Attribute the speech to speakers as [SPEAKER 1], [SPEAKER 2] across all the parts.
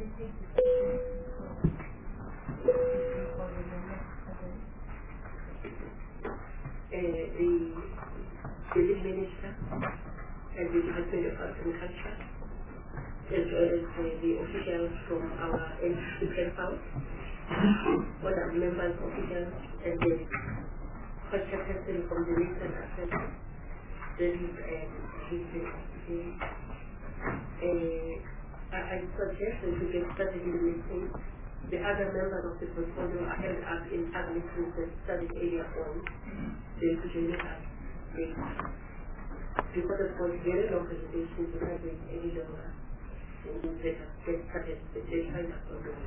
[SPEAKER 1] The lead minister and the Department of Arts and Culture, as well as the officials from our NCC press house, other members, officials, and the culture person from the Western Africa. Then I suggest that we get started in the meeting. The other members of the portfolio are held up in other meetings that studied earlier on. They usually have because of course very long presentations, we can't wait any longer. We let us get started. The deadline is on the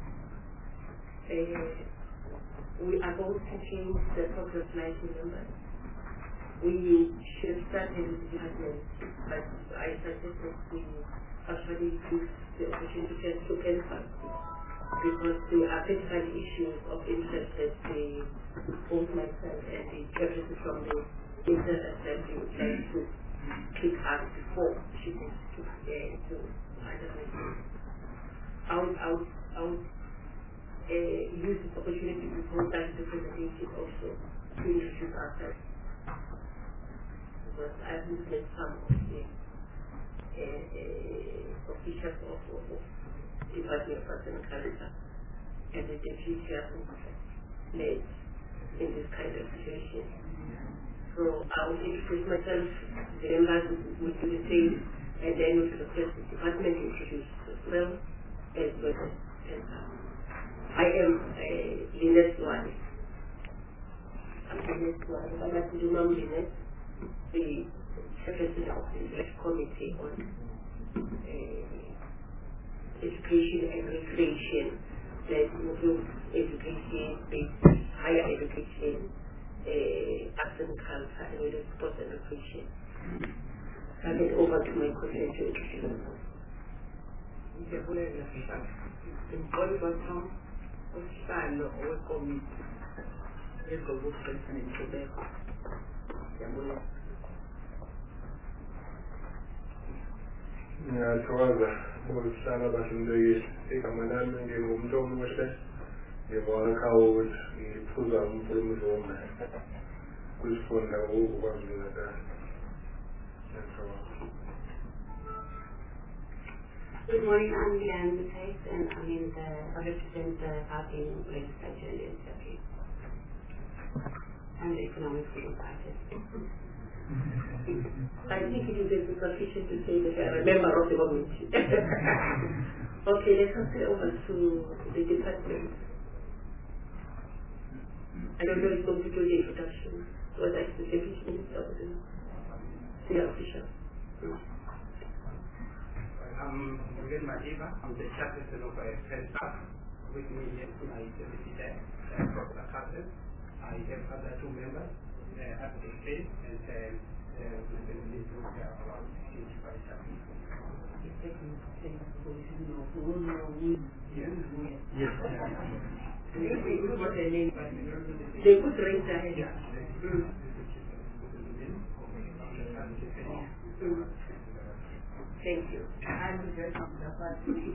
[SPEAKER 1] we are going to change the progress lighting numbers. We should have started with the department, but I suggested we actually give the opportunity to Kenfa because there are critical issues of interest that both myself and the representatives from the Internal Assembly would like to pick up before she goes to understand. I would use this opportunity before starting the presentation also to introduce ourselves. Because I've met some of the officials of Department of Arts and Culture and the deputy chairman led in this kind of situation. So I will introduce myself, the members will do the same, and then we will request the department to introduce themselves as well as I am Lynette Swani. I'm Lynette Swani. I like to do Lynette, the secretary of the select committee on education and recreation that includes education, higher education, arts and culture, and with sports and recreation. I hand over to my colleague to introduce myself.
[SPEAKER 2] Ngiyathokoza ukuhlala abahlinzeki igama lami ngingumuntu omuhle ngibonakala ukuthi ngiphuza umphefumulo wami kwisifunda ukwazi Natal.
[SPEAKER 1] Good morning, I'm Leanne Matthijs and I represent the Gauteng Legislature in the Assembly. I'm the Economic Freedom Artist. I think it is sufficient to say that I'm a member of the community. Okay, let's go over to the department. I don't know if I'm going to do the introduction, whether it's the deputy minister or the official.
[SPEAKER 3] I'm Miguel Madiba. I'm the chairperson of FENSA. With me here tonight is the deputy Dr. Carter. I have other two members, at the state, and yes.
[SPEAKER 1] They could raise their hand. Thank you. I'm very comfortable.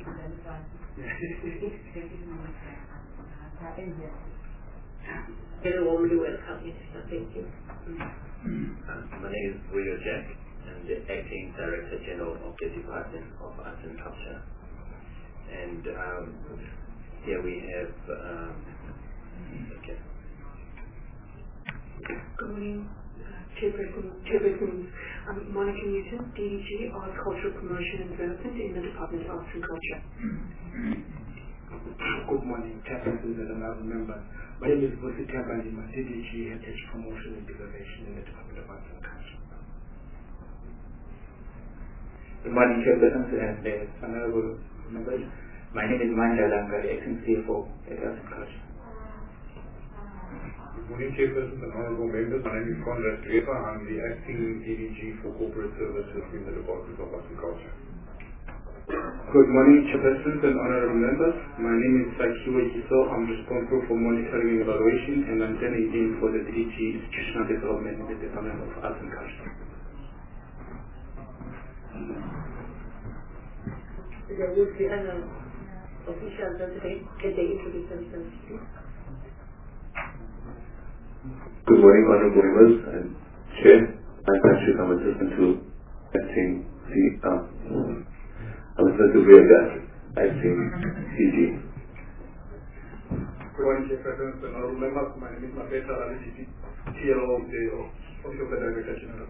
[SPEAKER 1] Very warmly welcome, Minister. Thank you.
[SPEAKER 4] My name is William Jack. I'm the Acting Director General of the Department of Arts and Culture. And here we have, okay.
[SPEAKER 5] Good morning, Chairperson. I'm Monica Newton, DDG of Cultural Promotion and Development in the Department of Arts and Culture.
[SPEAKER 6] Good morning, Chairperson and other members. My name is Bosita Bandima, DDG Heritage Promotion and Preservation in the Department of Arts and Culture.
[SPEAKER 7] Good morning, Chairperson and honorable members. My name is Manda Langa, the acting CFO at Arts and Culture.
[SPEAKER 2] Good morning, Chairperson and honorable members. My name is Conrad Dreva. I'm the acting DDG for Corporate Services in the Department of Arts and Culture.
[SPEAKER 8] Good morning, Chairperson and honorable members. My name is Sakiwa Jiso. I'm responsible for monitoring and evaluation and maintaining in for the DDG Institutional Development in the Department of Arts and Culture.
[SPEAKER 1] There would be other officials that today. Can they introduce themselves, please?
[SPEAKER 9] Good morning, honorable members and Chair. I'm Patrick. I'm assistant to acting acting CG.
[SPEAKER 2] Good morning, Chairperson and honorable members. My name is Mapeta Ralisi, TLO of the Office of the Director General.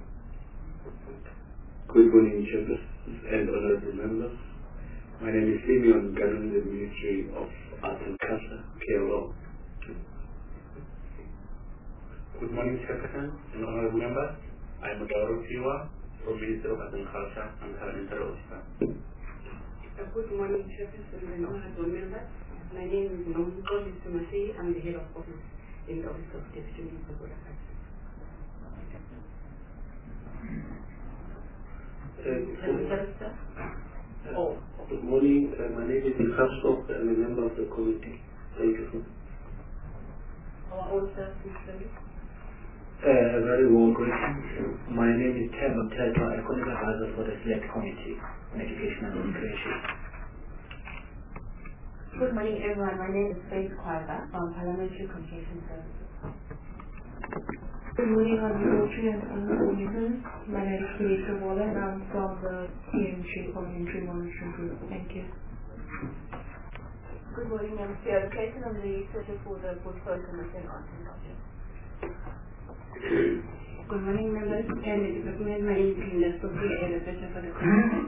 [SPEAKER 8] Good morning, Chairperson and honorable members. My name is Simeon Ganun, the Ministry of Arts and Culture, KLO.
[SPEAKER 10] Good morning, Chairperson and honorable members. I am Odaro Tiwa from Ministry of Arts and Culture and Parliamentary Officer.
[SPEAKER 5] Good morning, Chairperson and honorable members. My name is Nomko Missumasi. I'm the head of office in the Office of Deputy Minister for Affairs.
[SPEAKER 11] Good morning. My name is Ilham Sok. I'm a member of the committee. Thank you.
[SPEAKER 1] Our own service.
[SPEAKER 11] A very warm greeting. My name is Tevon Tetra, Economic Advisor for the Select Committee on Education and Recreation.
[SPEAKER 12] Good morning, everyone. My name is Faith Kwaba from Parliamentary Communication Services.
[SPEAKER 13] Good morning, honorable Chair and honorable members. My name is Felicia Waller and I'm from the PMG Parliamentary Monitoring Group. Thank you.
[SPEAKER 12] Good morning, I'm Sierra Clayton. I'm the researcher for the Portfolio Commission on Culture.
[SPEAKER 5] Good morning, members and the department. My name is Linda Sophia, and the researcher for the committee.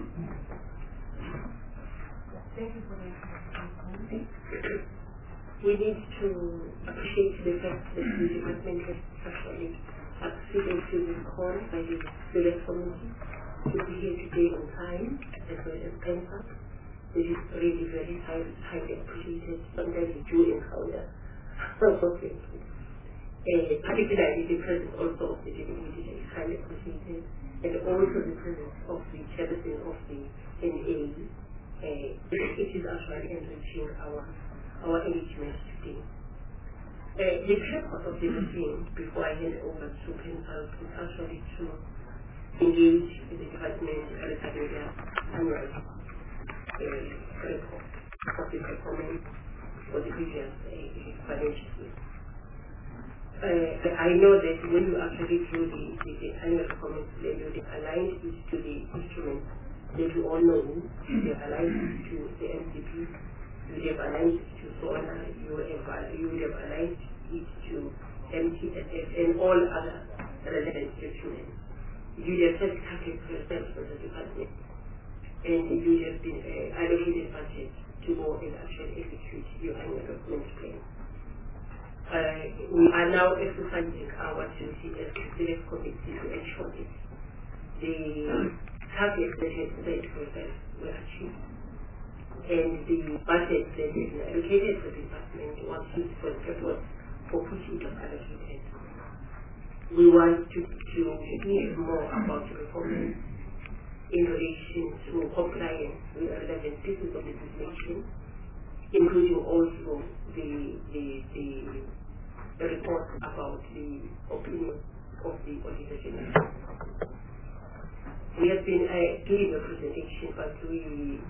[SPEAKER 1] Thank you for the information. We need to appreciate the fact that the department has actually acceded to this call by the Select Committee to be here today on time as well as PENSA. This is really very highly appreciated. Sometimes we do encounter problems. Particularly the presence also of the deputy is highly appreciated, and also the presence of the chairperson of the NA. It is actually enriching our engagement today. The purpose of the meeting, before I hand over to PENSA, is actually to engage with the department and academia annual report of the performance for the previous financial year. I know that when you actually do the annual performance plan, you have aligned it to the instruments that you all know. You have aligned it to the MCP, you have aligned it to SONA, you have aligned it to MTSF and all other relevant instruments. You have set targets for yourself for the department, and you have been allocated budget to go and actually execute your annual performance plan. We are now exercising our duty as the Select Committee to ensure that the targets that have set for us were achieved, and the budget that is allocated for the department was used for the purpose for which it was allocated. We want to hear more about the performance in relation to compliance with relevant pieces of legislation, including also the report about the opinion of the Auditor General. We have been doing a presentation, but we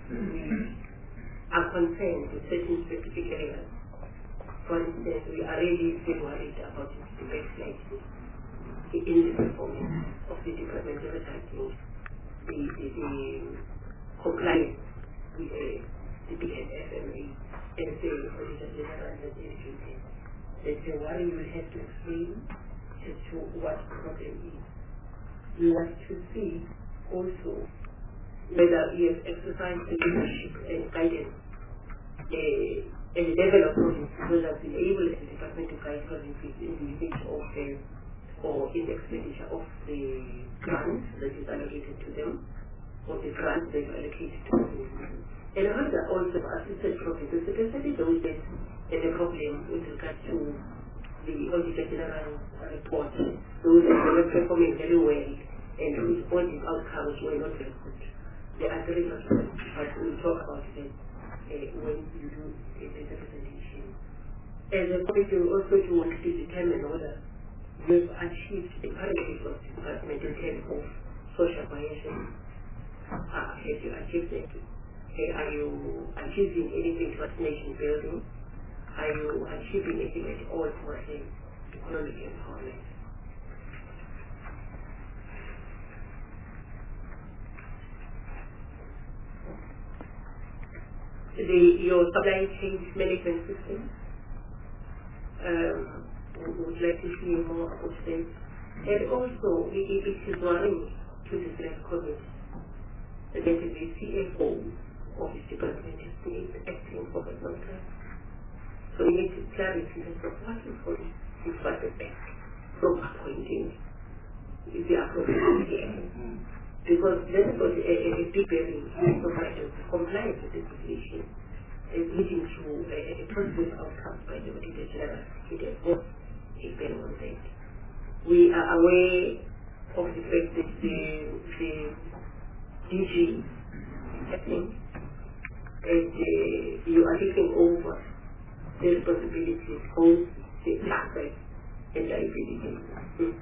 [SPEAKER 1] are concerned with certain specific areas. For instance, we are really very worried about the backslide in the performance of the department regarding the compliance with the BSFMA and the Auditor General has indicated that the worry will have to explain as to what the problem is. We want to see also whether we have exercised the leadership and guidance at the level of policy, whether we are able as a department to guide policies in the usage of or in the expenditure of the grants that is allocated to them, or the grants that are allocated to them. And another also assisted professors, especially those that had a problem with regard to the Auditor General report, those that were performing very well and whose audit outcomes were not very good. They are very much good, but we'll talk about them when you do the presentation. As a committee, we also do want to determine whether we've achieved the parameters of the department in terms of social cohesion. Have you achieved it? Are you achieving anything towards nation building? Are you achieving anything at all towards economic empowerment? Your supply chain management system, we would like to see more about that. And also, it is running to the select committee. That is the CFO of this department is acting for the contract. So we need to clarify in terms of what is going to be back from appointing the appropriate PM. Because there is a big barrier in providing compliance with this position, leading to a positive outcome by the Auditor General. It has both a better on that. We are aware of the fact that the DG is happening, and you are taking over the responsibilities of the assets and liabilities.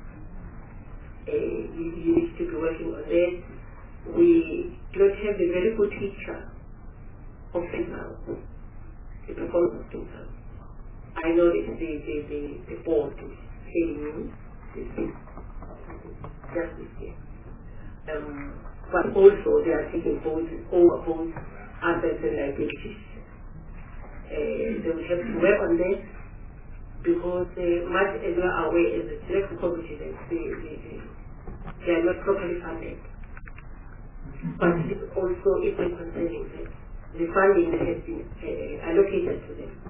[SPEAKER 1] You need to be working on that. We don't have a very good teacher of now, the performance of now. I know that the board is saying you this is just this year. But also they are taking over both assets and liabilities. They will have to work on that because much as we are aware as a select committee that they are not properly funded. But also equally concerning that the funding that has been allocated to them,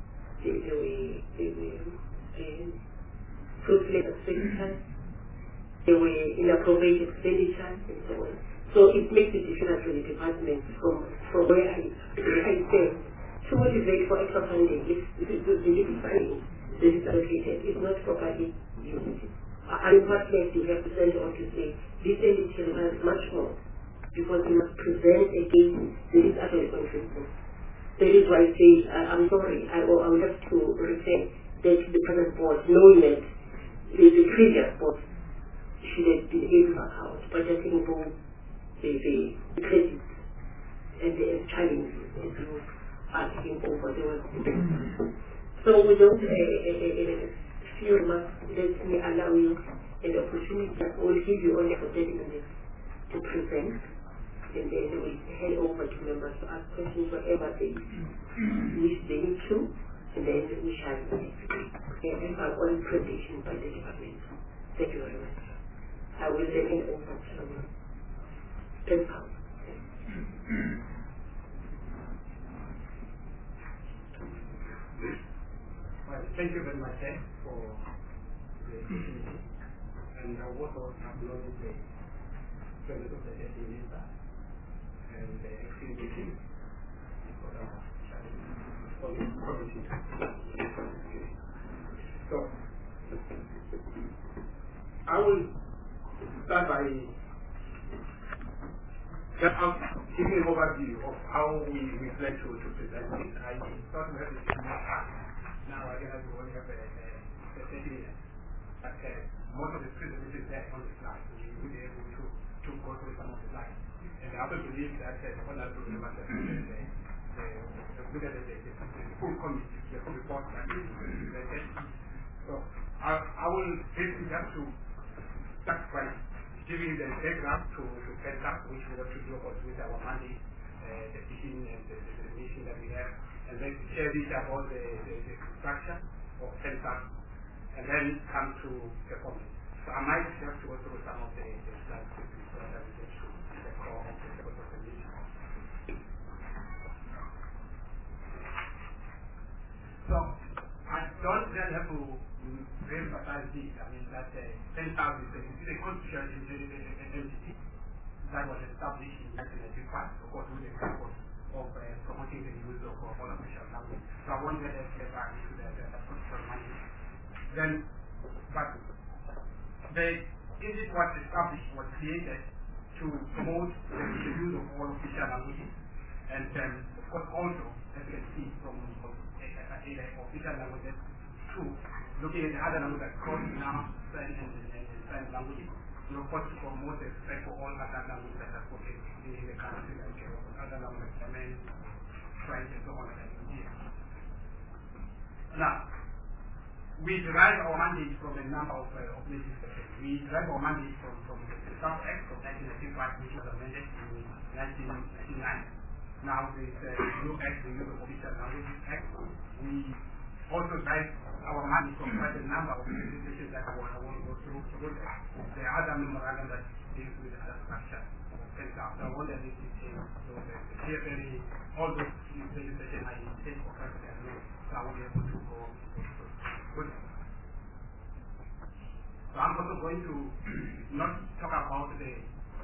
[SPEAKER 1] they were fruitless expenditures, they were inappropriate expenditures, and so on. So it makes it difficult for the department from where I stand to motivate for extra funding if the little funding that is allocated is not properly used. And what left you have to send on to say this entity requires much more because you must present again that is actually contributing. That is why I say I'm sorry, I will have to refer that to the present board, knowing that the previous board should have been able to account by just taking both the credits and the challenges that you are taking over the work. So without few remarks, let me allow you an opportunity that will give you only for 30 minutes to present, and then we hand over to members to ask questions wherever they wish they need to, and then we shall have our own presentation by the department. Thank you very much. I will then hand over to Pen Pao.
[SPEAKER 3] Thank you very much for the opportunity, and I also acknowledge the presence of the Deputy Minister and the activity for the committee. So, I will start by giving an overview of how we plan to present it. I thought we had a now I realize we only have a 30 minutes. But most of the presentations there on the slide, so we will be able to go through some of the slides. And I also believe that the honorable members have look at the full committee, the full report that is presented. So I will basically have to start by giving the background to PENSAC, which we have to do about with our mandate, the vision and the mission that we have, and then share this about the structure of PENSAC, and then come to performance. So I might have to go through some of the slides quickly so that we get to the core of the presentation. So I don't really have to re-emphasize this. I mean that PENSAC is a constitutional entity that was established in 1995, of course, with the purpose of promoting the use of all official language. So I won't get back into the constitutional mandate. Then, but the unit was established, was created to promote the use of all official languages, and of course also, as you can see from official languages, to looking at the other languages like Korean, French, and sign languages. And of course, to promote the respect for all other languages that are spoken in the country, like other languages like French, and so on and so forth. Now, we derive our mandate from a number of legislation. We derive our mandate from the South Act of 1995, which was amended in 1999. Now there's a new act, the Use of Official Languages Act. We also derive our mandate from quite a number of legislation that I won't go through. There are other memorandum that deals with other structure. So I want to make it so the CFLA, all those legislation I take for granted as well, so I will be able to go. Good. So I'm also going to not talk about the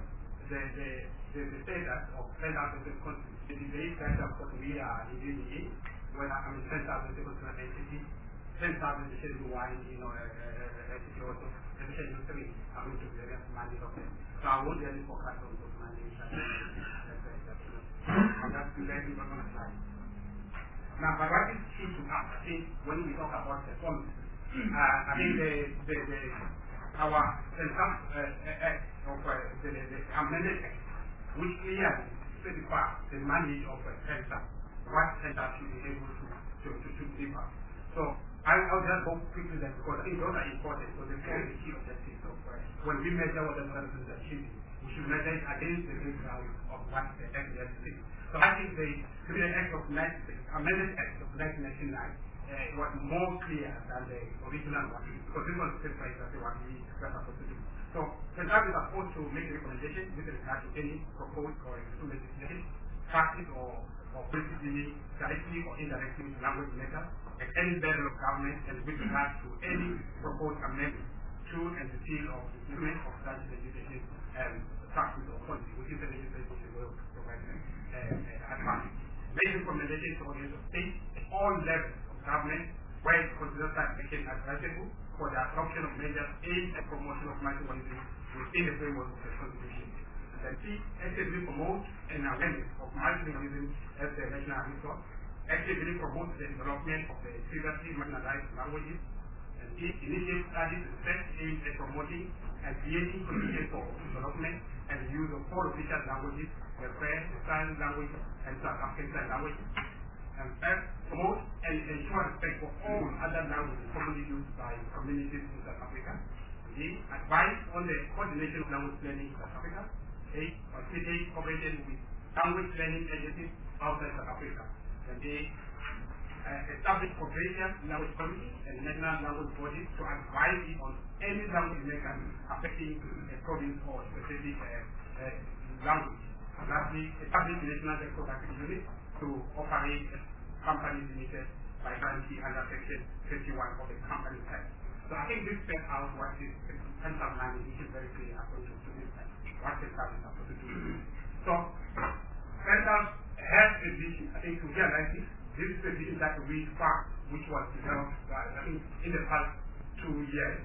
[SPEAKER 3] status of Central African countries. It is very special because we are in DDA, when I'm in Central African entity, Central African Schedule 1, also Schedule 3, I'm going to various mandates of them. So I won't really focus on those mandates. That's very important slide. Now, but what is key to us, I think, when we talk about the policy, I think our Central Act of the amended Act, which clearly specifies the mandate of a center, what center should be able to deliver. So I'll just go quickly there because I think those are important. So the key objectives of when we measure what the person is achieving, we should measure it against the background of what the Act is achieving. So I think the Act of amended Act of 1999 was more clear than the original one because this was specified exactly what we were supposed to do. So Central is supposed to make recommendations with regard to any proposed or existing legislation, practice or policy directly or indirectly to language matters at any level of government and with regard to any proposed amendment to and the seal of the implement of such legislation practice or policy, which is the legislation will provide advice. Make recommendations to organs of state at all levels of government where it considers that action advisable for the adoption of measures aimed at promotion of multilingualism within the framework of the Constitution. And then C, actively promote an awareness of multilingualism as a national resource, actively promote the development of the previously marginalized languages, and D, initiate studies and research aimed at promoting and creating conditions for development and the use of all official languages, the French, the sign language, and South African sign language. And third, promote and ensure respect for all other languages commonly used by communities in South Africa. D, advise on the coordination of language learning in South Africa. 8, facilitate cooperation with language learning agencies outside South Africa. And D, establish cooperation language committees and national language bodies to advise it on any language mechanism affecting a province or specific language. And lastly, establish national economic units to operate companies limited by guarantee under Section 51 of the Companies Act. So I think this spells out what is central language, which is very clear according to this act, what central is supposed to do. So central has a vision, I think, to realize this. This is a vision that we found, which was developed, I think, in the past 2 years.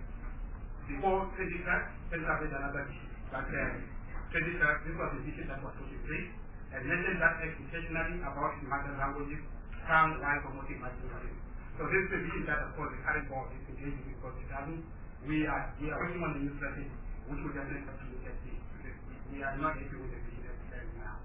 [SPEAKER 3] Before Central, central had another vision. But Central, this was a vision that was put in place, and mentioned that educationally about mother languages can while promoting multilingualism. So this is the vision that, of course, the current board is engaging with, because we are working on the new strategy, which will definitely have to look at this. We are not happy with the vision that we have now.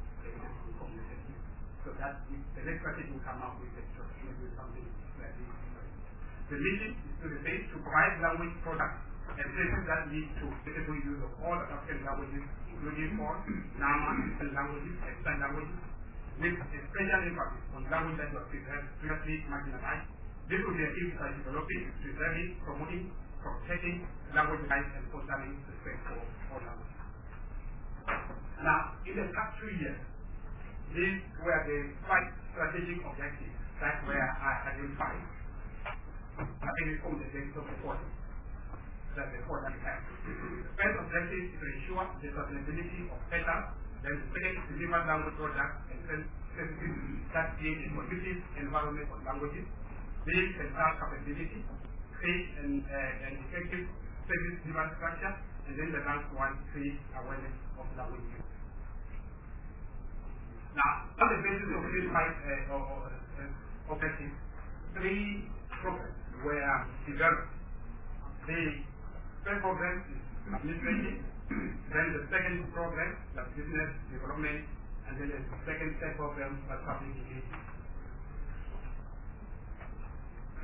[SPEAKER 3] So that the next strategy will come out with something like this. The mission is to the base to provide language products and places that lead to suitable use of all African languages, including Fon, Nama, and languages, and sign languages, with a special emphasis on language that was previously marginalized. This will be achieved by developing, preserving, promoting, protecting language rights and fostering respect for all languages. Now, in the past 2 years, these were the 5 strategic objectives that were identified. I think it's called the basis of the report that the report that we have. The first objective is to ensure the sustainability of setup, then the second is to deliver language products and services that create a conducive environment for languages, build central capability, create an effective service delivery structure, and then the last one, create awareness of language use. Now, on the basis of these 5 objectives, 3 programs were developed. The first program is administration, then the second program, that's business development, and then the second program, that's public engagement.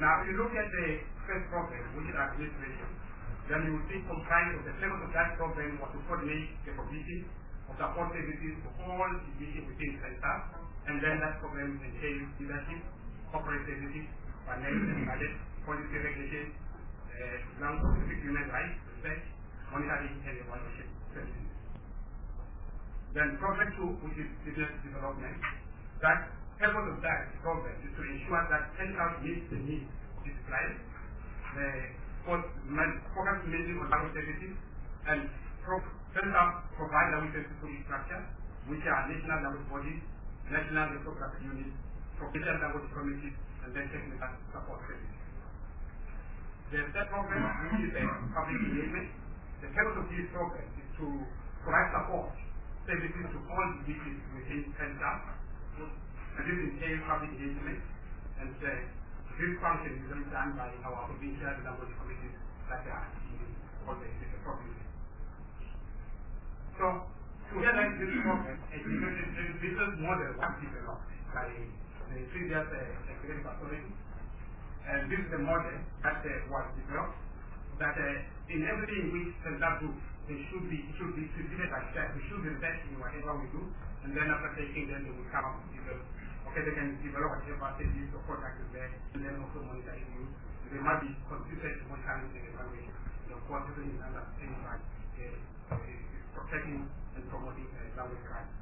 [SPEAKER 3] Now, if you look at the first problem, which is administration, then you will see comprised of the purpose of that problem was to coordinate the provision of support services for all divisions within center, and then that problem entails leadership, corporate services, financial and budget, policy regulation, non-specific human rights, research, monitoring, and evaluation services. Then problem 2, which is business development, that purpose of that program is to ensure that center meets the needs of its clients, focus mainly on language services, and center provide language services structure, which are national language bodies, national resource units, professional language committees, and then technical support services. The third program, which is public engagement, the purpose of this program is to provide support services to all divisions within center, and this entails public engagement, and this function is done by our provincial language committees that are in all the provinces. So, to realize this program, a business model was developed by the previous executive authority, and this is the model that was developed, that in everything which center do, it should be preceded by steps. We should invest in whatever we do, and then after taking them, they will come up with they can develop whatever service or product is there, and then also monitor its use. They might be consistent monitoring and evaluation. The quantity is undertaken by protecting and promoting language rights.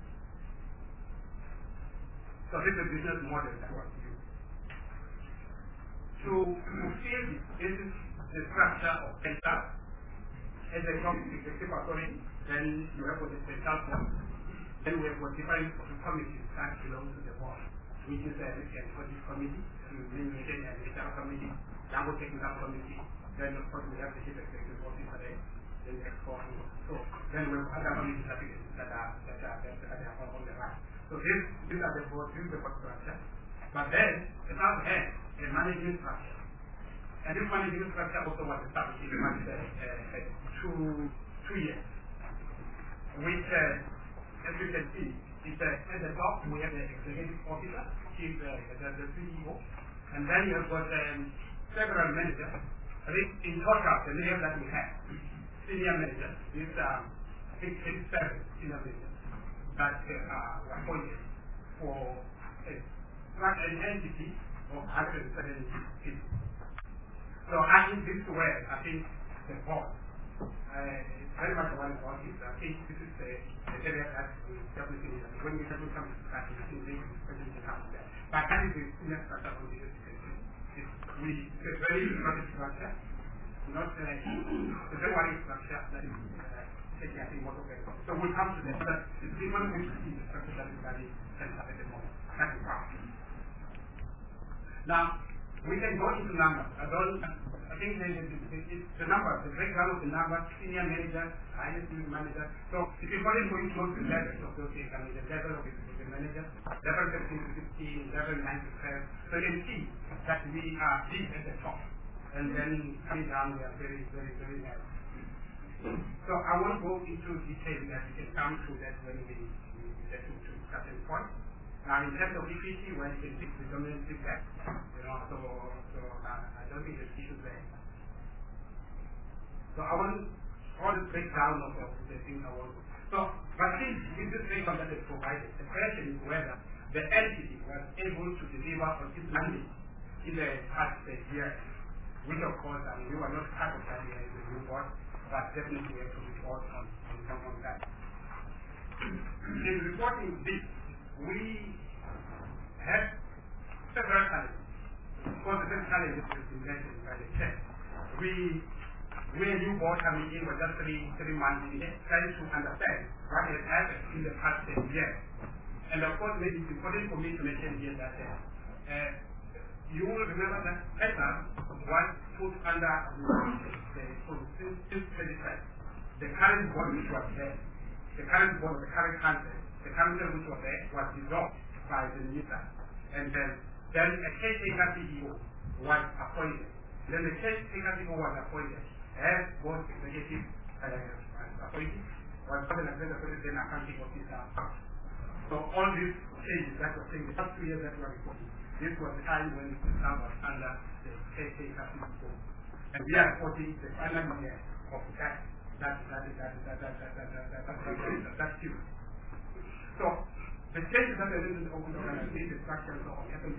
[SPEAKER 3] So this is the business model that was used. To fulfill this is the structure of center. As a executive authority, then you have what is the central board. Then we have what different committees that belong to the board, which is the audit committee, administration and HR committee, language technical committee, then of course we have the chief executive officer there, then the export. So then we have other committees that are on the right. So these are the board, this is the board structure. But then it has a management structure. And this management structure also was established in the two years, which as you can see, it's at the top we have the executive officer, chief, the CEO, and then you have got several managers. I think in total the level that we have, senior managers, is I think 87 senior managers that were appointed for an entity of 170 people. So I think this is where I think the board very much one about it. I think this is the area that we definitely need. When we come to discussion, I think they come there. But that is the senior structure of the education. It's a very important structure, not a very wide structure that is taking I think most of it. So we come to that. But it's different with the structure that is very central at the moment. That is part. Now we can go into numbers. I think the numbers, the breakdown of the numbers, senior manager, highest manager. So it's important for you to know the levels of those things. I mean, the level of the manager, level 13 to 15, level 9 to 12. So you can see that we are deep at the top. And then coming down, we are very, very, very narrow. So I won't go into detail that we can come to that when we get to certain points. Now, in terms of equity, when you can see predominantly black, so I don't think there's issues there. So I want all the breakdown of the things I want. So, but since with this breakdown that is provided, the question is whether the entity was able to deliver on its mandate in the past year, which of course, I mean, we were not part of that year in the new board, but definitely we have to report on that. In reporting this, we have several challenges. Of course, the same challenges have been mentioned by the chair. We a new board coming in for just three months in here, trying to understand what has happened in the past 10 years. And of course, maybe it's important for me to mention here that you will remember that ESA was put under the current board which was there. The current board, the current council, which was there was dissolved by the minister. And then a caretaker CEO was appointed. Then the caretaker CEO was appointed as both executive appointee, was appointed as then accounting officer. So all these changes that were saying the past 2 years that were reporting, this was the time when the Islam was under the KK Catholic. And we are reporting the final year of that too. So the changes that are in the open organization structures of happening.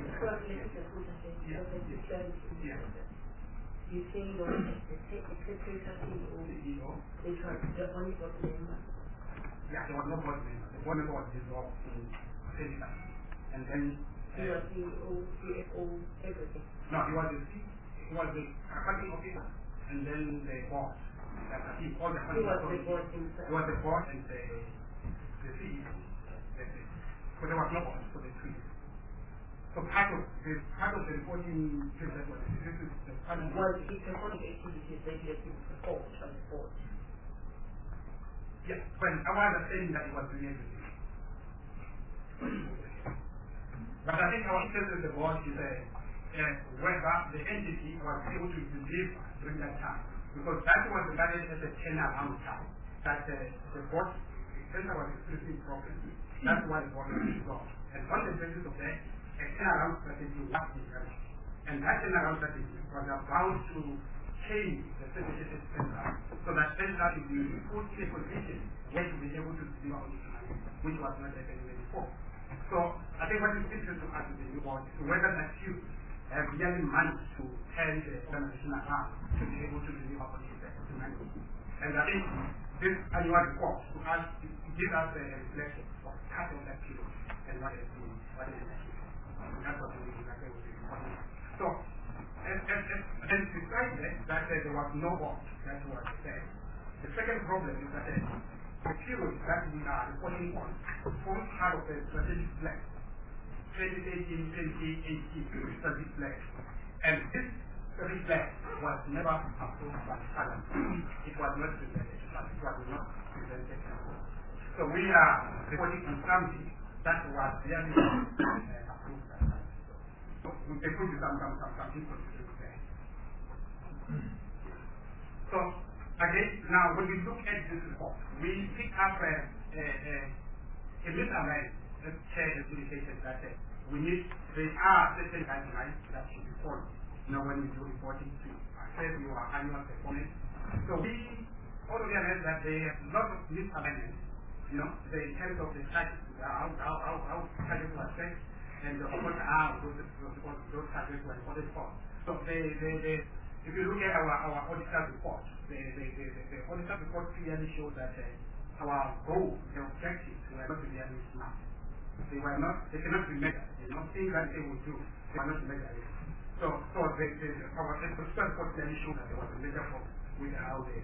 [SPEAKER 1] You think the secretary CEO, they were the only board member?
[SPEAKER 3] Yeah, there was no board member. The board member was dissolved in Senegal. And then
[SPEAKER 1] he was CEO, CFO, everything.
[SPEAKER 3] No, he was the accounting officer and then the board. He was the board himself. He was the board and the CEO. So there was no board for the three. So part of the reporting process was this is the panel.
[SPEAKER 1] Was it reporting activities regularly report on the board?
[SPEAKER 3] Yes, when I was saying that it was doing everything. But I think our interest in the board is whether the entity was able to deliver during that time. Because that was regarded as a turnaround time. That the board, since I was experiencing problems, that's why the board was dissolved. And on the basis of that, a turnaround strategy was developed. And that turnaround strategy was about to change the sensitive center so that center will be put in a position where to be able to deliver on this money, which was not happening before. So I think what is interesting to us is the new board is whether that you have really managed to turn the organization around to be able to deliver on this money. And I think this annual report to us gives us a reflection of part of that period and what is achieved. That's what we exactly was important. So, and besides that there was no board that was there. The second problem is that the period that we are reporting on forms part of the strategic plan, 2018-2018 strategic plan. And this strategic plan was never approved by the Parliament. It was not presented, but it was not presented. So we are reporting on something that was really approved by the Parliament. So we can put some people there. So again, now when we look at this report, we pick up a misalignment that Chair has indicated that there are certain guidelines that should be followed. When we do reporting to assess your annual performance. So we also realize that there are lots of misalignment, in terms of the targets, how targets were set, and what are those targets were recorded for. So if you look at our auditor's report, the auditor's report clearly shows that our goals, the objectives were not really smart. They cannot be measured. Things that they would do, they are not measured. So our auditor's report clearly shows that there was a major problem with how the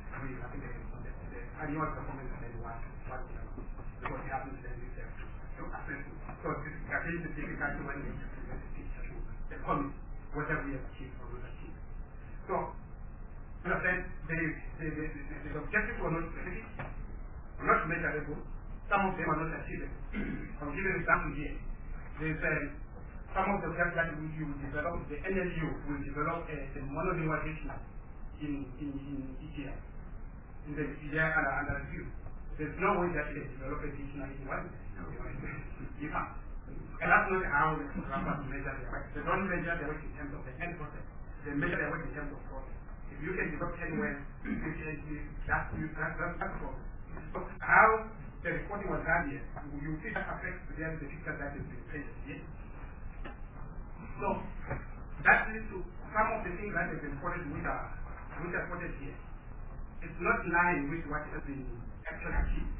[SPEAKER 3] annual performance of the one because they haven't done this to assess it. So it's against the difficulty when we present the picture to the committee, whether we have achieved or not achieved. So, understand, the objectives were not specific, not measurable. Some of them are not achievable. I'll give you an example here. There's some of the objectives that you will develop, the NLU will develop the monolingual dictionary in each year. In the year under review. There's no way that they develop a dictionary in one year. You can't. And that's not how the programmers measure their work. They don't measure their work in terms of the end process. They measure their work in terms of process. If you can develop anywhere, that's the problem. So how the reporting was done here, you see that affects the picture that is being painted here. So that leads to some of the things that have been reported which are reported here. It's not in line with what has been actually achieved.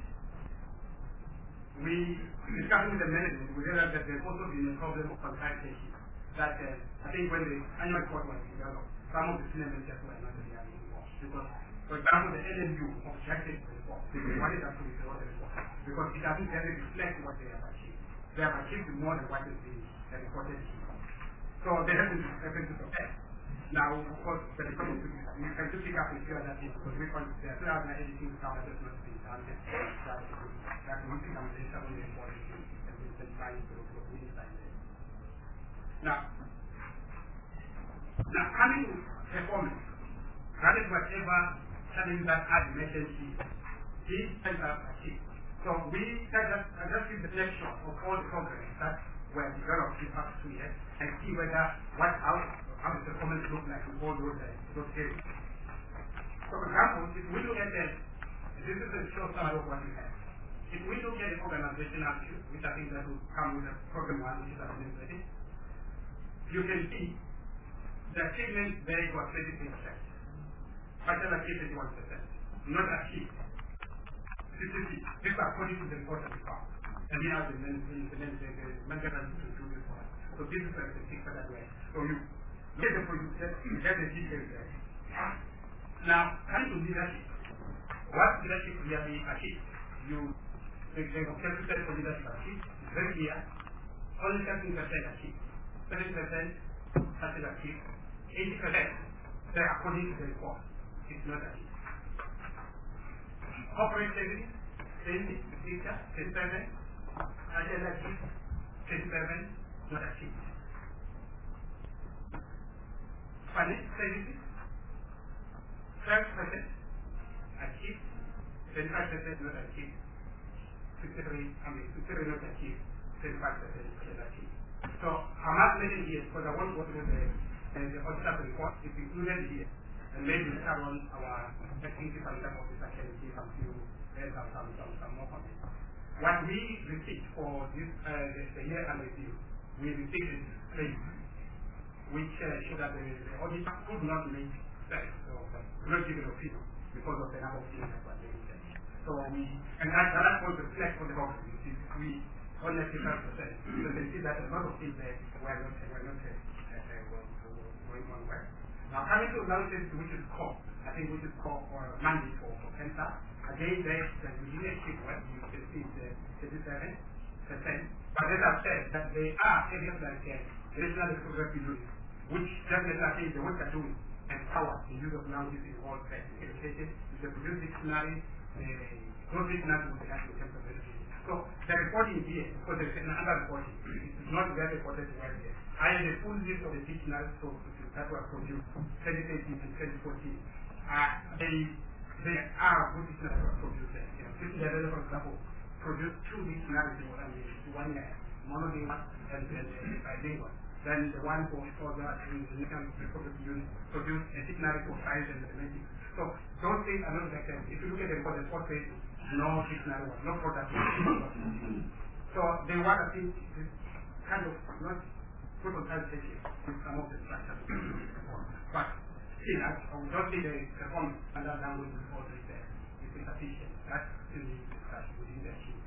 [SPEAKER 3] We discussed with the management, we realized that there's also been a problem of consultation. That I think when the annual report was developed, some of the senior managers were not really involved. Because, for example, the LNU objected to the report. They wanted us to withdraw the report. Because it doesn't really reflect what they have achieved. They have achieved more than what has been reported here. So they have to protect. Now, of course, when it comes to this, we can just pick up and see that because we find there are other editing sound that has not been done yet. That we think I'm saying something important and we can try to look inside there. Now, coming to performance, that is whatever challenge that I mentioned here. These things are achieved. So we can just give the snapshot of all the progress that were developed in the past 2 years and see how does the performance look like in all those areas. So for example, if we look at this is a short summary of what we have. If we look at the organizational view, which I think that will come with the program 1, which is administrative, you can see the achievement there was 23%. Partial achieved 31%. Not achieved. 50. This is according to the report that we found. And we have the maintenance to do this for us. So this is the picture that way. So you look at the producer, you have the details there. Now, coming to leadership, what leadership really achieved? The objective set for leadership achieved is very clear. Only 13% achieved. 30% has achieved. 80% they according to the report is not achieved. Corporate savings, same picture, 37, agile achieved, 37, not achieved. Financial services, 12% achieved, 25% not achieved, 53 not achieved, 25% not achieved. So I'm not making here because I want to go through the auditor report. It's included here. And maybe later on our technical financial officer can give a few some more comments. What we received for this the year under review, we received a claim which showed that the auditor could not make sense or could not give an opinion because of the number of things that were being said. So and that was reflected on the box. We only 5%. So they see that a lot of things there were not going on well. Now coming to another thing which is core, I think which is core or mandate for CENSA. Again, there we didn't achieve well. You can see the 37%. But as I've said, that there are areas like regional photography units, which definitely I think the work are doing empower the use of languages in all education. If they produce dictionaries, those dictionaries will be helpful in terms of education. So the reporting here, because there's another reporting, it's not very reported well here. I have a full list of the dictionaries that were produced 2013 and 2014. They are good dictionaries that were produced there. This is for example, produced 2 dictionaries in one year, monolingual and bilingual. Then the one for the National Republic Unit produced a dictionary for science and mathematics. So those things are not like that. If you look at the report page, no dictionary was, no product was. So they want to think this kind of not put on consultation with some of the structures. But still, I would not say the performance under language before this is insufficient. That's still the discussion within the team.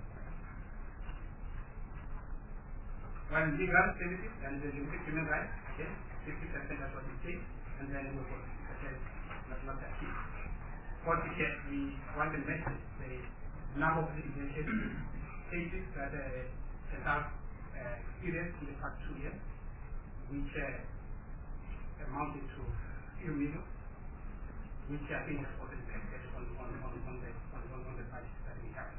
[SPEAKER 3] When legal services and the limited human rights, okay, 50% that's what we say, and then we go to 50% not achieved. For the case, we want to mention the number of litigation cases that have experienced in the past 2 years, which amounted to a few million, which I think is also reflected on the budget that we have.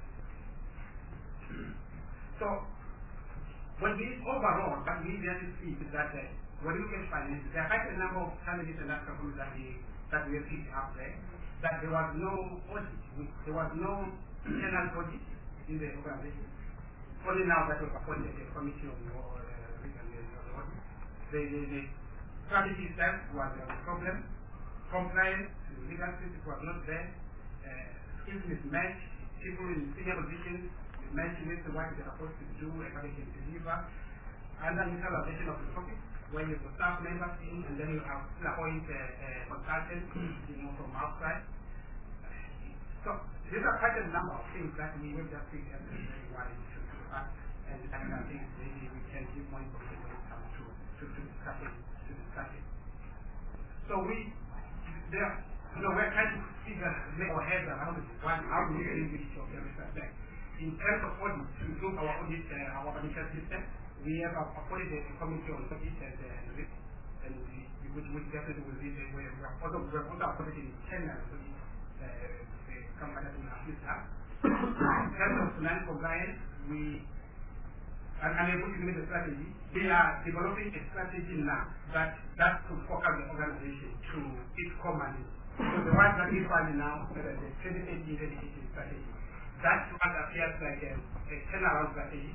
[SPEAKER 3] So, when we overall, what we really see is that when you look at finances, there are quite a number of challenges and problems that we have picked up there, that there was no audit, there was no internal audit in the organization. Only now that we've appointed a committee on the audit. The strategy itself was a problem. Compliance, legal system was not there. Skills mismatch, people in senior positions mismatch with what they're supposed to do and how they can deliver. Underutilization of resources, when you have staff members in and then you have appoint consultants, from outside. So these are quite a number of things that we will just think as very wide to us, and I think maybe we can give more information when it comes to discuss it. So we're trying to make our heads around it. How do we deal with each of them? In terms of audit, to improve our audit, our financial system, we have appointed a committee on audit and risk, and which definitely will be we have also appointed in Kenya the company that will assist us. In terms of finance compliance, we are unable to make a strategy. We are developing a strategy now that could focus the organization to its core mandate. So the one that we find now, the 2018 strategy, that appears like a turnaround strategy.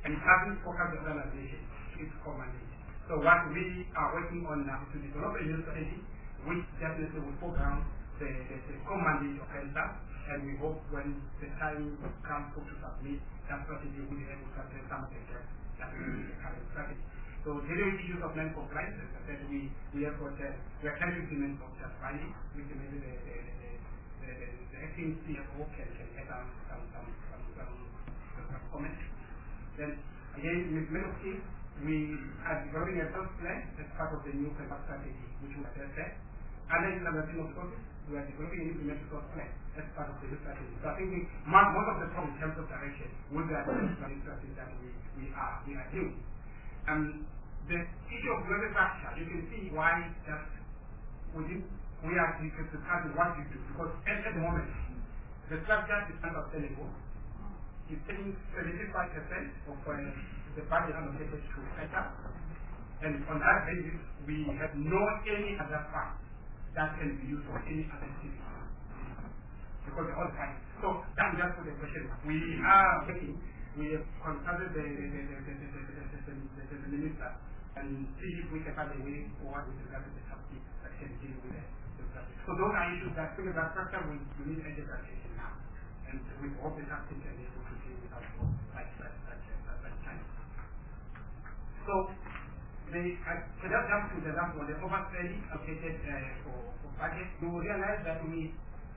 [SPEAKER 3] and it doesn't focus the organization, its core mandate. So what we are working on now is to develop a new strategy which definitely will foreground the core mandate of ENSA, and we hope when the time comes to submit that strategy, we'll be able to address some of the gaps that we need in the current strategy. So dealing with issues of non-compliance, as I said, we are trying to implement of just binding, which maybe the acting CFO can get some comments. Then again, with many things, we are developing a first plan as part of the new framework strategy, which we have said. And then in the team of office, we are developing an implemented first plan as part of the new strategy. So I think most of the talk in terms of direction will be at the planning strategy that we are doing. The issue of global structure, you can see why that we are discussing what we do, because at the moment, the structure is unsustainable. It's taking 75% of the budget allocated to ENSA, and on that basis, we have no any other fund that can be used for any other activity, because they're all fine. So that's just for the question. We are working. We have consulted the minister and see if we can find a way forward with regard to the subsidy that can deal with the subsidy. So those are issues that figure that structure will need education now, and we hope the subsidy can be able to deal with that time. So just jump to the last one, the overspending allocated for budget. You will realize that we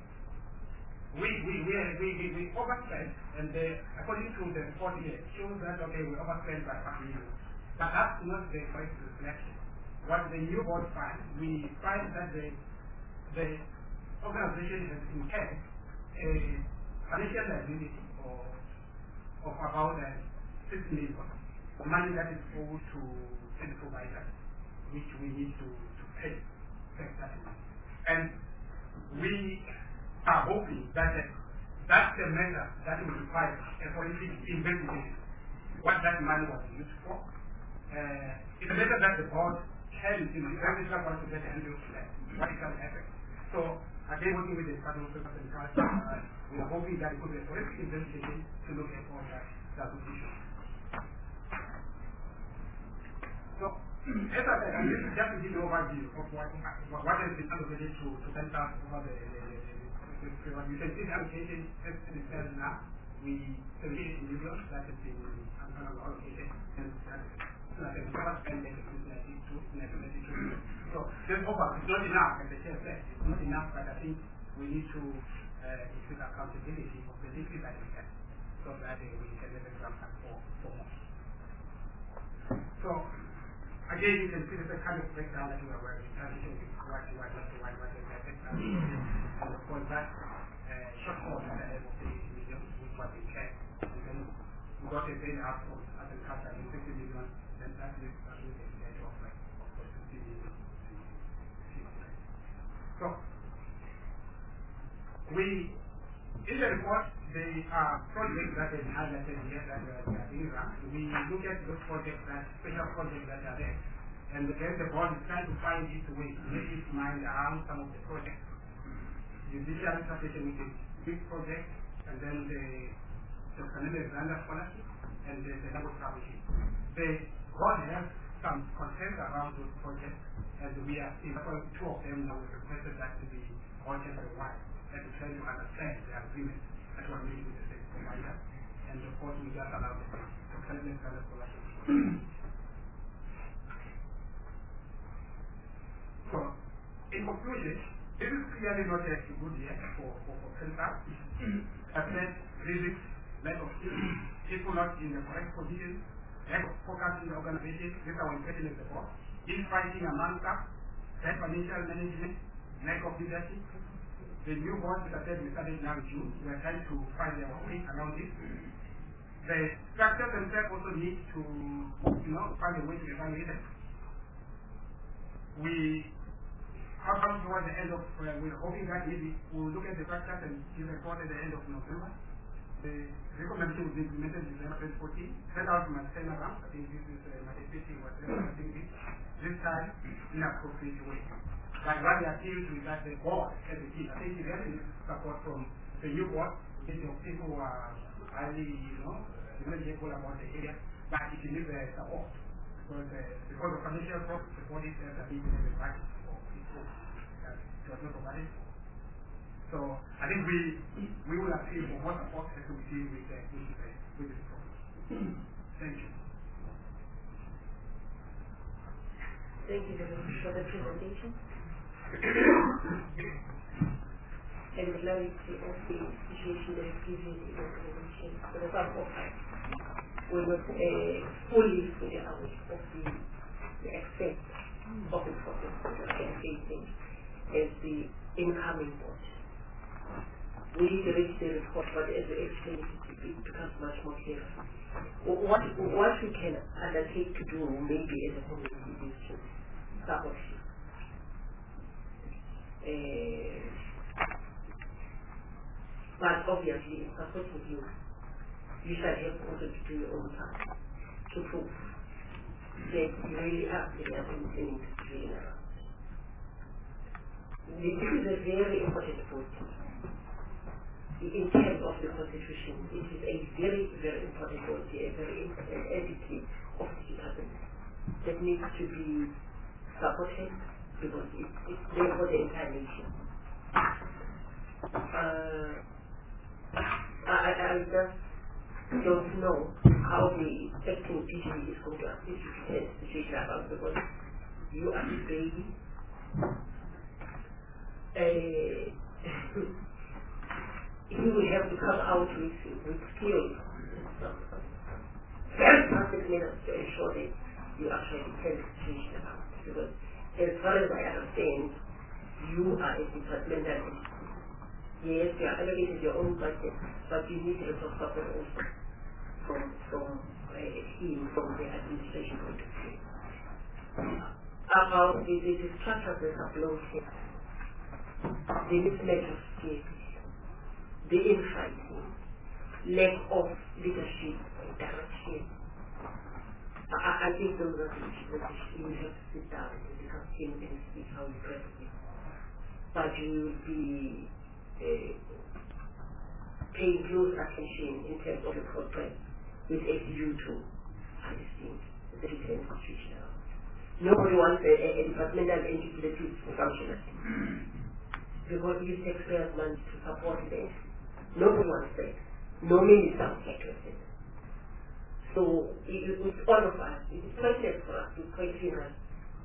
[SPEAKER 3] overspend, and according to the report here, shows that okay, we overspend by 5 million. But that's not the correct reflection. What the new board finds, we find that the organization has incurred a financial liability of about 6 million, money that is owed to any providers, which we need to pay that money. And we are hoping that that's the measure that will require a forensic investigation, what that money was used for. It's a matter that the board can, every time wants to get a handle to that, what it can happen. So, again, working with the Department of Social and Culture, we are hoping that it could be a forensic investigation to look at all that issues. So, as I said, this is just to give you an overview of what has been allocated to ENSA over the you can see the allocation as it says now. We 78 million that has been allocated, and so this offer is not enough, as the chair said, it's not enough, but I think we need to increase accountability of the delivery that we have, so that we can have a grant for more. So, again, you can see the kind of breakdown that we are working, transition with what and of course that shortfall at the end of the million, which was in check, and then we got a very out of agriculture in 50 million, then that leaves us with a net of like 50 million. So, in the report, there are projects that are highlighted here that we are doing around. We look at those projects, special projects that are there, and then the board is trying to find its way to make its mind around some of the projects. Judicial association with a big project, and then the Canadian Alexander Scholarship, and the Lagos Scholarship. The board has some concerns around those projects, and we are in two of them now. We requested that to be audited wide, and to try to understand the agreement that was made with the state provider, and of course we just allow the Canadian Alexander Scholarship. So, in conclusion, this is clearly not a good year for ENSA. As said, risks, lack of skills, people not in the correct position, lack of focus in the organization, this is our impression as the board, infighting among staff, bad financial management, lack of leadership. The new board, as I said, we started now in June. We are trying to find our way around this. The structures themselves also need to, find a way to evaluate them. We have come towards the end of, we're hoping that maybe we'll look at the structures and give a report at the end of November. The recommendation will be implemented in December 2014. Set out my turn around. I think this is my deputy was representing this time in an appropriate way. But what they are doing is that the board as a team, I think you have support from the new board, the people who are highly, knowledgeable about the area, but it needs support. Because of financial support, it has been in the practice for people that it was not provided for. So I think we will appeal for more support as we deal with this problem. Thank you.
[SPEAKER 1] Thank you very much for the presentation. And the clarity of the situation that is given in the organization. So the fact of we're not fully aware of the extent of the problem that we are facing as the incoming board. We reach the report, but as we explain it becomes much more clear. What we can undertake to do, maybe as a community, is to support you. But obviously, in supporting you, you shall have also to do your own part to prove that you really are serious in listening to the around. This is a very important point. In terms of the Constitution, it is a very, very important body, a very important entity of the department that needs to be supported because it's there for the entire nation. I just don't know how the acting PG is going to assist you in a situation about because you are the baby. He will have to come out with skills and stuff. Very perfect measures to ensure that you actually turn the situation around. Because as far as I understand, you are a departmental entity. Yes, you are allocated your own budget, but you need a lot of support also from him, from the administration point of view. About the structure of the supply chain, the mismatch of skills, the infighting, lack of leadership and direction. I think those are the issues that you have to sit down and discuss him and see how you address it. But you will be paying close attention in terms of the progress with a view to understand the different situation around. Nobody wants a departmental entity that is functional. Because it takes prayers money to support the entity. Nobody wants that. No minister wants that. So it's all of us. It's pointless for us to question us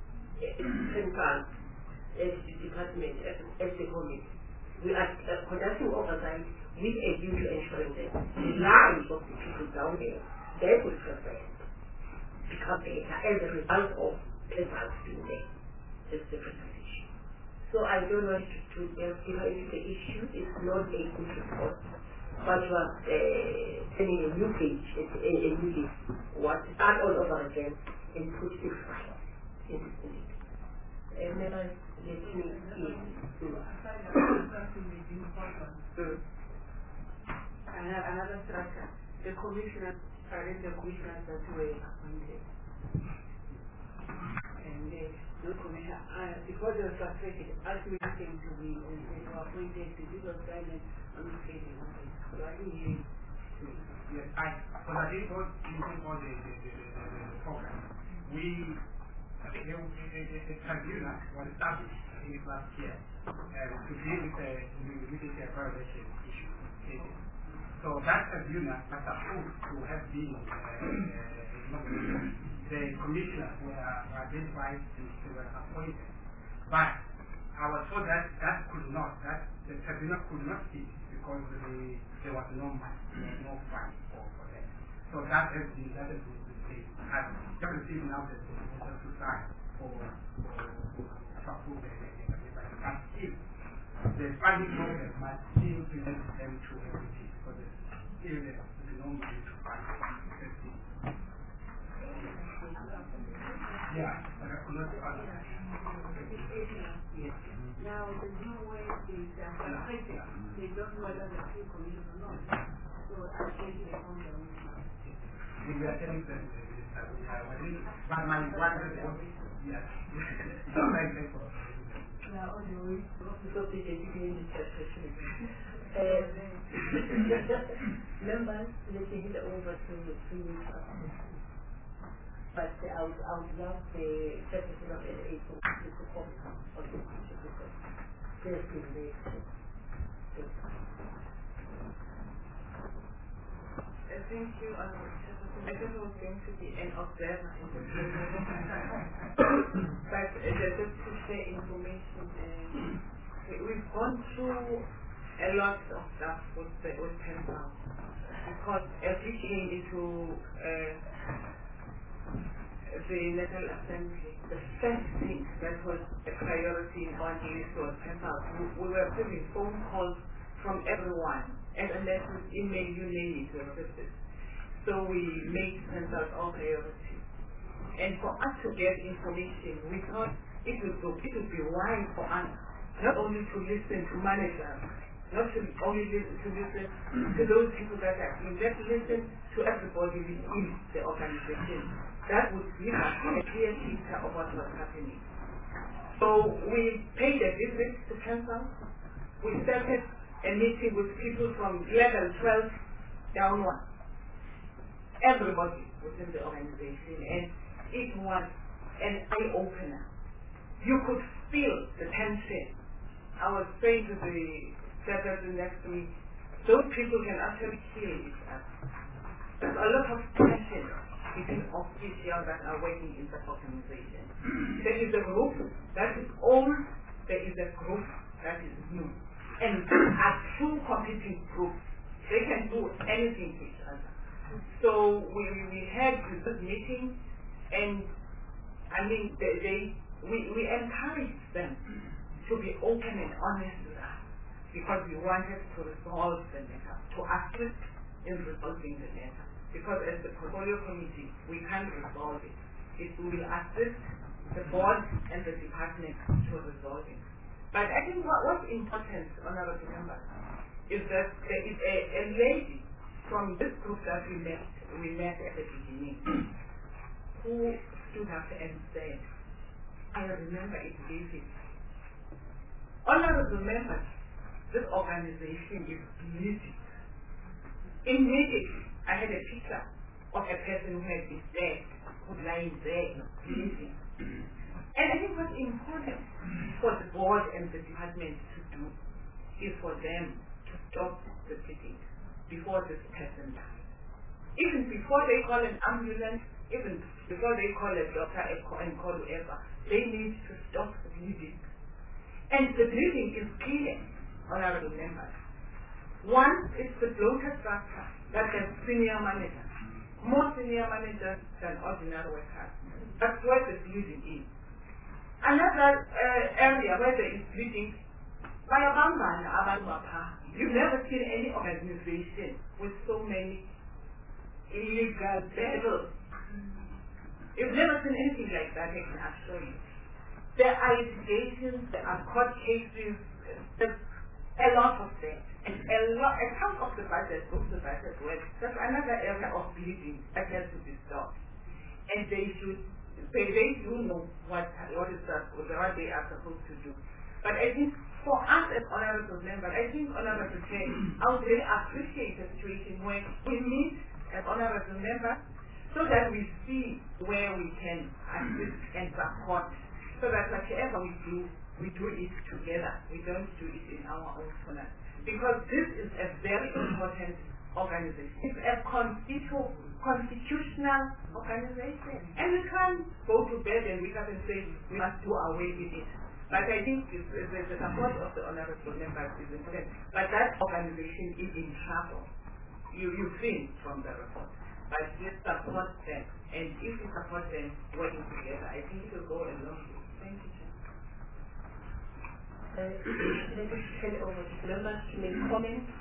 [SPEAKER 1] as the department, as the committee. We are conducting oversight with a view to ensuring that the lives of the people down there, they will present, become better as a result of results being there. That's the presentation. So I don't want to delve deeper into the issue. It's not a good report. But you are sending a new page, a new list. What start all over again and put this right in this unit. And then let me another structure. The commissioners are the commissioners that were appointed. And no commissioner, because they were frustrated, asked me to be appointed to do the silence on the stage. So I didn't hear it.
[SPEAKER 3] Yes, because I didn't go into all the program. A tribunal was established in last year to deal with the military violation issue. So that tribunal was supposed to have been the commissioners were identified and they were appointed. But I was told that the tribunal could not sit because there was no money, no fund for that. So that has been the case. I've just received now the proposal to sign for approve the but if the funding problem must still prevent them to execute because still there's no money to fund it. Yeah, but I could not do other.
[SPEAKER 1] Yes. Now, there's no way is they don't know whether the two commissions or not. So I think they found the
[SPEAKER 3] we are telling them but my one yes.
[SPEAKER 1] Members, let me hand over to you. but I would love the Secretary of NA to comment on this issue because they have been very
[SPEAKER 5] Thank you. I just was going to be an observer in the but just to share information. We've gone through a lot of stuff with PenPal because as we came into the National Assembly, the first thing that was a priority in our days was PenPal. We were receiving phone calls from everyone, SMS, email, you name it, we received it. So we made PenPal our priority. And for us to get information, we thought it would be wise for us not only to listen to managers, not to only listen to those people that are in, let's listen to everybody within the organization. That would give us a clear picture of what was happening. So we paid a visit to PenPal. We started a meeting with people from level 12 downward. Everybody within the organization, and it was an eye-opener. You could feel the tension. I was saying to the secretary next to me, those people can actually kill each other. There's a lot of tension between officials that are working in the organization. There is a group that is old, there is a group that is new. And these are two competing groups. They can do anything to each other. So we had this meeting, and I mean, we encouraged them to be open and honest with us because we wanted to resolve the matter, to assist in resolving the matter. Because as the portfolio committee, we can't resolve it. It will assist the board and the department to resolve it. But I think what's important, honorable members, is that there is a lady from this group that we met at the beginning who stood up and said, I remember it vividly. Honorable members, this organization is bleeding. Immediately, I had a picture of a person who had been dead, who's lying there, bleeding. And I think what's important for the board and the department to do is for them to stop the bleeding before this person dies. Even before they call an ambulance, even before they call a doctor and call whoever, they need to stop the bleeding. And the bleeding is clear, honorable members. One is the bloated structure that has senior managers, more senior managers than ordinary workers. That's where the bleeding is. Another area where there is bleeding, you've never seen any organization with so many illegal devils. You've never seen anything like that, I can assure you. There are litigations, there are court cases, there's a lot of them. And a chunk of the budget goes to budget work. That's another area of bleeding that has to be stopped. And they do know what they are supposed to do. But I think for us as honorable members, I think honorable chair, I would really appreciate a situation where we meet as honorable members so that we see where we can assist and support, so that whatever we do it together. We don't do it in our own corner. Because this is a very important organization. It's a constitutional organization. And we can't go to bed and wake up and say we must do away with it. But I think the support of the honorable members is important. But that organization is in trouble. You've seen from the report. But let's support them. And if we support them working together, I think it will go a long way. Thank you, Chair.
[SPEAKER 1] Let me turn it over to members to make comments.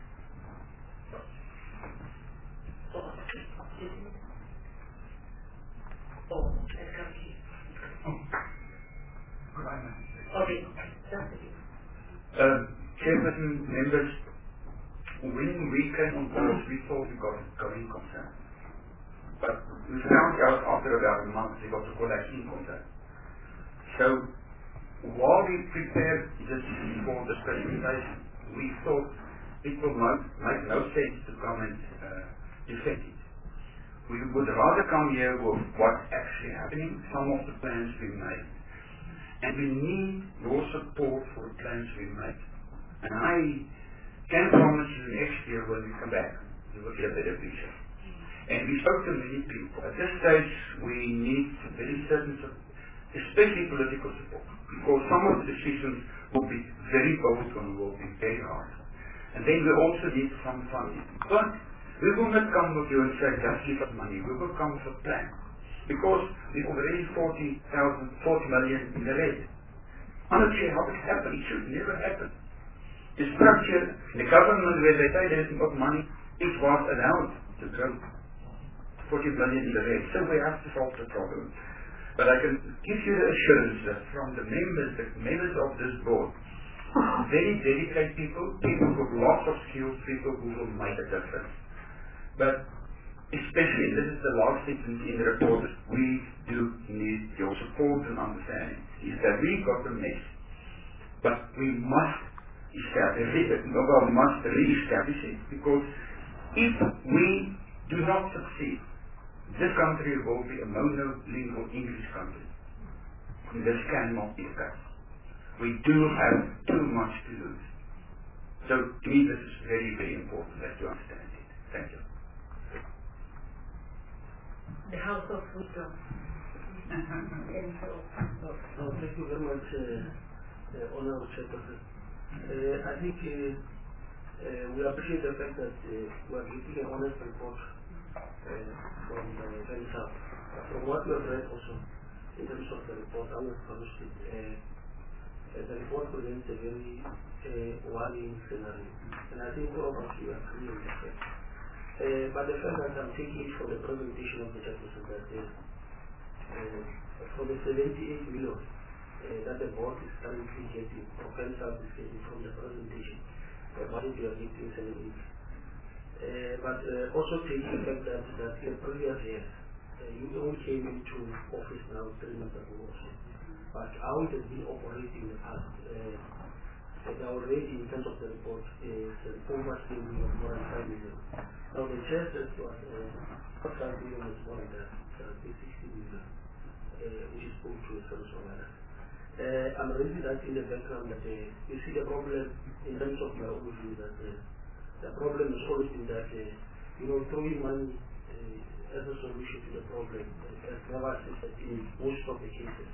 [SPEAKER 1] Okay, that's it.
[SPEAKER 14] Chairperson, members, when we came on board, we thought we got going concern. But we found out after about a month we got to collect in concern. So while we prepared this for this presentation, we thought it will make no sense to come and defend it. We would rather come here with what's actually happening, some of the plans we made. And we need your support for the plans we made. And I can promise you next year when we come back, you will get a better picture. And we spoke to many people. At this stage, we need very certain support, especially political support, because some of the decisions will be very bold and will be very hard. And then we also need some funding. But we will not come with you and say, just give us money. We will come with a plan. Because we're already 40 million in the red. I'm not sure how it happened. It should never happen. The structure, the government, where they say there isn't got money, it was allowed to grow 40 million in the red. So we have to solve the problem. But I can give you the assurance that from the members of this board, very dedicated people with lots of skills, people who will make a difference. But especially, this is the last thing in the report, we do need your support and understanding. Is that we got the mess, but we must establish it, we must re-establish it, because if we do not succeed, this country will be a monolingual English country. And this cannot be the case. We do have too much to lose. So to me this is very, very important that you understand it. Thank you.
[SPEAKER 1] The House of Wisdom.
[SPEAKER 6] Thank you very much, Honorable Chairperson. I think we appreciate the fact that we are getting an honest report from Venezuela. From what we have read also, in terms of the report, I was published it. The report presents a very worrying scenario. And I think all of us we agree on that fact. But the fact that I'm taking it from the presentation of the Chairperson that for the 78 million that the board is currently getting, or Pensouth is getting from the presentation, what is your getting 78? But also taking the fact that in previous years, you only came into office now 3 months ago also. But how it has been operating in the past, already in terms of the report is overspending of more than 5 million. Now the chair says to us, 5 million is more than that, 60 million, which is put to a service provider. I'm raising that in the background that you see the problem in terms of my own view that the problem has always been that throwing money as a solution to the problem has never assisted in most of the cases.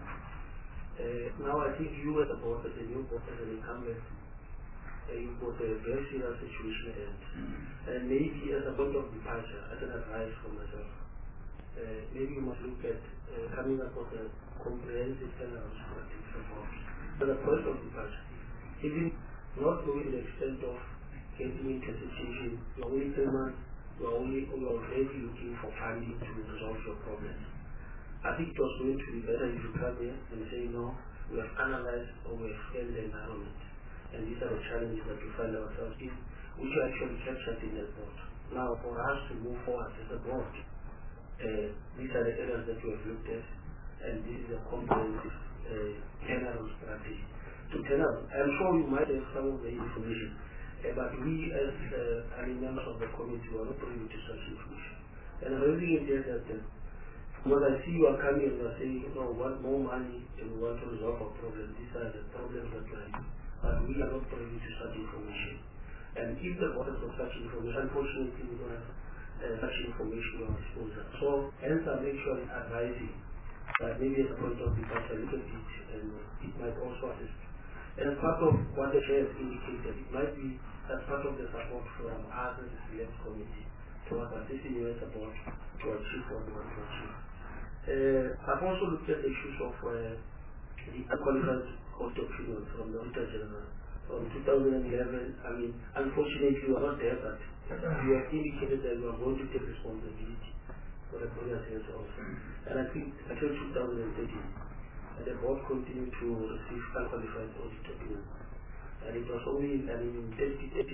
[SPEAKER 6] Now I think you as a board, as a new board, as an incumbent, you've got a very serious situation and maybe as a point of departure, as an advice for myself, maybe you must look at coming up with a comprehensive turnaround strategy for boards. As a point of departure, even not knowing the extent of getting into a situation, you're only 3 months, you're already looking for funding to resolve your problems. I think it was going to be better if you come here and say, no, we have analyzed or we have scanned the environment. And these are the challenges that we find ourselves in, which are actually captured in the report. Now, for us to move forward as a board, these are the areas that we have looked at, and this is a comprehensive turnaround strategy. To turn around, I'm sure you might have some of the information, but we as members of the committee are not privy to such information. And I'm raising it there that when I see you are coming and you are saying, we want more money and we want to resolve our problem, these are the problems that we are in. But we are not privy to such information. And if the board has such information, unfortunately we don't have such information on disposal. So hence I'm actually advising that maybe as a point of departure a little bit, and it might also assist. And as part of what the chair has indicated, it might be as part of the support from us as the select committee towards assisting you as a board to achieve what we want to achieve. I've also looked at the issues of the unqualified court opinion from the Auditor General from 2011. I mean, unfortunately, we are not there, but we have indicated that we are going to take responsibility for the previous years also. And I think until 2013, the board continued to receive unqualified audit opinion. And it was only in 2014,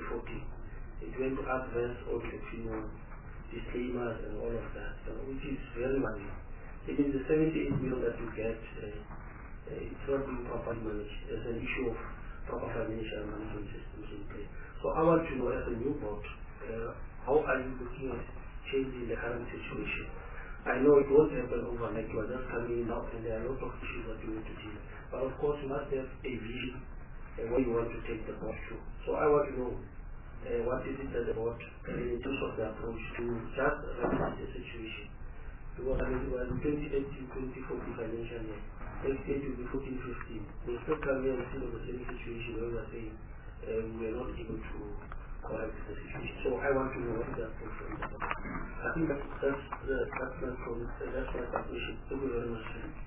[SPEAKER 6] it went to advance audit opinion, disclaimers and all of that, which is very money. It is the 78 million that you get, it's not being properly managed. There's an issue of proper financial management systems in place. So I want to know as a new board, how are you looking at changing the current situation. I know it won't happen overnight. You are just coming in now, and there are a lot of issues that you need to deal with. But of course, you must have a vision where you want to take the board to. So I want to know what is it that the board, in terms of the approach to just remedy the situation. Because I mean, we are in 2018-2040 financial year. Next year will be 14-15. We still come here and still in the same situation where we are saying we are not able to correct the situation. So I want to know what is the approach from the board. I think that's my promise. That's my submission. Thank you very much.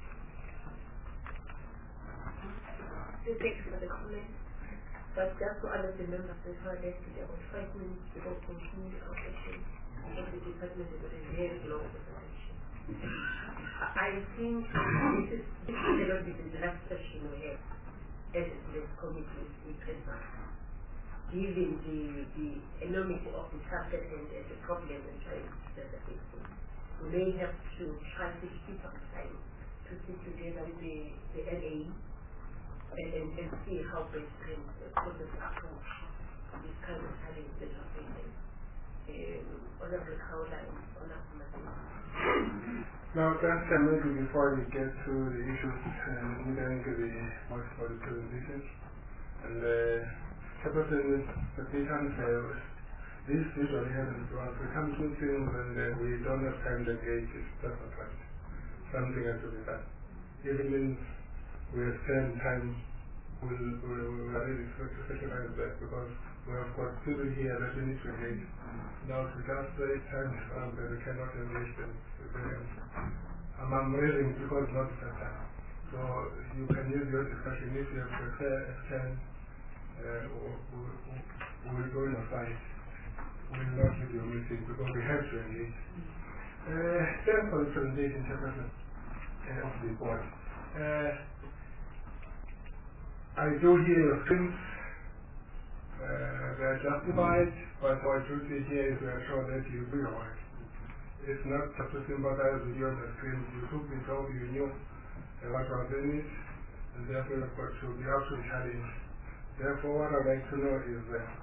[SPEAKER 1] Thank you for the comment. But just to alert the members before I get to there was 5 minutes before concluding our session. Because the department is a very long presentation. I think this cannot be the last session we have as this committee with Christmas. Given the enormity of the subject and the problem and trying to set the fixing. We may have to try to keep up time to sit together with the LA and see how best can process approach this kind of challenge that are facing. Honorable Caroline, Honorable Martin.
[SPEAKER 3] Now, just maybe before we get to the issues and into the most for the presentation, and Chairperson, the patient says this usually happens to us. We come to things and we don't have time to engage. It's just a fact. Something has to be done. If it means we spend time, we'll really specialize that because we have got people here that we need to engage. Now to just say time that we cannot engage them. I'm raising because not the time. So you can use your discussion if you have to extend we'll go in a fight. We'll not leave your meeting because we have to engage. Thanks for the presentation, Chairperson of the board. I do hear your things. They are justified, but what you see here is we are sure that you do your work. It's not just to sympathize with you on the screen. You took the job, you knew what was in it, and therefore you've got to be up to the challenge. Therefore, what I'd like to know is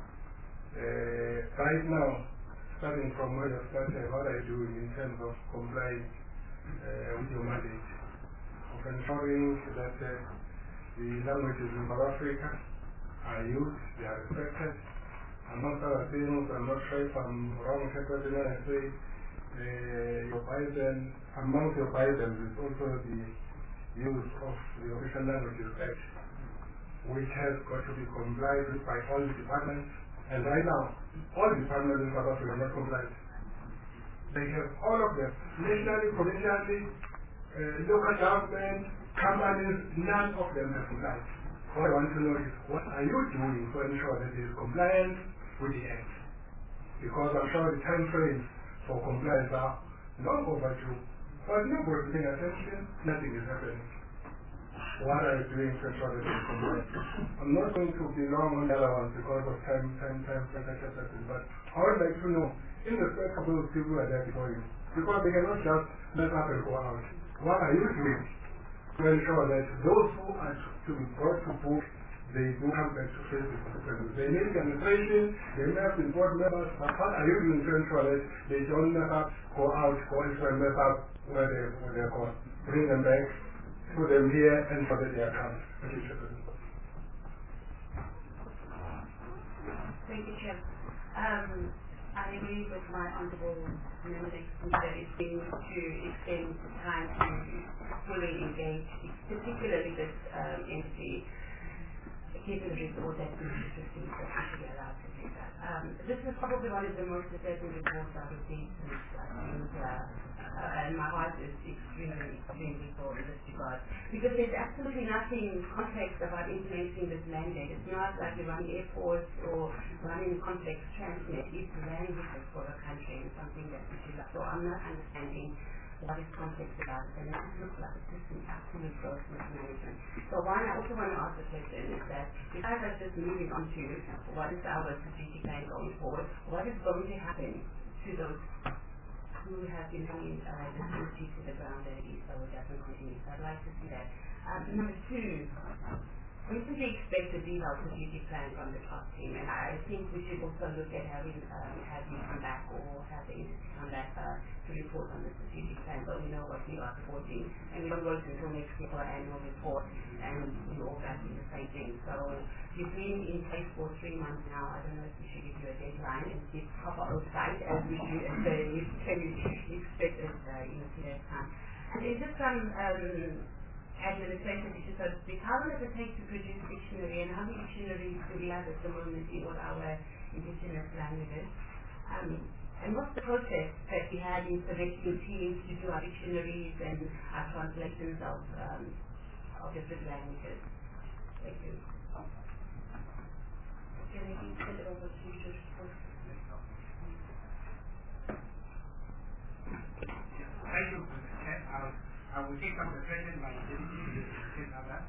[SPEAKER 3] right now, starting from where you started, what are you doing in terms of complying with your mandate of ensuring that the languages in South Africa are used, they are respected. Amongst other things, I'm not sure if I'm wrong, Secretary, when I say your Biden, amongst your Biden is also the use of the Official Languages Act, which has got to be complied with by all the departments. And right now, all departments in South Africa are not compliant. They have all of them, nationally, provincially, local government, companies, none of them have complied. What I want to know is, what are you doing to ensure that there is compliance with the Act? Because I'm sure the time frames for compliance are long overdue. But nobody's paying attention, nothing is happening. What are you doing to ensure that there is compliance? I'm not going to be long on the other ones because of time, but I would like to know, in respect of those people who are there before you, because they cannot just let up and go out. What are you doing to ensure that those who are to be brought to book, they do come back to face the consequences? They may be administration, they may have been board members, but what are you doing to ensure that they don't mess up, go out, go into and mess up where they're called? Bring them back, put them here, and for that they are coming.
[SPEAKER 12] Thank you, Chair. I agree with my honourable member that it's been to extend the time to fully engage, particularly this entity, given the report that we received that we should be allowed to do that. This is probably one of the most disturbing reports I've received since and my heart is extremely full in this regard. Because there's absolutely nothing complex about implementing this mandate. It's not like you're running airports or running complex transnet. It's languages for the country and something that we should have. So I'm not understanding what is complex about it. And it looks like it's just an absolute gross mismanagement. So one, I also want to ask the question is that if I was just moving on to what is our strategic plan going forward, what is going to happen to those who have been running the security to the ground at East, so it doesn't continue. So I'd like to see that. Number two, recently expect a detailed strategic plan from the top team, and I think we should also look at having you come back or have the industry come back to report on the strategic plan, so we know what we are supporting, and we don't wait until next year for our annual report and we all back in the same thing. So you've been in place for 3 months now. I don't know if we should give you a deadline and give proper oversight as we do as the expected in a few days' time. And then just some administration issues, so to speak. How long does it take to produce a dictionary, and how many dictionaries do we have at the moment in all our indigenous languages? And what's the process that we had in selecting teams to do our dictionaries and our translations of different languages? Thank you. Can I send it over to you to respond?
[SPEAKER 3] Thank you. I will take up the question by dedicating to another.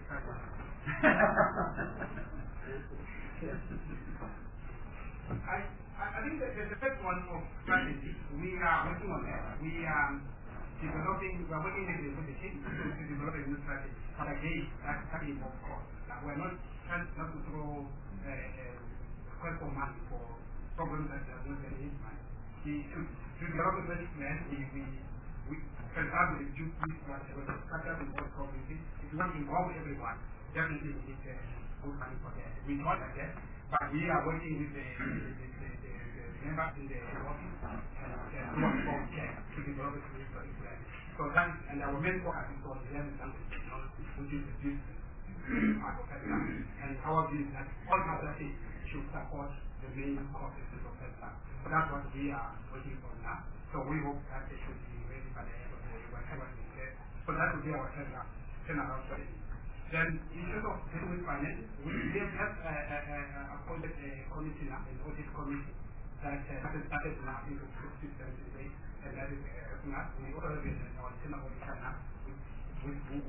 [SPEAKER 3] I think that the first one of strategy, we are working on that. We are working with the team to develop a new strategy. But again, that's very more cost. We're not trying not to throw request for money for problems that are not very need money. To develop a strategy plan, we can start with the two structure, but the structure involves community. If you want to involve everyone, definitely we need good money for that. We thought like that, but we are working with the members in the office and doing what we can to develop a strategy plan. So that, and our main focus is on learning language technology, which is the business part of that. And our view is that all other things should support the main concepts of that. So that's what we are working on now. So we hope that they should be ready by the end of the year, whatever we get. So that will be our turnaround strategy. Then, in terms of dealing with finance, we have appointed a committee now, an audit committee, that has started now into 60, 70 days, and that is helping us. We also have our internal auditor now, which is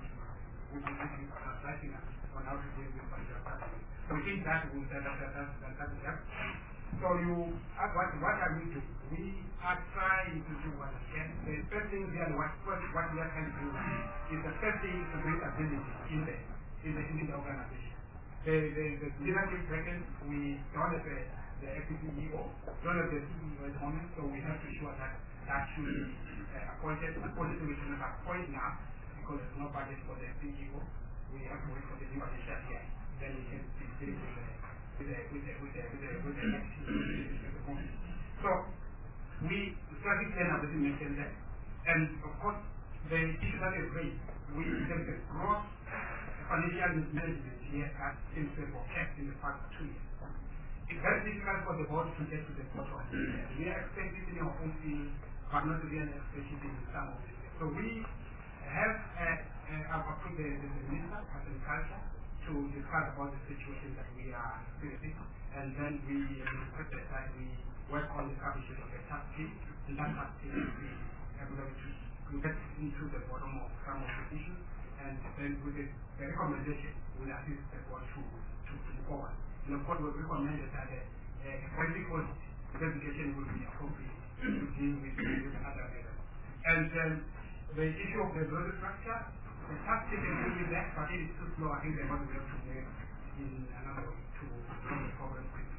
[SPEAKER 3] advising us on how to deal with financial strategy. So we think that will help. So you ask what are we doing? We are trying to do what we can. The first thing here, what we are trying to do is the first thing to bring ability in the organization. The leadership reckon we don't have the FPCEO, don't have the CEO at the moment, so we have to ensure that should be appointed. Unfortunately, we should not appoint now because there's no budget for the CEO. We have to wait for the new addition here. Then we can be dealing with the next team. So we strategic plan obviously mentioned that, and of course the issue that is raised, there is a gross financial mismanagement here at Simsway kept in the past 2 years. It's very difficult for the board to get to the bottom. We are expecting in our own field, but not really expecting in some of it. So we have approved the Minister of Agriculture to discuss about the situation that we are experiencing, and then we requested that we work on the establishment of a task team, and that task team will be able to get into the bottom of some of the issues, and then with the recommendation will assist the board to move forward. And of course, we recommended that a political investigation will be appropriate to deal with other matters. And then the issue of the broader structure, the task team can deal with that, but it is too slow. I think they want to have to move in another way to solve the problem quickly.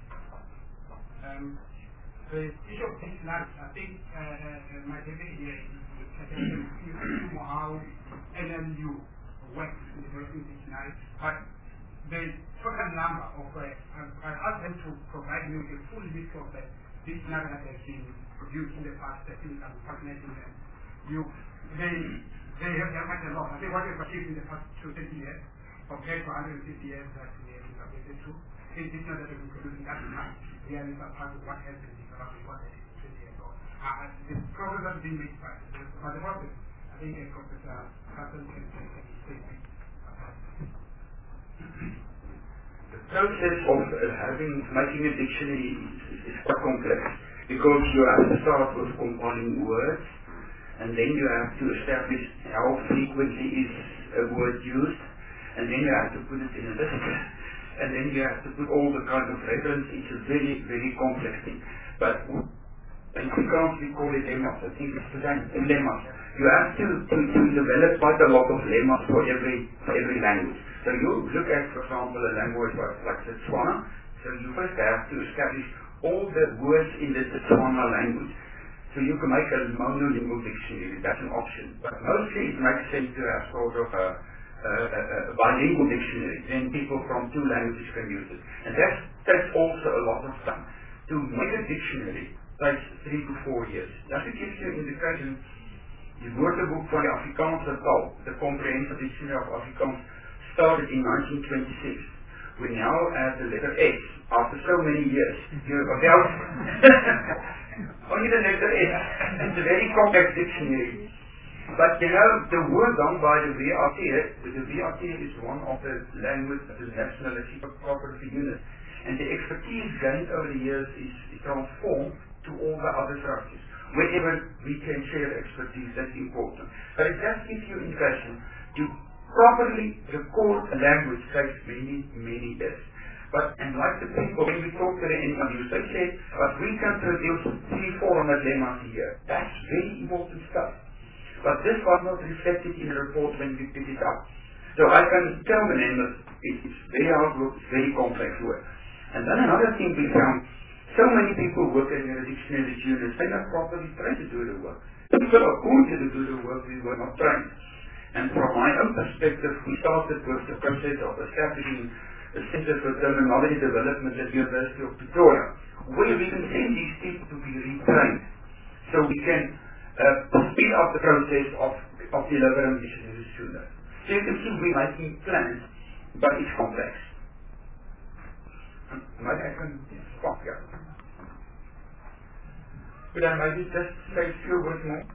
[SPEAKER 3] The issue of dictionaries, I think my deputy here is suggesting how NMU works in developing dictionaries, but the total number of, I asked them to provide me with a full list of the dictionaries that have been produced in the past. I think I'm fascinating them. They have quite a lot. I think what they've achieved in the past 20 years compared to 150 years that we have been updated to, is dictionaries that have been produced in that time. Really surpassed what has been developed in what has been 20 years ago. The progress has been made by the process. I think Professor Carson can say about it.
[SPEAKER 14] The process of making a dictionary is quite complex because you have to start with compiling words, and then you have to establish how frequently is a word used, and then you have to put it in a list, and then you have to put all the kinds of reference. It's a very, very complex thing. But In Afrikaans we call it lemmas. I think it's lemmas. You have to develop quite a lot of lemmas for every language. So you look at, for example, a language like Setswana. So you first have to establish all the words in the Setswana language. So you can make a monolingual dictionary. That's an option. But mostly it makes sense to have sort of a bilingual dictionary. Then people from two languages can use it. And that takes also a lot of time. To make a dictionary takes 3 to 4 years. Just to give you an indication, the Woordeboek van die Afrikaanse taal, the Comprehensive Dictionary of Afrikaans, started in 1926. We now have the letter X. After so many years, only the letter X. It's a very complex dictionary. But you know, the work done by the VAT, the VAT is one of the language, the National Cooperative Unit, and the expertise gained over the years is transformed to all the other structures. Wherever we can share expertise, that's important. But it just gives you an impression to properly record a language takes many, many years. But, and like the people, when we talk to the NWs, they say, but we can produce 300-400 lemmas a year. That's very important stuff. But this was not reflected in the report when we picked it up. So I can tell the members, it's very hard work, it's very complex work. And then another thing we found, so many people working in the dictionary units, they're not properly trained to do the work. People are going to do the work, we were not trained. And from my own perspective, we started with the process of establishing the Center for Terminology Development at the University of Pretoria, where we can send these people to be retrained, so we can speed up the process of delivering dictionaries sooner. So you can see we're making plans, but it's complex. Maybe I can stop here. Could I maybe just say a few words more?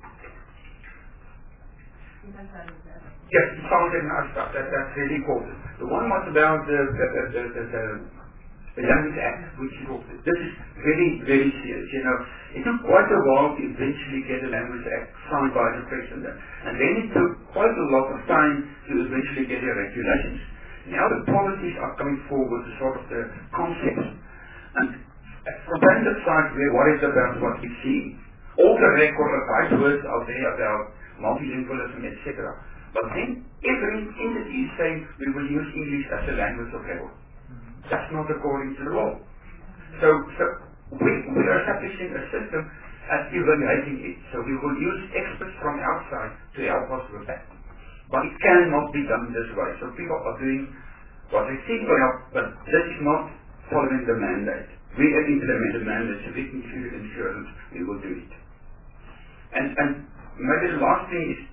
[SPEAKER 14] Yes, the sound and other stuff, that's really important. The one was about the Language Act, which this is very, very serious. You know, it took quite a while to eventually get a Language Act signed by the President, and then it took quite a lot of time to eventually get the regulations. Now the policies are coming forward with sort of the concepts, and from that side we're worried about what we see. All the right words are there about multilingualism, etc. But then every entity is saying we will use English as a language of record. That's not according to the law. So we are establishing a system and evaluating it. So we will use experts from outside to help us with that. But it cannot be done this way. So people are doing what they think will help, but this is not following the mandate. We have implemented the mandate, so we can feel insurance, we will do it. And maybe the last thing is,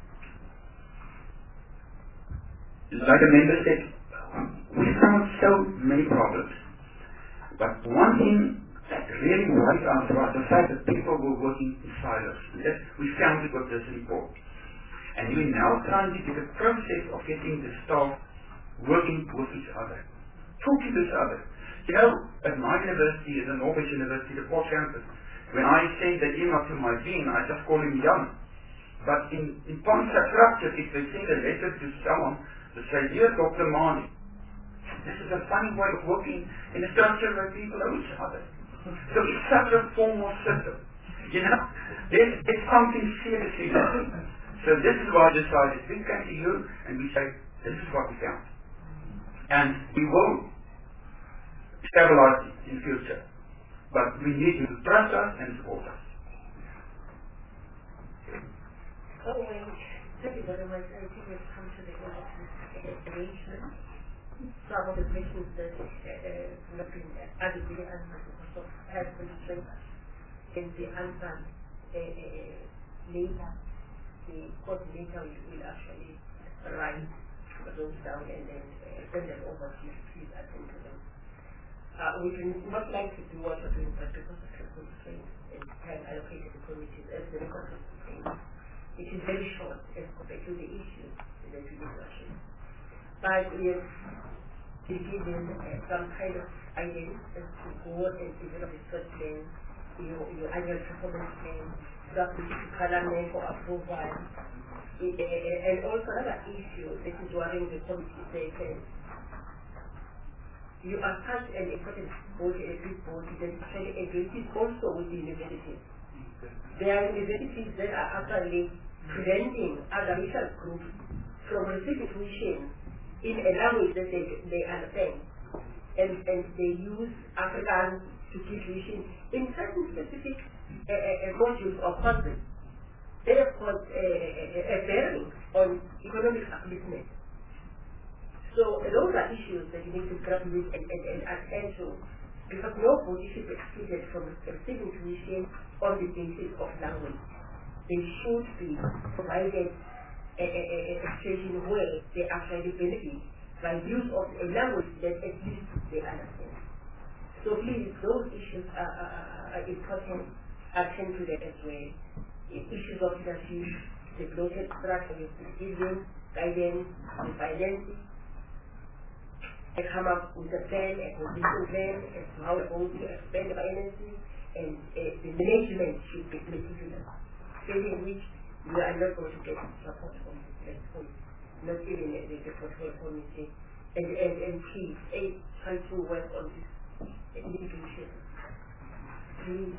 [SPEAKER 14] like the member said, we found so many problems. But one thing that really worried us was the fact that people were working in silos. We found it with this report. And we're now trying to do the process of getting the staff working with each other, talking to each other. You know, at my university, at the Norwich University, the Port campus, when I send the email to my dean, I just call him Jan. But in Ponsa structure, if they send a letter to someone, they say, dear Dr. Mani, this is a funny way of working in a structure where people know each other. So it's such a formal system. You know, there's something seriously missing. So this is why I decided we come to you and we say, this is what we found. And we will stabilize it in future. But we need you to trust us and support us.
[SPEAKER 1] Thank you very much. I think we've come to the end of this explanation. Some of the questions that have been adequately answered also has been strengthened. And the answer later, the coordinator will actually write those down and then send them over to you. Please attend to them. We can not like to do what we're doing, but because of the constraints and time allocated to committees as the record of the thing, it is very short as compared to the issues that we discussed. But we have been given some kind of ideas as to go and develop a third plan, your annual performance plan, submit to Parliament for approval. And also another issue that is worrying the committee, they can you are such an important body, a big body that actually engages also with the universities. There are universities that are actually preventing other racial groups from receiving tuition in a language that they understand. And they use Afrikaans to give tuition in certain specific modules or courses. They have got a bearing on economic upliftment. So those are issues that you need to grapple with and attend to, because nobody should be excluded from receiving tuition on the basis of language. They should be provided a situation where they actually benefit by use of a language that at least they understand. So please, those issues are important. Attend to them as well. Issues of leadership, the bloated structure of decision, guidance, and financing. They come up with a plan, a condition plan, as to how we're going to expand the financing, and the management should be meticulous, in which we are not going to get support from the point, not even the portfolio committee, and please, try to work on this litigation. Please.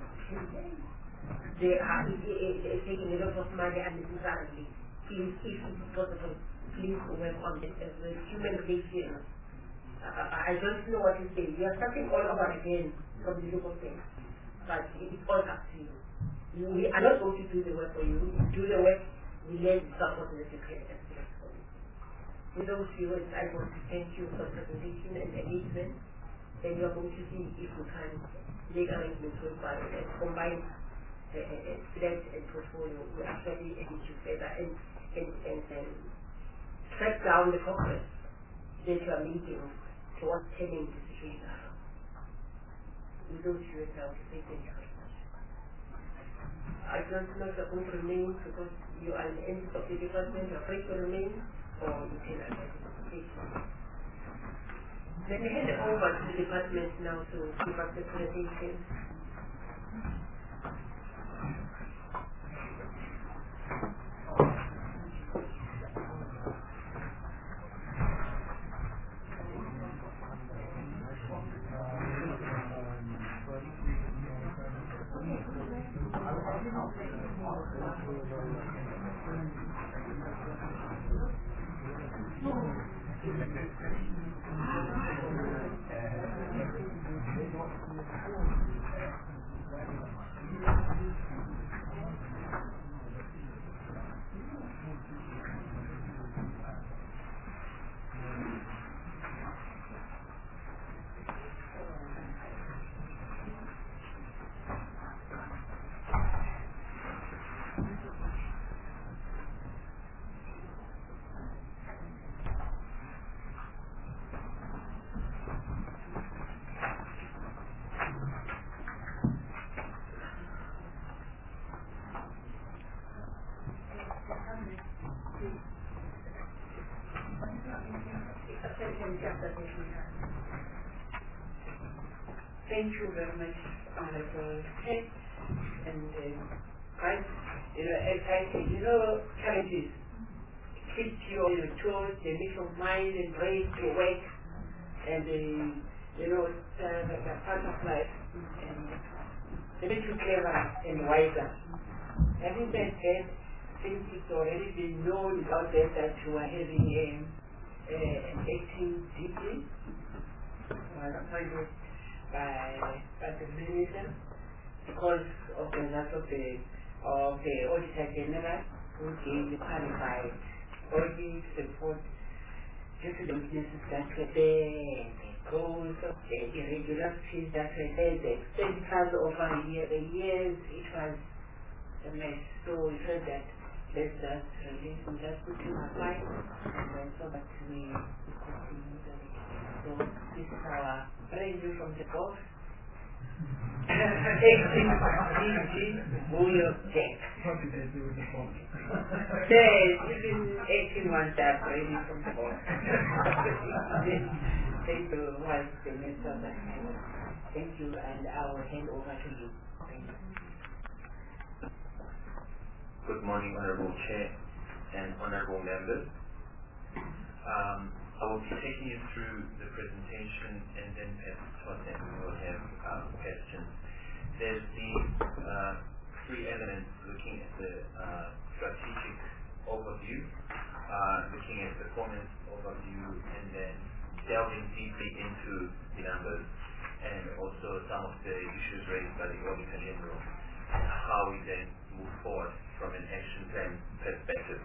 [SPEAKER 1] They are taking a lot of money unnecessarily. Please, if it is possible, please work on it as a human being. I don't know what to say. We are starting all over again from the local thing. But it is all up to you. We are not going to do the work for you. You do the work, we let support the secretary and the for you. With those viewers, I want to thank you for the presentation and engagement. Then we are going to see if we can make arrangements with and combine SLED and portfolio. We actually engage together and track down the progress that you are making towards turning the situation around. With those viewers, I want to say thank you very much. I don't know if you're going to remain because you are in the end of the department, you're free to remain, or you can attend the presentation. Let me hand it over to the department now to give us the presentation.
[SPEAKER 5] Thank you very much, Honorable Head. And as I say, challenges keep you on your toes, they make your mind and brain to work, and they're part of life, and they make you clever and wiser. Having said that, since it's already been known out there that you are having an acting DP, appointed by the minister because of the loss of the Auditor General, who gave the qualified audit report due to the weaknesses that were there, the goals of the irregularities that were there, the expenditures over the years. It was a mess. So we felt that let's just release and just put him aside, and then so that we continue the week. So this is our preview from the box. Acting DG Buyo Jack.
[SPEAKER 3] What did they do with the box?
[SPEAKER 5] Even 18 months are ready from the box. Thank you, was the minister of that time. Thank you, and I will hand over to you. Thank you.
[SPEAKER 4] Good morning, Honorable Chair and Honorable Members. I will be taking you through the presentation, and then perhaps towards the end we will have questions. There's the three elements looking at the strategic overview, looking at performance overview, and then delving deeply into the numbers, and also some of the issues raised by the Auditor General, and how we then move forward from an action plan perspective.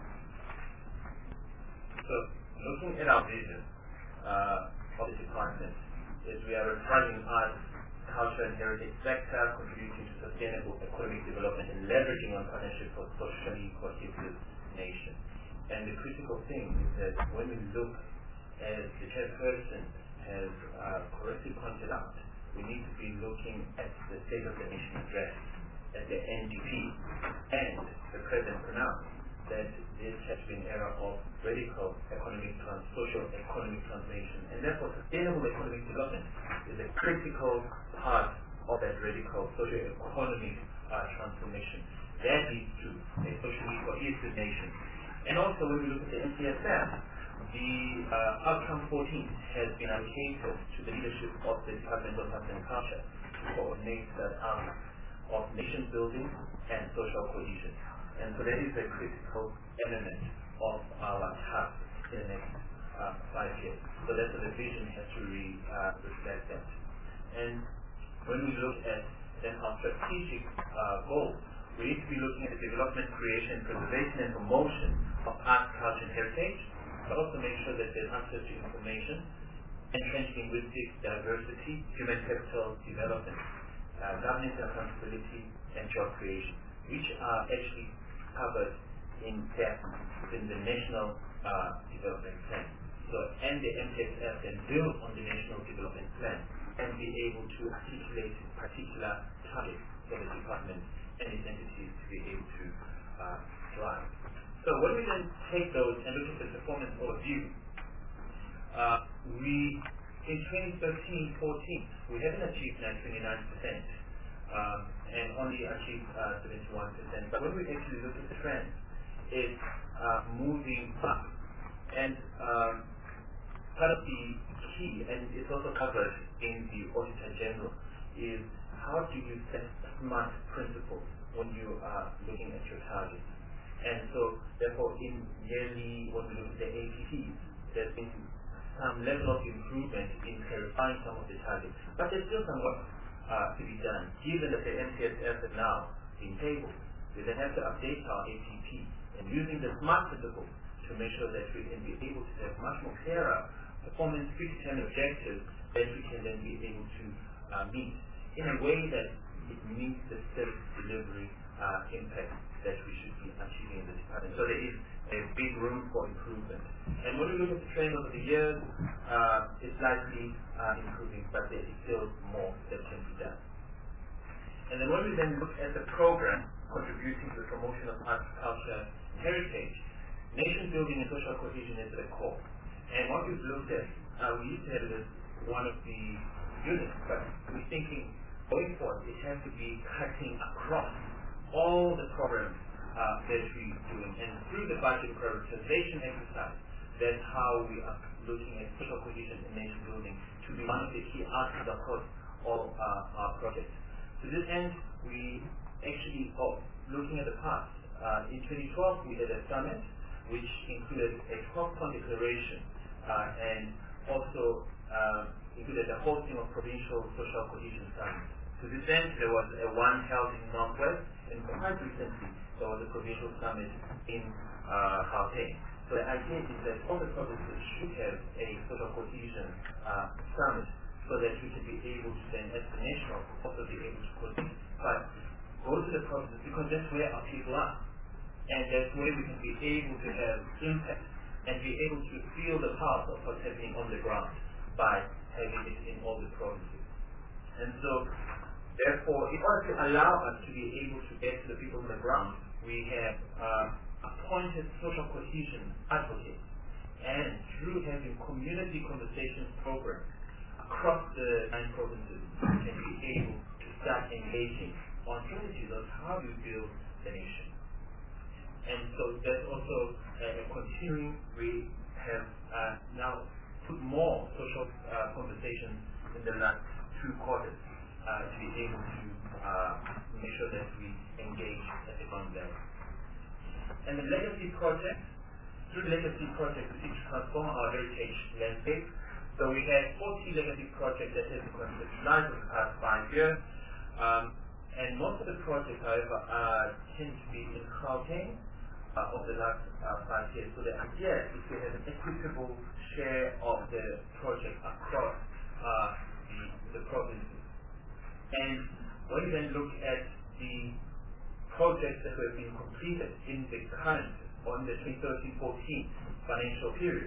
[SPEAKER 4] So, looking at our vision of the department, is we are a thriving arts, culture and heritage sector, contributing to sustainable economic development and leveraging on partnership for socially cohesive nation. And the critical thing is that when we look, as the chairperson has correctly pointed out, we need to be looking at the State of the Nation address, at the NDP, and the President pronounced that this has been an era of radical social economic transformation, and therefore sustainable economic development is a critical part of that radical social economic transformation. That leads to a socially cohesive nation. And also when we look at the NCSF, the outcome 14 has been allocated to the leadership of the Department of Arts and Culture to coordinate that arm of nation building and social cohesion. And so that is a critical element of our task in the next 5 years. So that's what the vision has to reflect that. And when we look at then our strategic goals, we need to be looking at the development, creation, preservation, and promotion of art, culture, and heritage, but also make sure that there's access to information, entrenched linguistic diversity, human capital development, governance accountability, and job creation, which are actually covered in depth in the National Development Plan. So, and the MTSF then build on the National Development Plan and be able to articulate particular targets for the department and its entities to be able to drive. So when we then take those and look at the performance overview, we in 2013-14 we haven't achieved 29%. And only achieved 71%. But when we actually look at the trend, it's moving up. And part of the key, and it's also covered in the Auditor General, is how do you set SMART principles when you are looking at your targets. And so, therefore, in yearly, when we look at the APTs, there's been some level of improvement in clarifying some of the targets. But there's still some work to be done. Given that the NCSF has now been tabled, we then have to update our APP and using the SMART principle to make sure that we can be able to have much more clearer performance predetermined objectives that we can then be able to meet in a way that it meets the service delivery impact that we should be achieving in the department. So there is a big room for improvement. And when we look at the trend over the years, it's likely improving, but there is still more that can be done. And then when we then look at the program contributing to the promotion of arts, culture, and heritage, nation building and social cohesion is at the core. And what we've looked at, we used to have it as one of the units, but we're thinking going forward, it has to be cutting across all the programs that we're doing. And through the budget prioritization exercise, that's how we are looking at social cohesion and nation building to be one of the key outcomes across all our projects. To this end, we actually are looking at the past. In 2012, we had a summit which included a 12-point declaration and also included the hosting of provincial social cohesion summits. To this end, there was one held in Northwest, and quite recently there was a provincial summit in Gauteng. So the idea is that all the provinces should have a social cohesion summit so that we can be able to then, as the national, also be able to coordinate. But go to the provinces because that's where our people are. And that's where we can be able to have impact and be able to feel the pulse of what's happening on the ground by having it in all the provinces. And so, therefore, in order to allow us to be able to get to the people on the ground, we have appointed social cohesion advocates. And through having community conversations programs across the 9 provinces, we can be able to start engaging on strategies of how you build the nation. And so there's also a continuing, we have now put more social conversations in the last 2 quarters to be able to make sure that we engage at the ground level. And the legacy project, through legacy projects, we seek to transform our heritage landscape. So we have 40 legacy projects that have been conceptualized over the past 5 years. And most of the projects, however, tend to be in Gauteng of the last 5 years. So the idea is to have an equitable share of the project across the provinces. And when you then look at the projects that have been completed in the current, or in the 2013-14 financial period,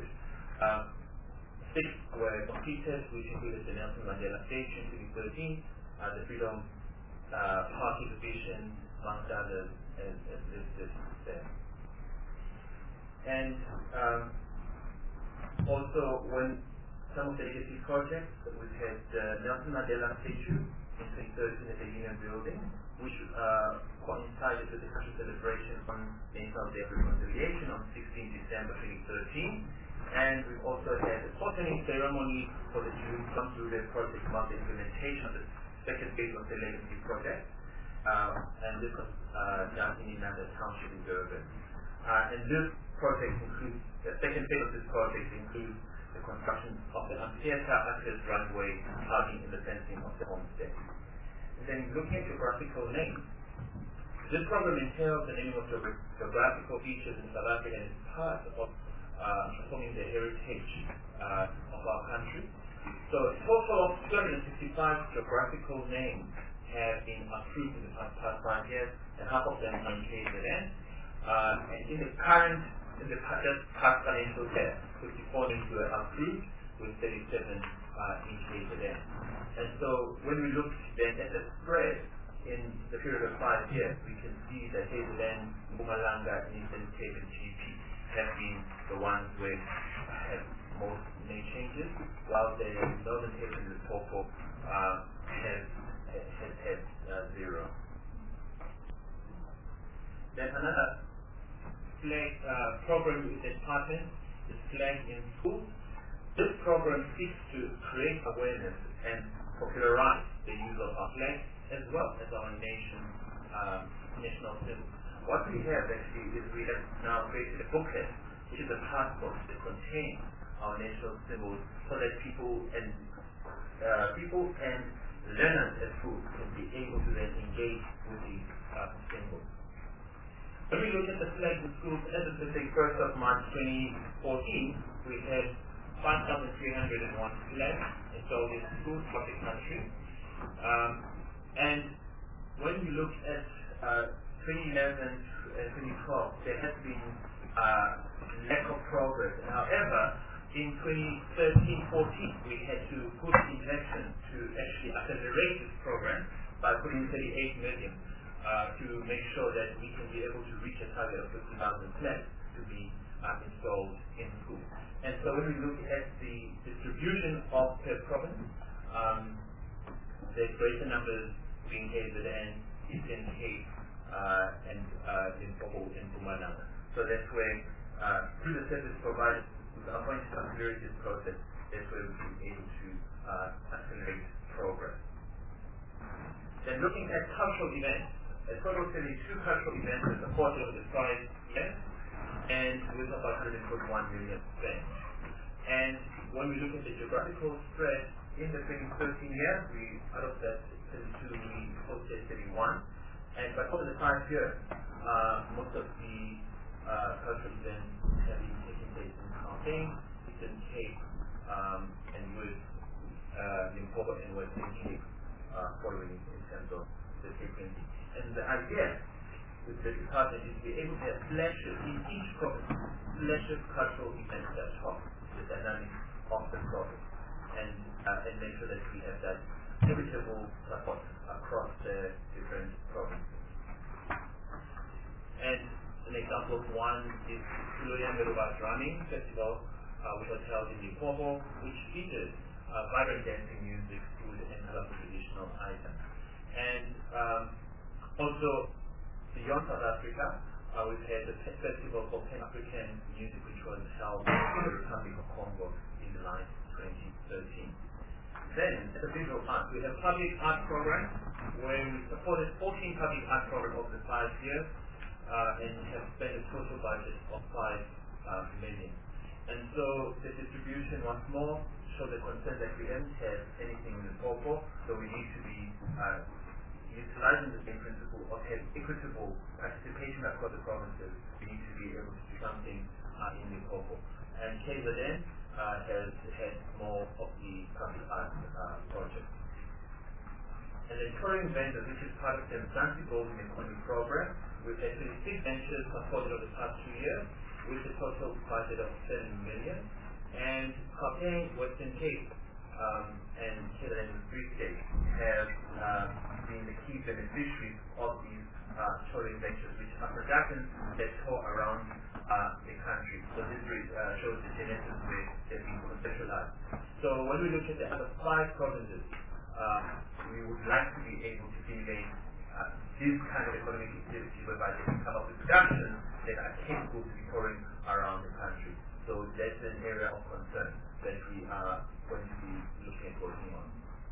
[SPEAKER 4] 6 were completed, which included the Nelson Mandela Station in 2013, the Freedom Park exhibition, amongst others, as listed there. And also, when some of the legacy projects, we had the Nelson Mandela Statue in 2013 at the Union Building, which coincided with the cultural celebration on the National Day of Reconciliation on 16 December 2013. And we've also had a sorting ceremony for the Jews come through their project about the implementation of the second phase of the legacy project. And this was done in another township in Durban. And this project includes, the second phase of this project includes the construction of the amphitheater access runway, plugging in the fencing of the homestead. And then looking at geographical names, this program entails the naming of geographical features in South Africa and is part of transforming the heritage of our country. So a total of 265 geographical names have been approved in the past 5 years, and half of them are in KZN. And in the just past financial year, 54 names were approved, with 37 in KZN. And so when we look then at the spread in the period of 5 years, we can see that KZN, Mpumalanga, Eastern Cape, and GP have been the ones where have most name changes, while the Northern Cape and Limpopo has had 0. Then another flag program with its partners is Flag in Schools. This program seeks to create awareness and popularize the use of our flag as well as our national symbol. What we have actually is we have now created a booklet, which is a passport that contains our national symbols, so that people and learners at school can be able to then engage with these symbols. When we look at the flag in schools, as of the 1st of March 2014, we had 5,301 flags installed in schools across the country. And when you look at 2011 and 2012, there has been lack of progress. However, in 2013-14, we had to put injection to actually accelerate this program by putting 38 million to make sure that we can be able to reach a target of 50,000 flags to be installed in schools. And so when we look at the distribution of per province, there's greater numbers being KZN, Eastern Cape, and Limpopo and Mpumalanga. So that's where, through the service provided, with our point to accelerate this process, that's where we've been able to accelerate progress. Then looking at cultural events, a total of 72 cultural events were supported over the 5 years, and with about 141 million spent. And when we look at the geographical spread in the 2013 year, out of that 32, we posted 31. But over the 5 years, most of the cultural events have been taking place in Gauteng, Eastern Cape, and with Limpopo and Western Cape following in terms of the frequency. And the idea with the department is to be able to have flashes in each province, flashes cultural events that talk the dynamics of the province, and make sure that we have that equitable support across the different provinces. And an example of one is Siloya Merubat Running Festival, which was held in Limpopo, which featured vibrant dancing music, food, and other traditional items. And also, beyond South Africa, we've had a festival called Pan African Music, which was held in the Republic of Congo in July 2013. Then, at the visual art, we have public art programs where we supported 14 public art programs over the 5 years and have spent a total budget of 5 million. And so the distribution once more show the concern that we don't have anything in the COPO, so we need to be utilizing the same principle of having equitable participation across the provinces. We need to be able to do something in the COPO. And KZN has had more of the public art projects. And the touring ventures, which is part of the Mzansi Golden Economy Program, we've had 26 ventures supported over the past 2 years with a total budget of 7 million. And Gauteng, Western Cape, and KZN Free State have been the key beneficiaries of these touring ventures, which are productions that tour around the country. So this shows the genesis where they've been conceptualized. So when we look at the other 5 provinces, we would like to be able to stimulate this kind of economic activity whereby they can come up with productions that are capable to be touring around the country. So that's an area of concern that we are going to be looking at working on.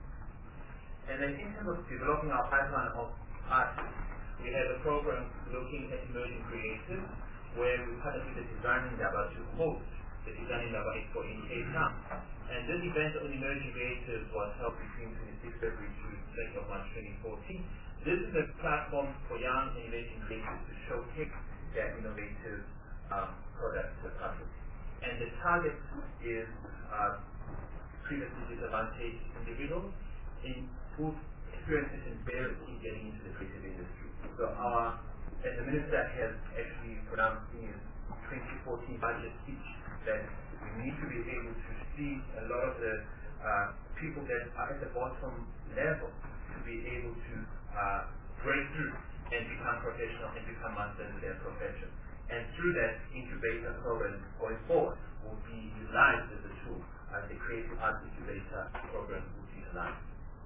[SPEAKER 4] And then in terms of developing our pipeline of artists, we have a program looking at emerging creatives where we partnered with the Design Indaba to host the Design Indaba Expo in Cape Town. And this event on emerging creatives was held between 26 February to 2nd of March 2014. This is a platform for young and emerging creatives to showcase their innovative products to the public. And the target is previously disadvantaged individuals whose experiences and barriers in getting into the creative industry. So as the Minister has actually pronounced in his 2014 budget speech that we need to be able to see a lot of the people that are at the bottom level to be able to break through and become professional and become masters in their profession. And through that, incubator program going forward will be utilized as a tool, as the Creative Arts Incubator program will be utilized.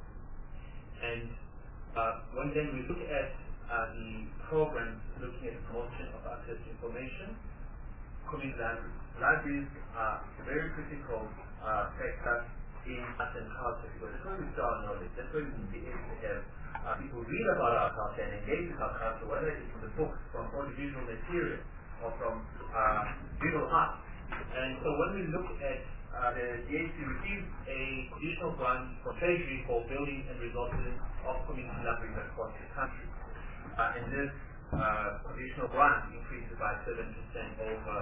[SPEAKER 4] And when then we look at the programs looking at the promotion of access to information, community libraries. Libraries are a very critical sector in arts and culture because that's where we store our knowledge. That's where we can be able to have people read about our culture and engage with our culture, whether it's from the books, from audiovisual material, or from visual art. And so when we look at the DHC received a conditional grant from Treasury for building and resources of community libraries across the country. And this conditional grant increases by 7% over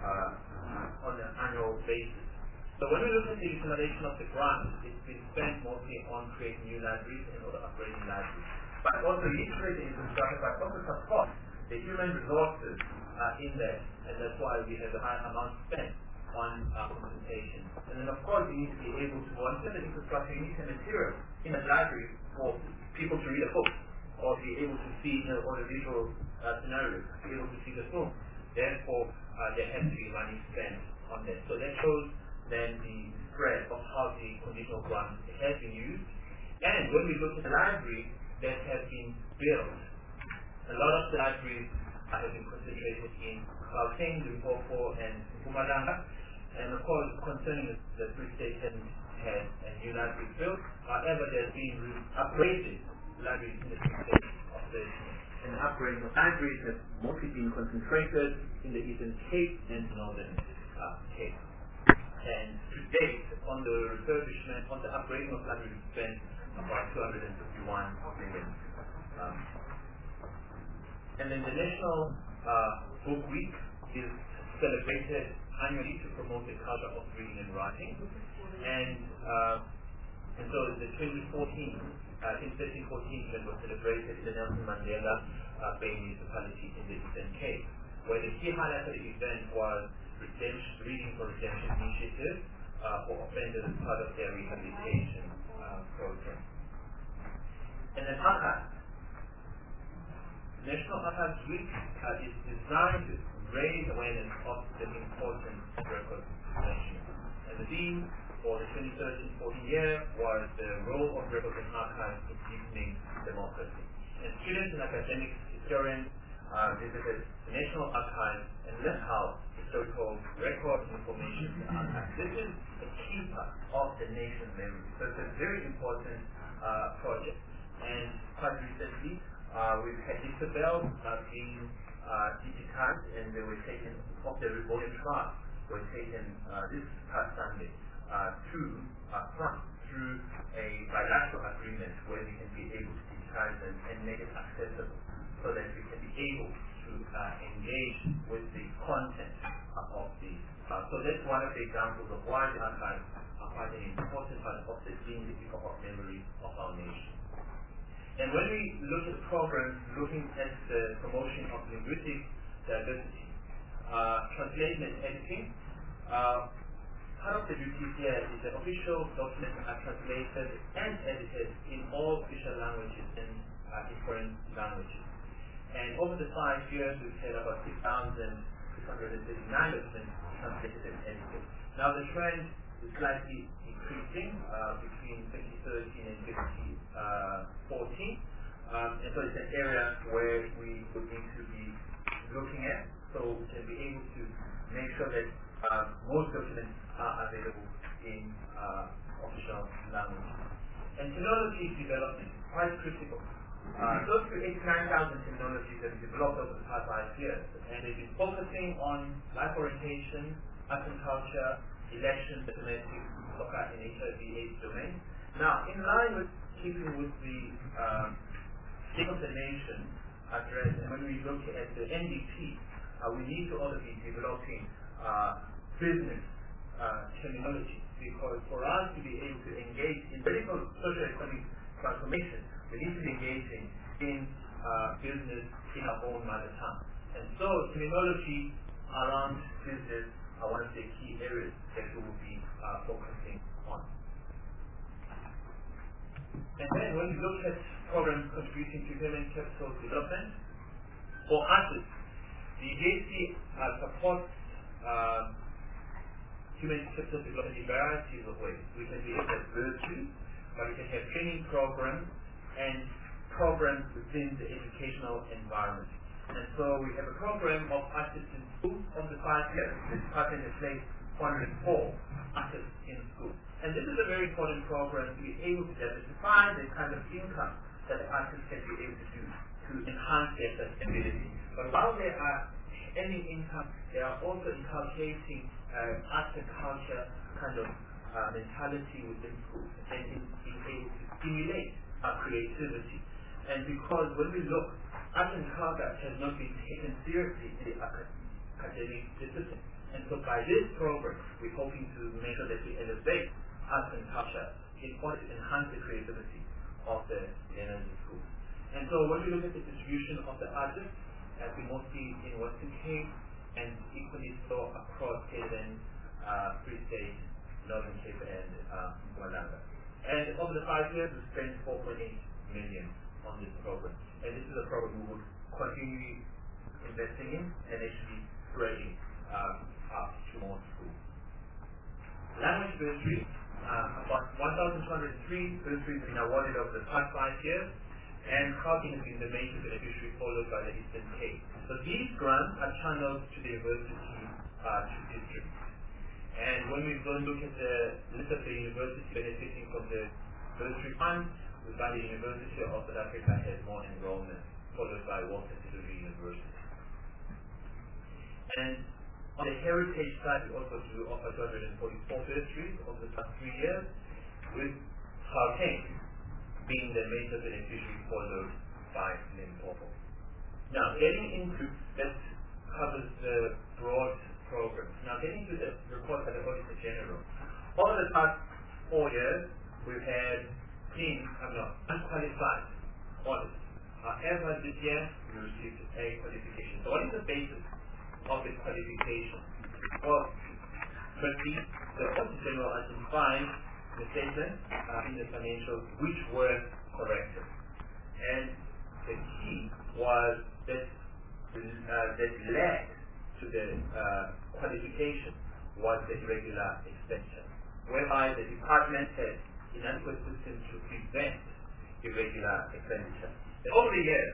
[SPEAKER 4] on an annual basis. So when we look at the utilization of the grant, it's been spent mostly on creating new libraries and also upgrading libraries. But also integrating infrastructure, but also support the human resources in there, and that's why we have a high amount spent on consultation. And then of course you need to be able to, once you have the infrastructure, you need some material in a library for people to read a book, or be able to see on a visual scenario, be able to see the film. Therefore, there has to be money spent on that. So that shows then the spread of how the conditional grant has been used. And when we look at the library that has been built, a lot of the libraries have been concentrated in Gauteng, Limpopo, and Mpumalanga. And of course, concerning the Free State hasn't had a new library built. However, there's been upgraded libraries in the Free State of the and upgrading of libraries have mostly been concentrated in the Eastern Cape and Northern Cape. And to date, on the refurbishment, on the upgrading of libraries, we spent about 251 million. And then the National Book Week is celebrated annually to promote the culture of reading and writing. And so the 2014, I think 13-14 event was celebrated in the Nelson Mandela Bay Municipality in the Eastern Cape, where the key highlight of the event was Reading for Redemption Initiative for offenders as part of their rehabilitation program. And then Archives. National Archives Week is designed to raise awareness of the importance of record preservation. And the theme for the 2013-14 year was the role of records and archives in deepening democracy. And students and academic historians visited the National Archives and learned how the historical record information. This is a keeper of the nation memory. So it's a very important project. And quite recently, we've had Isabel being digitized, and they were taken off the revolving trust, were taken this past Sunday through France, through a bilateral agreement where we can be able to digitize and make it accessible so that we can be able to engage with the content of the. So that's one of the examples of why the archives are quite an important part of the being the keeper of memory of our nation. And when we look at programs looking at the promotion of linguistic diversity, translation and editing, part of the duty here is that official documents are translated and edited in all official languages and different languages. And over the 5 years, we've had about 6,639 documents translated and edited. Now the trend is slightly increasing between 2013 and 2014. And so it's an area where we would need to be looking at, so we can be able to make sure that most documents are available in official language. And terminology development is quite critical. Close to 89,000 terminologies have been developed over the past 5 years, and they've been focusing on life orientation, arts and culture, election, mathematics, soccer, and HIV/AIDS domain. Now, in line with keeping with the state of the nation address, and when we look at the NDP, we need to also be developing business terminology, because for us to be able to engage in medical social economic transformation, we need to be engaging in business in our own mother tongue. And so terminology around business are one of the key areas that we will be focusing on. And then when we look at programs contributing to human capital development, for artists, the JC supports human capital development in varieties of ways. We can be able to have bursaries, but we can have training programs and programs within the educational environment. And so we have a program of artists in schools over the 5 years. The department has placed 104 artists in schools. And this is a very important program to be able to diversify the kind of income that the artists can be able to do to enhance their sustainability. But while they are earning income, they are also inculcating arts and culture kind of mentality within schools and being able to stimulate creativity. And because when we look, art and culture has not been taken seriously in the academic discipline. And so by this program, we're hoping to make sure that we elevate arts and culture in order to enhance the creativity of the energy schools. And so when we look at the distribution of the artists, as we mostly in Western Cape and equally so across KZN, Free State, Northern Cape, and Mpumalanga. And over the 5 years, we spent 4.8 million on this program. And this is a program we would continue investing in and actually spreading up to more schools. Language bursary, about 1,203 bursaries have been awarded over the past 5 years, and Gauteng has been the major beneficiary, followed by the Eastern Cape. So these grants are channeled to the university to districts. And when we go and look at the list of the universities benefiting from the bursary fund, we find the University of South Africa has more enrollment, followed by Walter Sisulu University. And on the heritage side, we also do offer 244 bursaries over the past 3 years, with Gauteng being the major beneficiary, followed by Limpopo. Now, getting into that covers the broad program. Now, getting to the report by the Auditor General. Over the past 4 years, we've had unqualified audits. However, this year, we received a qualification. So what is the basis of this qualification? Well, firstly, the Auditor General identified the statements in the financials which were corrected. And the key was that led to the qualification was the irregular expenditure, whereby the department had inadequate systems to prevent irregular expenditure. And over the years,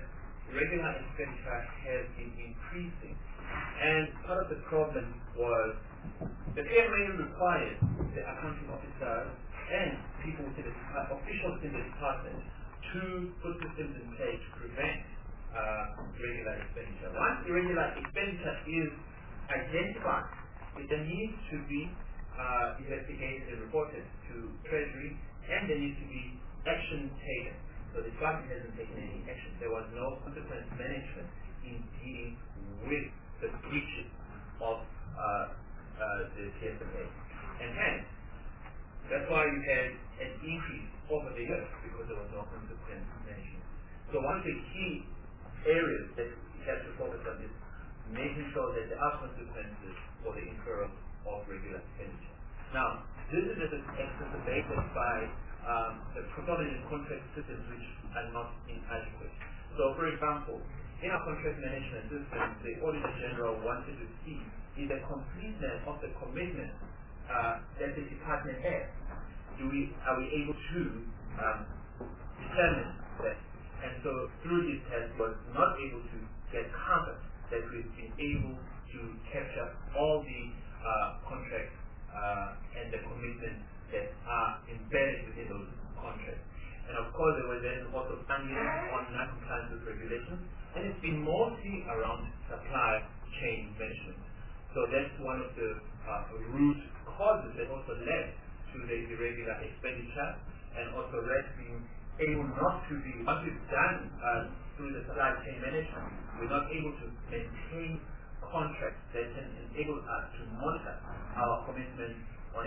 [SPEAKER 4] regular expenditure has been increasing, and part of the problem was the PMA required the accounting officer and people within the officials in the department to put systems in place to prevent regular expenditure. Once irregular expenditure is identified, it then needs to be investigated and reported to Treasury, and there needs to be action taken. So the department hasn't taken any action. There was no consequence management in dealing with the breaches of the TFMA. And hence, that's why you had an increase over the years, because there was no consequence management. So one of the key areas that we have to focus on is making sure that there are consequences for the incurral of regular expenditure. Now, this is exacerbated by the predominant contract systems which are not inadequate. So, for example, in our contract management system, the Auditor General wanted to see is the completeness of the commitment that the department has. Are we able to determine that? And so through this test was not able to get comfort that we've been able to capture all the contracts and the commitments that are embedded within those contracts. And of course there was then also funding on non-compliance with regulations, and it's been mostly around supply chain management. So that's one of the root causes that also led to the irregular expenditure, and also led being able not to be, what we've done through the supply chain management, we're not able to maintain contracts that can enable us to monitor our commitments on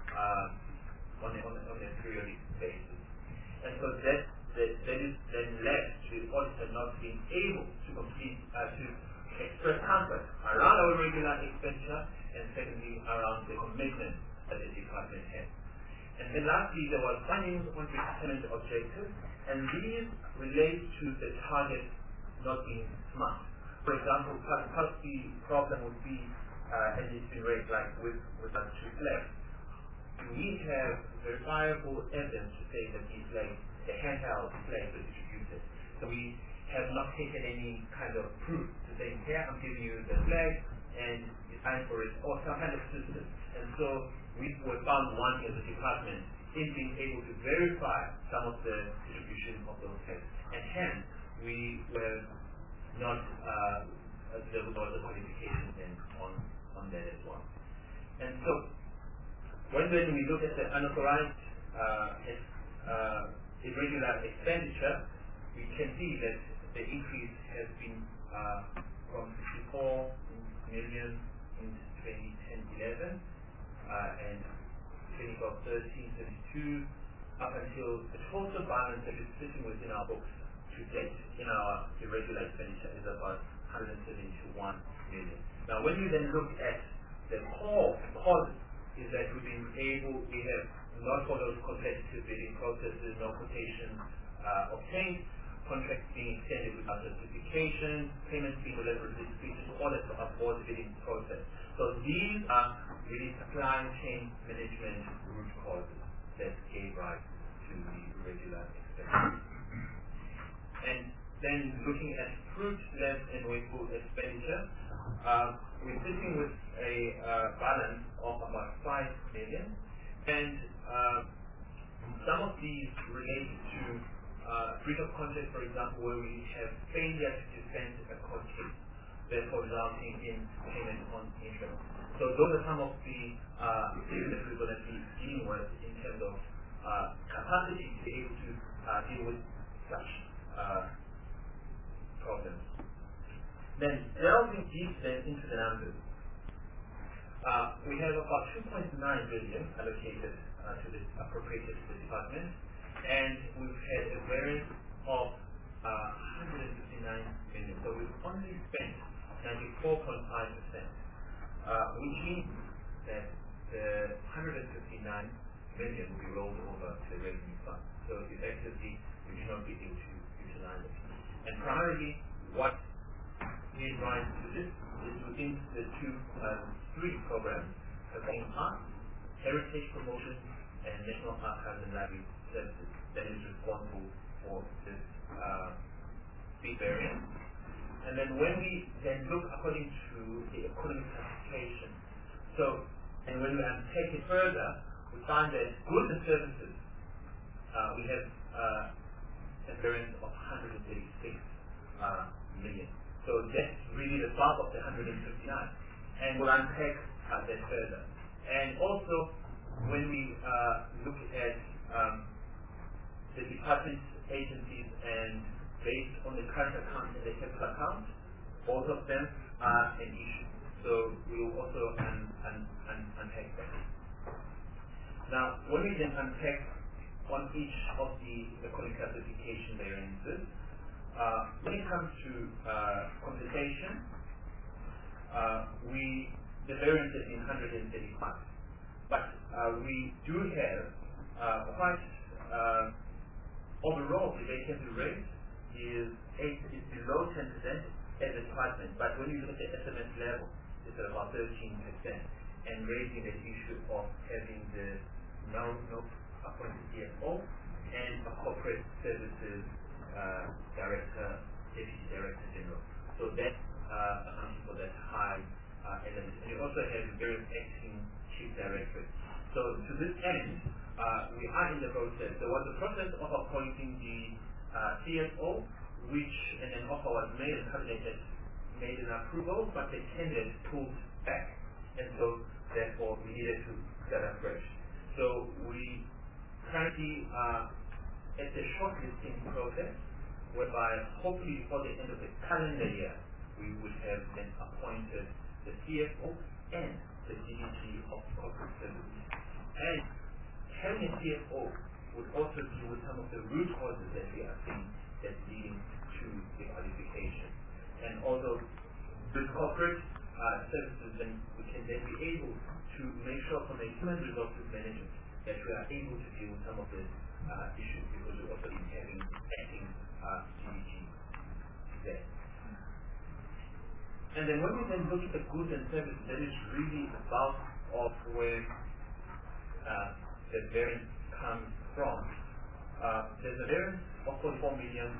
[SPEAKER 4] a periodic basis. And so that is then led to the auditor not being able to complete, to express comfort around our regular expenditure, and secondly around the commitment that the department has. And then lastly, there was findings on determined objectives, and these relate to the target not being smart. For example, part of the problem would be, and it's been raised like with us to flags. We have verifiable evidence to say that these flags, the handheld flags are distributed. So we have not taken any kind of proof to say, here I'm giving you the flag and it's time for it, or some kind of system. And so we were found wanting as a department in being able to verify some of the distribution of those flags. And hence, we were not, there was a qualification then on that as well. And so, when we look at the unauthorized irregular expenditure, we can see that the increase has been from 64 million in 2010-11 and 2012-13, 32, up until the total balance that is sitting within our books to date in our irregular expenditure is about 171 million. Now, when you then look at the core causes, is that we have not followed competitive bidding processes, no quotation obtained, contracts being extended without justification, payments being deliberately disputed in order to avoid the bidding process. So these are really supply chain management root causes that gave rise to the irregular expenditure. And then looking at fruit-led and wasteful expenditure, we're sitting with a balance of about 5 million, and some of these relate to breach of contract, for example, where we have failure to defend a court case, therefore resulting in payment on interest. So those are some of the things that we're going to be dealing with in terms of capacity to be able to deal with such problems. Then delving deep then into the numbers, we have about 2.9 billion allocated to this, appropriated to the department, and we've had a variance of 159 million. So we've only spent 94.5%, which means that the 159 million will be rolled over to the revenue fund. So effectively, we should not be able to utilize it. And primarily, what gave rise to this is within the three programs, Campaign Arts, Heritage Promotion, and National Archives and Library Services, that is responsible for this big variance. And then when we then look according to the economic classification, and when we unpack it further, we find that goods and services, we have a variance of 136 million. So that's really the bulk of the 159. And we'll unpack that further. And also, when we look at the departments, agencies, and based on the current account and the capital account, both of them are an issue. So we will also unpack that. Now, when we then unpack on each of the economic classification variances, when it comes to compensation, the variance is in 135. But we do have quite overall the vacancy rate is below 10% as a department, but when you look at the SMS level, it's at about 13%, and raising the issue of having the no appointed CFO and a corporate services director, deputy director general. So that accounting for that high element. And you also have various acting chief directors. So to this end, we are in the process. There was a process of appointing the CFO, which an offer was made, and cabinet had made an approval, but the candidate pulled back, and so therefore we needed to start afresh. So we currently are at the shortlisting process, whereby hopefully before the end of the calendar year, we would have then appointed the CFO and the DG of corporate services. And having a CFO would also deal with some of the root causes that we are seeing that's leading to the qualification. And although with corporate services, then we can then be able to make sure from a human resources management that we are able to deal with some of the issues, because we're also having acting DG there. And then when we then look at the goods and services, that is really the bulk of where the variance comes from. There's a variance of 44 million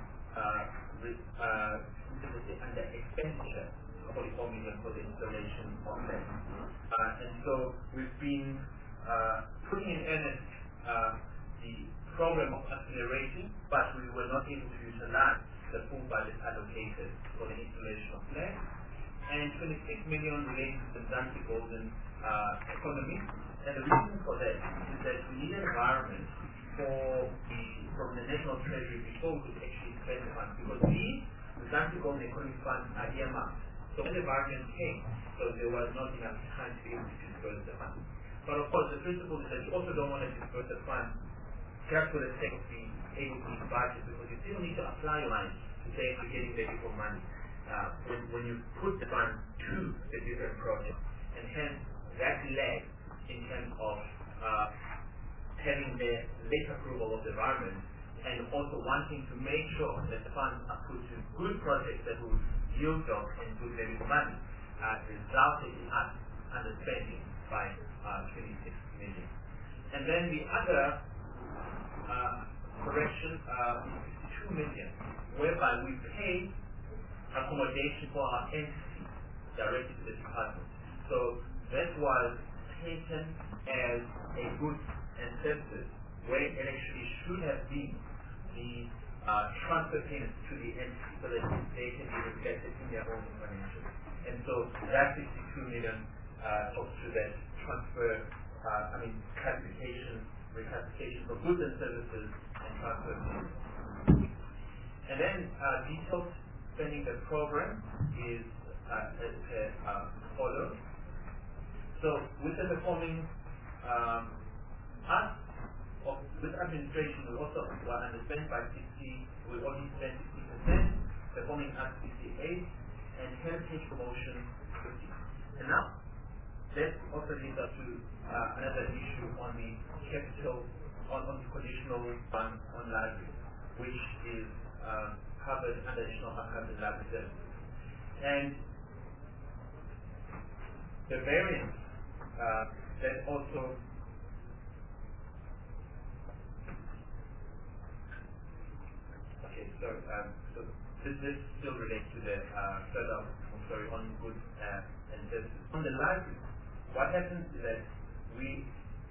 [SPEAKER 4] under expenditure, 44 million for the installation of that. And so we've been putting in earnest the program of acceleration, but we were not able to utilize the full budget allocated for the installation of that. And 26 million relates to the Mzansi Golden economy. And the reason for that is that we need an environment from the National Treasury before we could actually spend the funds, because these Mzansi Golden Economy funds are earmarked. So when the environment came, so there was not enough time to be able to disperse the funds. But of course, the principle is that you also don't want to disperse the funds just for the sake of being able to budget, because you still need to apply lines to say you're getting value for money. When you put the funds to the different projects, and hence that led in terms of having the late approval of the environment, and also wanting to make sure that the funds are put to good projects that will yield jobs and good value for money, resulted in us underspending by 26 million. And then the other correction is 52 million, whereby we pay accommodation for our entity directly to the department. So that was taken as a goods and services, where it actually should have been the transfer payments to the entity, so that they can be reflected in their own financials. And so that 62 million talks to that transfer, reclassification for goods and services and transfer payments. And then detailed spending the program is as follows. So with the performing arts of this administration, we also underspent by 60. We only spent 60%, performing arts 68, and heritage promotion 50. And now that also leads us to another issue on the capital, on the conditional fund on library, which is covered under National Archives and Library Services. And the variance that also this still relates to the on goods and services. On the library, what happens is that we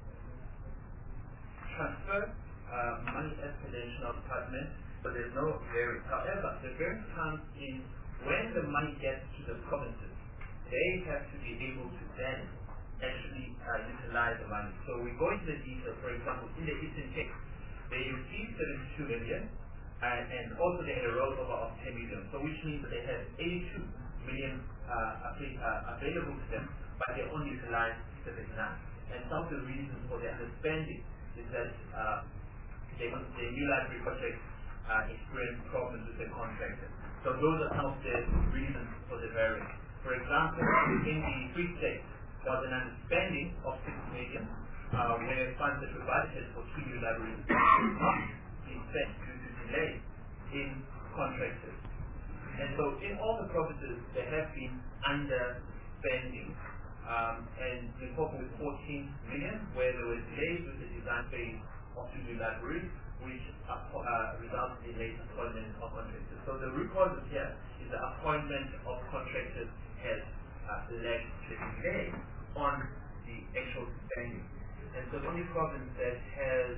[SPEAKER 4] transfer money as credential department, but there's no variance. However, the variance comes in when the money gets to the provinces. They have to be able to then actually utilize the money. So we go into the detail. For example, in the Eastern Cape, they received 72 million, and also they had a rollover of 10 million. So which means that they had 82 million available to them, but they only utilized 79. And some of the reasons for their understanding is that the new library project experienced problems with the contractor. So those are some of the reasons for the variance. For example, in the Free State, there was an understanding of 6 million where funds that were budgeted for 2 new libraries could not be spent due to delay in contractors. And so in all the provinces, there have been underspending. And Limpopo with 14 million, where there were delays with the design phase of 2 new libraries, which resulted in late appointment of contractors. So the root cause here is the appointment of contractors has led to delay on the actual spending. And so the only province that has...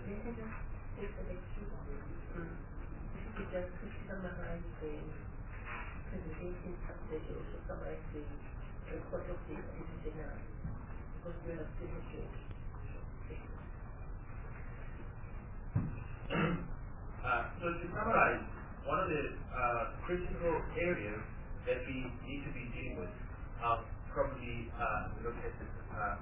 [SPEAKER 1] Just to summarize the presentation subject, also summarize the report of the decision because we have signature.
[SPEAKER 4] So to summarize, one of the critical areas that we need to be dealing with are probably look at this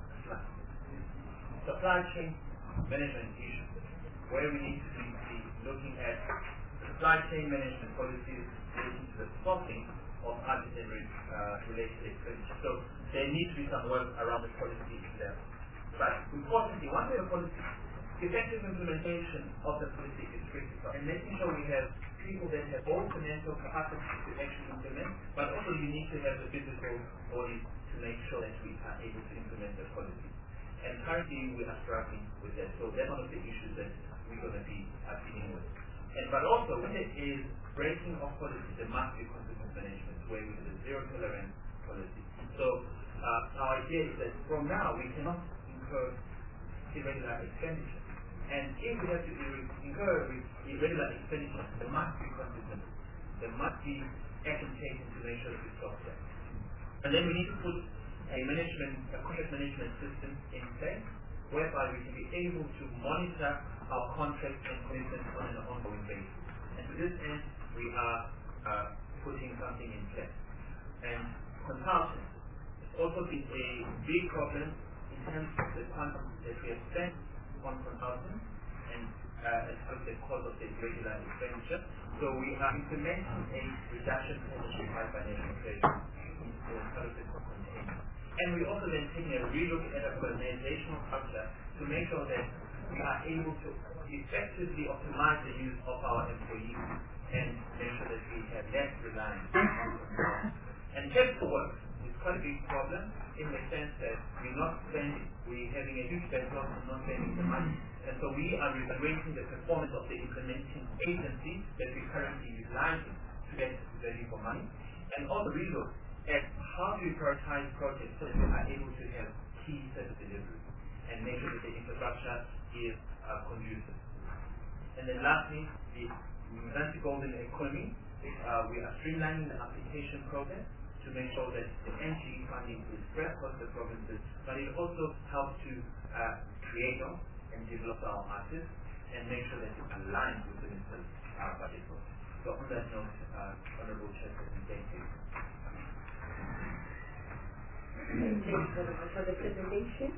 [SPEAKER 4] supply chain management issues, where we need to be looking at supply chain management policies relating to the sourcing of artisan-related expenditure. So there needs to be some work around the policy level. But importantly, one way of policy, effective implementation of the policy is critical, and making sure we have people that have both the mental capacity to actually implement, but also you need to have the physical body to make sure that we are able to implement the policy. And currently we are struggling with that. So that's one of the issues that we're going to be dealing with. But also, when there is breaking of policy, there must be consequence management, where we have a zero tolerance policy. So our idea is that from now we cannot incur irregular expenditure. And if we have to incur irregular expenditure, there must be consequences. There must be action taken to make sure that we stop that. And then we need to put a contract management system in place, whereby we can be able to monitor our contracts and commitments on an ongoing basis. And to this end, we are putting something in place. And consultants, it's also been a big problem in terms of the quantum that we have spent on consultants and as the cause of the irregular expenditure. So we are implementing a reduction policy by financial treasury in part of the containment. And we also then taking a relook at our organizational structure to make sure that we are able to effectively optimize the use of our employees and make sure that we have less reliance on consultants. And capital work is quite a big problem in the sense that we're not spending, we're having a huge backlog and not spending the money. And so we are evaluating the performance of the implementing agencies that we're currently utilizing to get value for money. And also relook at how do we prioritize projects so that we are able to have key service delivery and make sure that the infrastructure is conducive. And then lastly, the multi-golden economy. We are streamlining the application process to make sure that the NGE funding is spread across the provinces, but it also helps to create and develop our artists and make sure that it aligns with the minister's budget goals. So on that note, Honorable Chairperson, thank you.
[SPEAKER 1] Thank you very much for the presentation.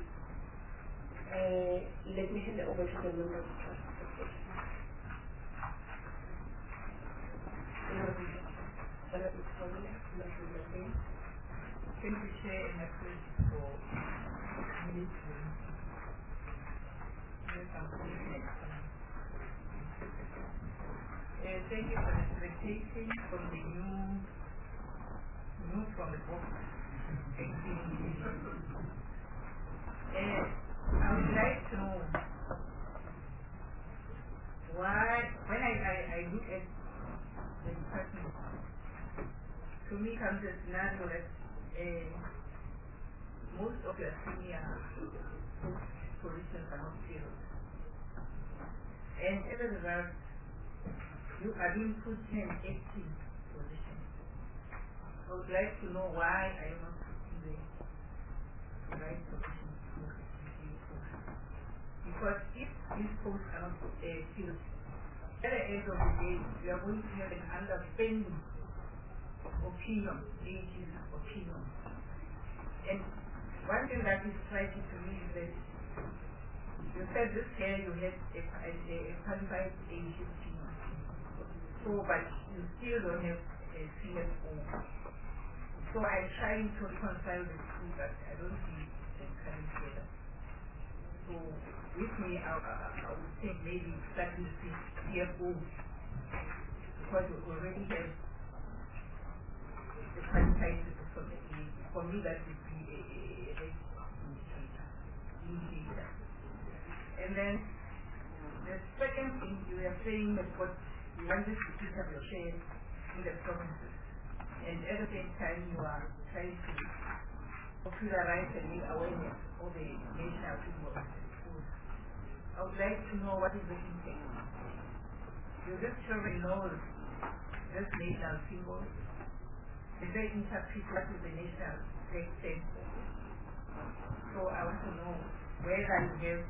[SPEAKER 1] Let me hand it over to the member of the trust.
[SPEAKER 5] Thank you, Chair, and thank you for me to make some comments. Thank you for the presentation from the news from the book. I would like to know why, when I look at the department, to me comes as natural that most of your senior positions are not filled. And as a result, you are being put in an active position. I would like to know why I am not put in the right position to look at the post. Because if these posts are not filled, at the end of the day, we are going to have an understanding opinion, AG's opinion. And one thing that is striking to me is that you said this year you had a qualified AG opinion. So, but you still don't have a CFO. So I'm trying to reconcile the two, but I don't see them coming together. So with me, I would think maybe starting to see CFO, because we already have the qualified people from the AG. For me, that would be a indicator. And then the second thing, you were saying that what you wanted to pick up your shares in the provinces, and at the same time you are trying to popularize and make awareness of the national symbol of the food. I would like to know what is the impact. You just children know this national symbol, and they interpret what is the national flag. So I want to know whether you have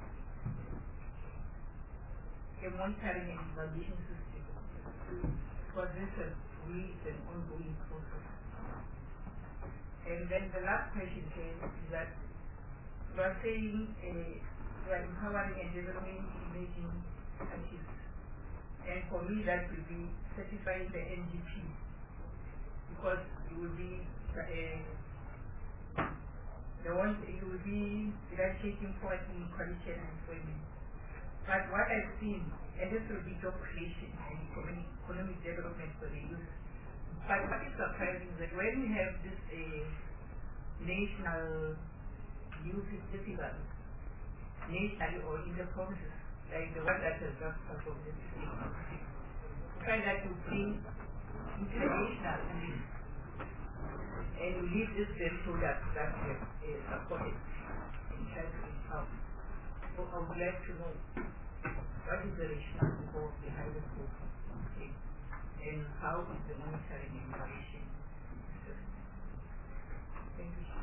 [SPEAKER 5] a monitoring and evaluation system, because this is really an ongoing process. And then the last question is that you are saying you are empowering and developing emerging artists, and for me that will be certifying the NGP, because you will be you will be taking part in quality and employment. But what I've seen, and this will be job creation and economic development for the youth. But what is surprising is that when we have this national youth festival, nationally or in the provinces, like the one that has just come from the state, try that to bring international youth, and we leave this very product that we have supported in trying to empower. So I would like to know what is the rationale behind the program, okay, and how is the monitoring and evaluation system. Thank you.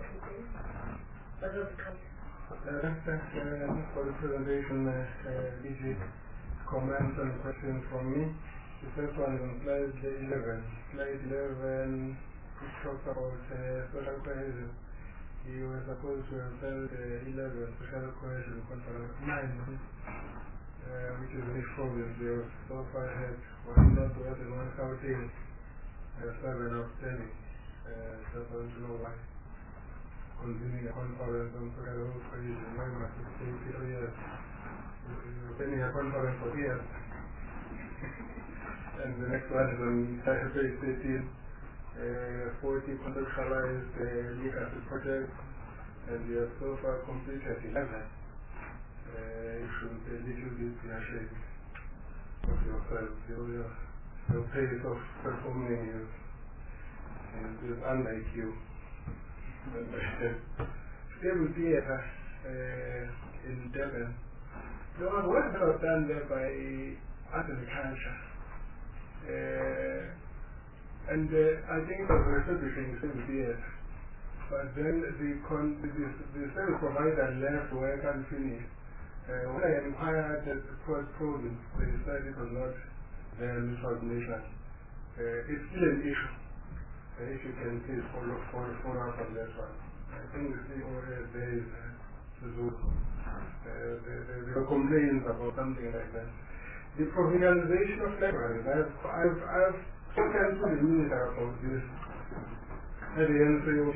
[SPEAKER 15] Thanks for the presentation, DG. Comments and questions from me. The first one is on slide 11. Slide 11, which talks about social cohesion. You were supposed to have held 11 social cohesion conference 9, which is which province you so far had one Northwest and one Gauteng, 7 outstanding. Just want to know why. Continuing a conference on social cohesion, why must it take 3 years? You're attending a conference for years. And the next one is on page 13. 40 conceptualized legacy projects, and we have so far completed 11. You should a little bit ashamed of yourself. Your pace of performing is unlike you. Stable theatre in Devon. There was work that was done there by Art and Culture. And I think it was refurbishing civil theatre. But then the service provider left work unfinished. When I inquired the province, they said it was not their miscoordination. It's still an issue. If you can please follow up on that one. I think the CEO there is Suzuki. There were complaints about something like that. The provincialization of libraries. I've spoken to the minister about this at the NCOP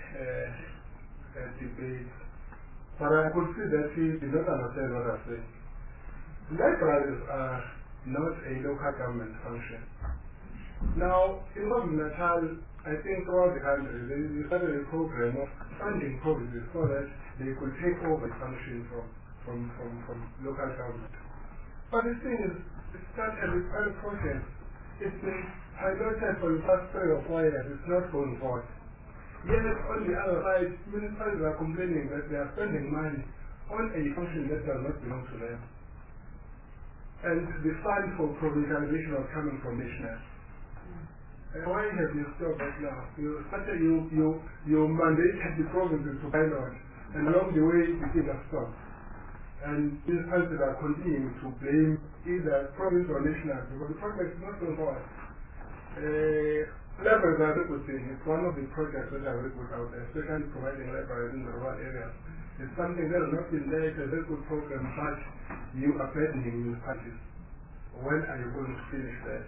[SPEAKER 15] debate, but I could see that he did not understand what I said. Libraries are not a local government function. Now, in KwaZulu-Natal, I think throughout the country, they started a program of funding provinces so that they could take over the function from local government. But the thing is, it started with other projects It's been piloted for the past 3 or 4 years. It's not going forward. Yet on the other side, municipalities are complaining that they are spending money on a function that does not belong to them. And the fund for provincialization was coming from national. Why have you stopped that now? You mandated the provinces to pilot, and along the way the thing has stopped. And municipalities are continuing to blame either province or national because the project is not going forward. Libraries are a very good thing. It's one of the projects that are very good out there, especially providing libraries in the rural areas. It's something that has not been there. It's a very good program, but you are burdening municipalities. When are you going to finish that?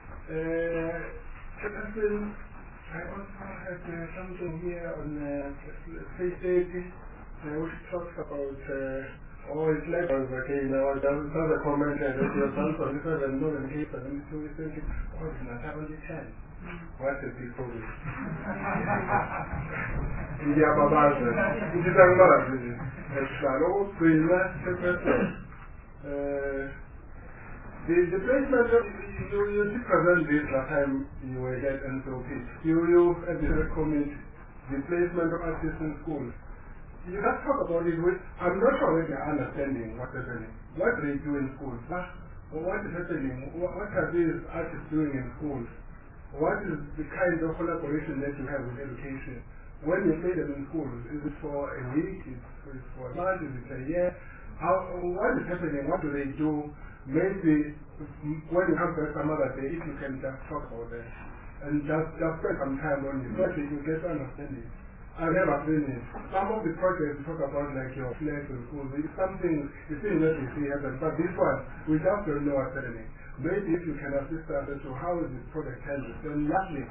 [SPEAKER 15] I also have something here on page 30, which talks about it's libraries again. Now, there was another comment that your son for this was a northern case, and then we thinking, it's not only 10. What is the problem? India Babaza. It is a marvel. The placement of you did present this last time you were at NCOP. You at the comment the placement of artists in schools. You have talked about it with, I'm not sure that they are understanding what's happening. What do they do in schools? What is happening? What are these artists doing in schools? What is the kind of collaboration that you have with education? When you play them in schools, is it for a week? Is it for a month? Is it a year? What is happening? What do they do? Maybe when you come back some other day, if you can just talk about that. And just spend some time on it, so that you get to understand it. I've never seen it. Some of the projects you talk about, like your flags in schools, it's something, it's things that we see happen. But this one, we just don't know what's happening. Maybe if you can assist us as to how is this project handled. Then lastly,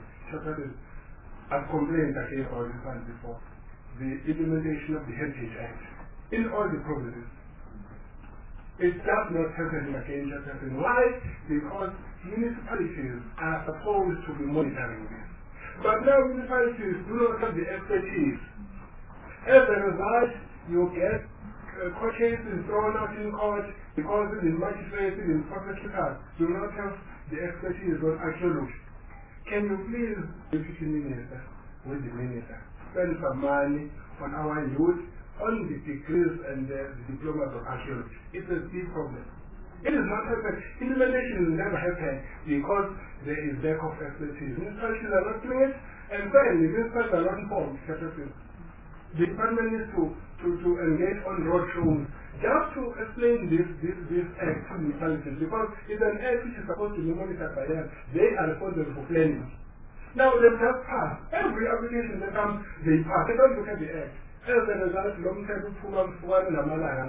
[SPEAKER 15] I've complained again about this one before. The implementation of the Heritage Act in all the provinces. It's just not happening again, just happening. Why? Because municipalities are supposed to be monitoring this. But now municipalities do not have the expertise. As a result, you get court cases thrown out in court because the magistrates in prosecutors do not have the expertise on archaeology. Can you please, Deputy Minister, with the Minister, spend some money on our youth on the degrees and the diplomas of archaeology? It's a big problem. It is not happening. Implementation will never happen because there is lack of expertise. Municipalities are not doing it, and finally, municipalities are not informed. The department needs to engage on road shows just to explain this act to municipalities, because it's an act which is supposed to be monitored by them. They are responsible for planning. Now they've just passed. Every application that comes, they pass. They don't look at the act. As a result, long-term programs for one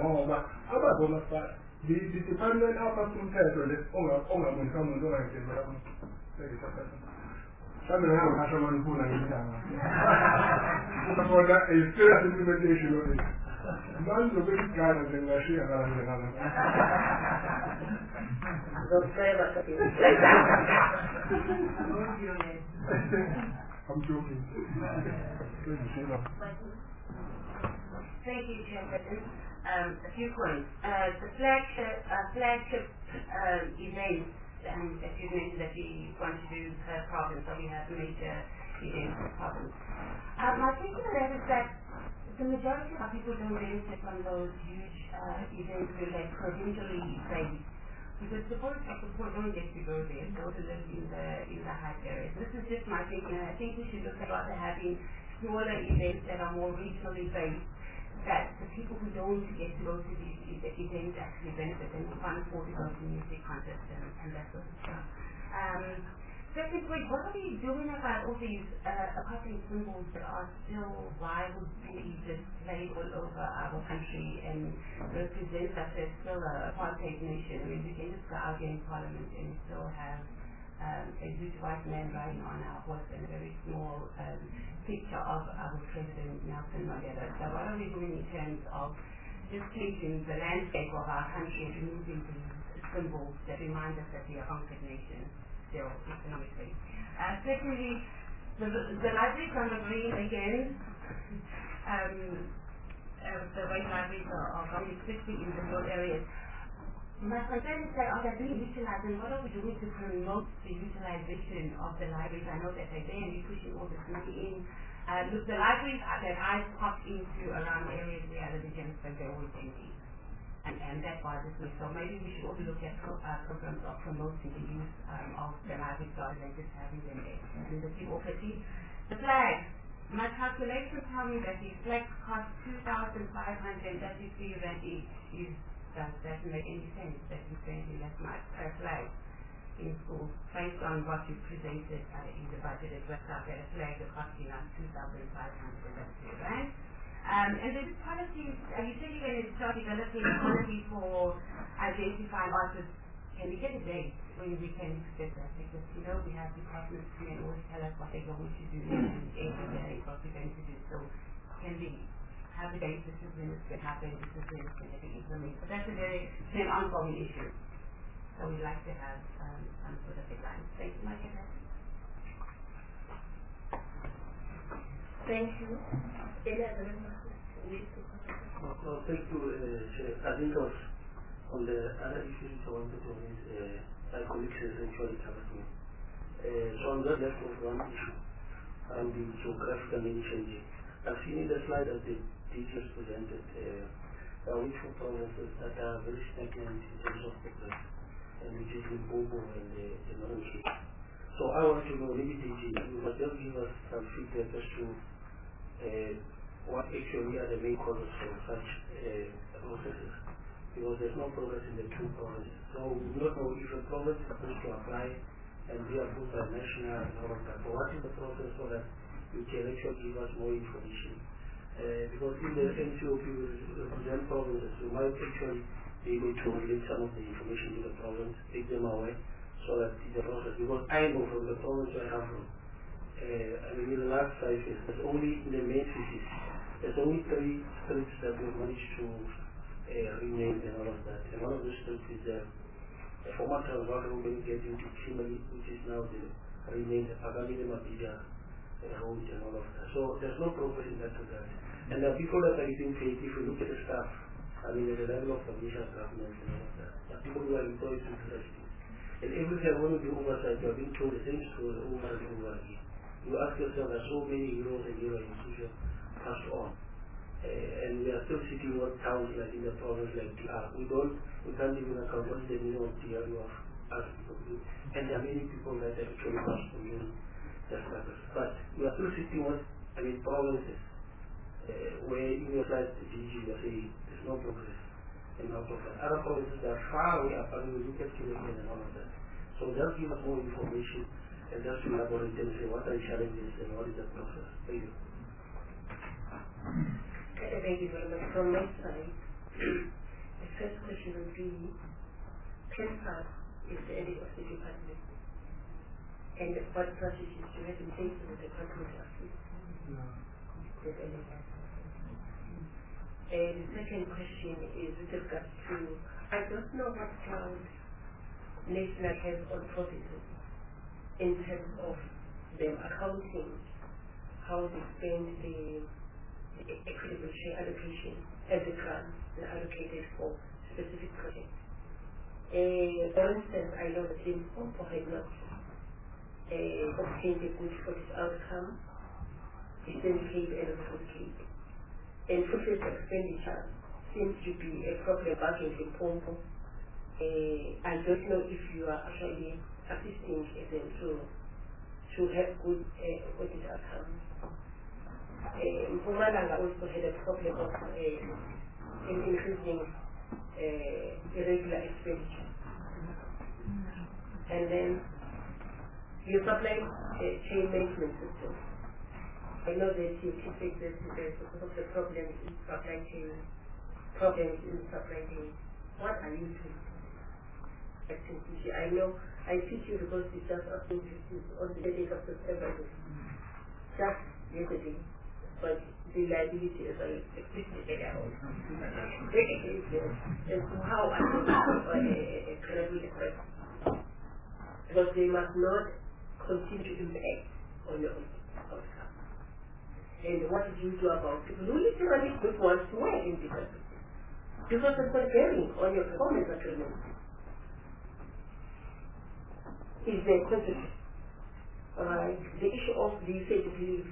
[SPEAKER 15] the department offers some title that implementation of it. Man the big guy and then I share around the other. I'm joking.
[SPEAKER 12] Thank you, Chairman. A few points. The flagship events, and as you mentioned that we want to do per province, so we have major events per province. My thinking on that is that the majority of people don't benefit from those huge events that are provincially based. Because the point don't get to go there, those who live in the high areas. This is just my thinking, and I think we should look at rather having smaller events that are more regionally based, that the people who don't get to go to these events actually benefit, and we can't afford to go to music concerts and that sort of stuff. Second point, what are we doing about all these apartheid symbols that are still violently displayed all over our country and represent us as still an apartheid nation? I mean, we can just go out here in Parliament and still have a huge white man riding on our horse and a very small picture of our President Nelson Mandela. So what are we doing in terms of just changing the landscape of our country and removing these symbols that remind us that we are a conquered nation still economically? Secondly, the libraries on the green again. The white libraries are very especially in the rural areas. My concern is that are they being utilized, and what are we doing to promote the utilization of the libraries? I know that they're there and we're pushing all this money in. Look, the libraries that I've popped into around areas where the Johannesburg, they're always empty. And that bothers me. So maybe we should also look at programs of promoting the use of the libraries rather than just having them there. And the democracy. The flags. My calculations tell me that these flags cost 2,533 rand each. That doesn't make any sense that you're spending that much per flag in school based on what you presented in the budget. It works out that a flag is costing us 2,533 rand. And there's policies, you said you're going to start developing a policy for identifying artists. Can we get a date when we can expect that? Because, you know, we have departments who can always tell us what they're going to do and every day what we're going to do. So can we have a date, this is when it's going to happen, this is when it's going to be implemented. But that's a very ongoing issue. So we'd like to have some sort of deadline. Thank you, Mike.
[SPEAKER 13] Thank you. Any other members?
[SPEAKER 6] No, thank you, Chair. I think on the other issues I wanted to raise, my colleagues has actually covered me. So I'm just left with one issue around the geographical name changing. I've seen in the slide that the teachers presented which four provinces that are very stagnant in terms of progress, and which is Limpopo and the Northern Cape. So I want to know, maybe DG, you must just give us some feedback as to what actually are the main causes for such processes, because there's no progress in the two provinces. So we do not know if a province is supposed to apply and be approved by national and all of that. So what is the process so that you can actually give us more information? Because in the NCOP we represent provinces, we might actually be able to relate some of the information to the province, take them away, so that it's a process. Because I know from the province where I come from, I mean in the last 5 years, there's only in the main cities, there's only 3 streets that we've managed to rename and all of that. And one of those streets is a former Transvaal road when you get into Kimberley, which is now renamed Pagamile Mabija road and all of that. So there's no progress in that regard. And the people that are using faith, if you look at the staff, I mean at the level of provincial government and all of that, the people who are employed to do such things. And every time when you do oversight, you are being told the same story over and over again. You ask yourself, there are so many heroes and hero institutions passed on. And we are still sitting in towns like in the province like DR. We can't even account what is the meaning of DR you have asked people to do. And there are many people that actually pass from you the struggles. But we are still sitting with, provinces where in your slide the DG you are saying there's no progress and no progress. Other provinces that are far away up and we look at Kenya and all of that. So just give us more information and just elaborate and say what are the challenges and what is the process. Thank you.
[SPEAKER 13] Thank you very much. From my side, the first question would be, PENSAS is the head of the department, and what strategies do you have in place with the department to assist with NSI? And the second question is with regard to, I don't know what ground National has on provinces in terms of them accounting how they spend the equitable share allocation as a grant allocated for specific projects. For instance, I know that Limpopo had not obtained a good Scottish outcome, Eastern Cape and Western Cape. And process expenditure seems to be a problem back in Limpopo. I don't know if you are actually assisting them to have good audit outcomes. Mpumalanga also had a problem of increasing irregular expenditure. And then you supply chain management system. I know that you keep saying that because of the problems in supply chain, what are you doing? I know I teach you because it's just asking on the 30th of September, just yesterday. But the liability is explicitly out. And so how I can a credible request? Because they must not continue to impact on your outcome. And what did you do about people who literally just want to work in this country? because it's got bearing on your performance agreement. Is the question. Alright, the issue of the said leave.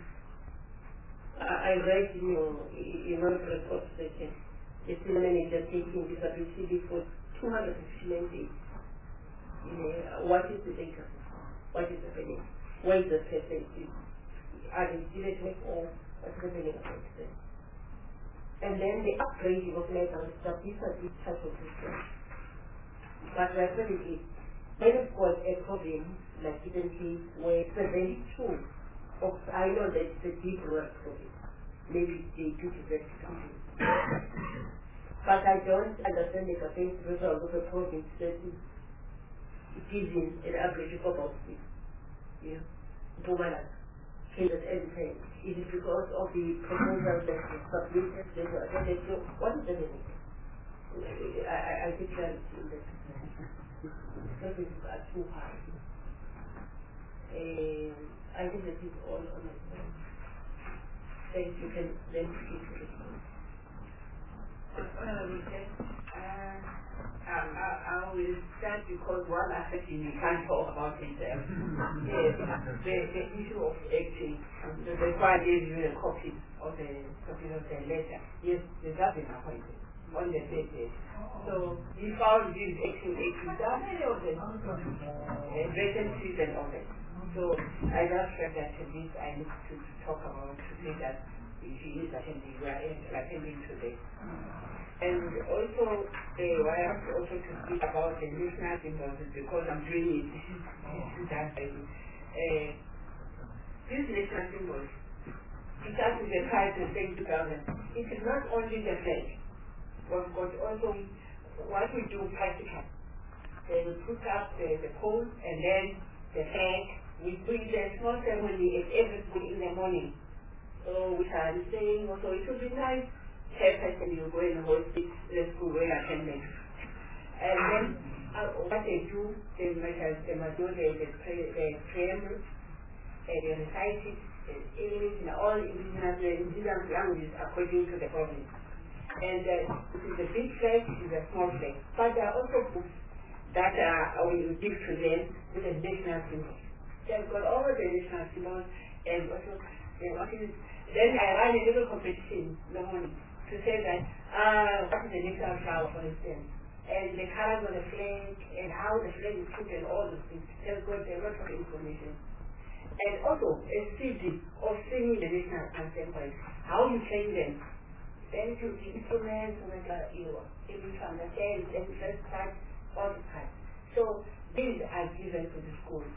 [SPEAKER 13] I read in your report that the senior manager taking disability leave for 259 days. What is the data? What is happening? Where is the person? Are they diligent or what's happening about them? And then the upgrading of legal stuff, these are these types of systems. But the question is, when it's got a problem, like even case where 72 of, I know that the people work for it. Maybe they do the best something. But I don't understand the capacity result of a province that is giving an average of about 6. Yeah. Every time. Is it because of the proposal that was submitted? What is the meaning? I think that this is too high. I think that is all on my side. Thank you. Can then speak to it.
[SPEAKER 5] I will start because one aspect you can't talk about it. The issue of acting. That's why I gave you a copy of the letter. Yes, the job is appointed on the third day. So he found this acting. There are many of them. Vacancies and all that. So I just felt that this I need to talk about to say that she is attending. We are attending today. And also, I have to also to speak about the national symbols because I'm doing it. This is that I do. These national symbols, it starts with the price of 20,000. It is not only the flag. We've got also what we do practical. They will put up the pole and then the flag. We do a small ceremony at every school in the morning. So which I'm saying also it would be nice. Chairperson, you go and host it, the school where I attended. And then what they do, they must do the preamble, they recite it, English in all indigenous languages according to the province. And this is a big flag, this is a small flag. But there are also books that we give to them with the national symbols. They've got all the national symbols and also then I ran a little competition in the morning to say that what is the national flower, for instance, and the colors of the flag, and how the flag is put, and all those things. They've got a lot of information. And also a CD of singing the national anthem, how you train them. Then to the instruments, able to understand, and first part, all the time. So these are given to the schools.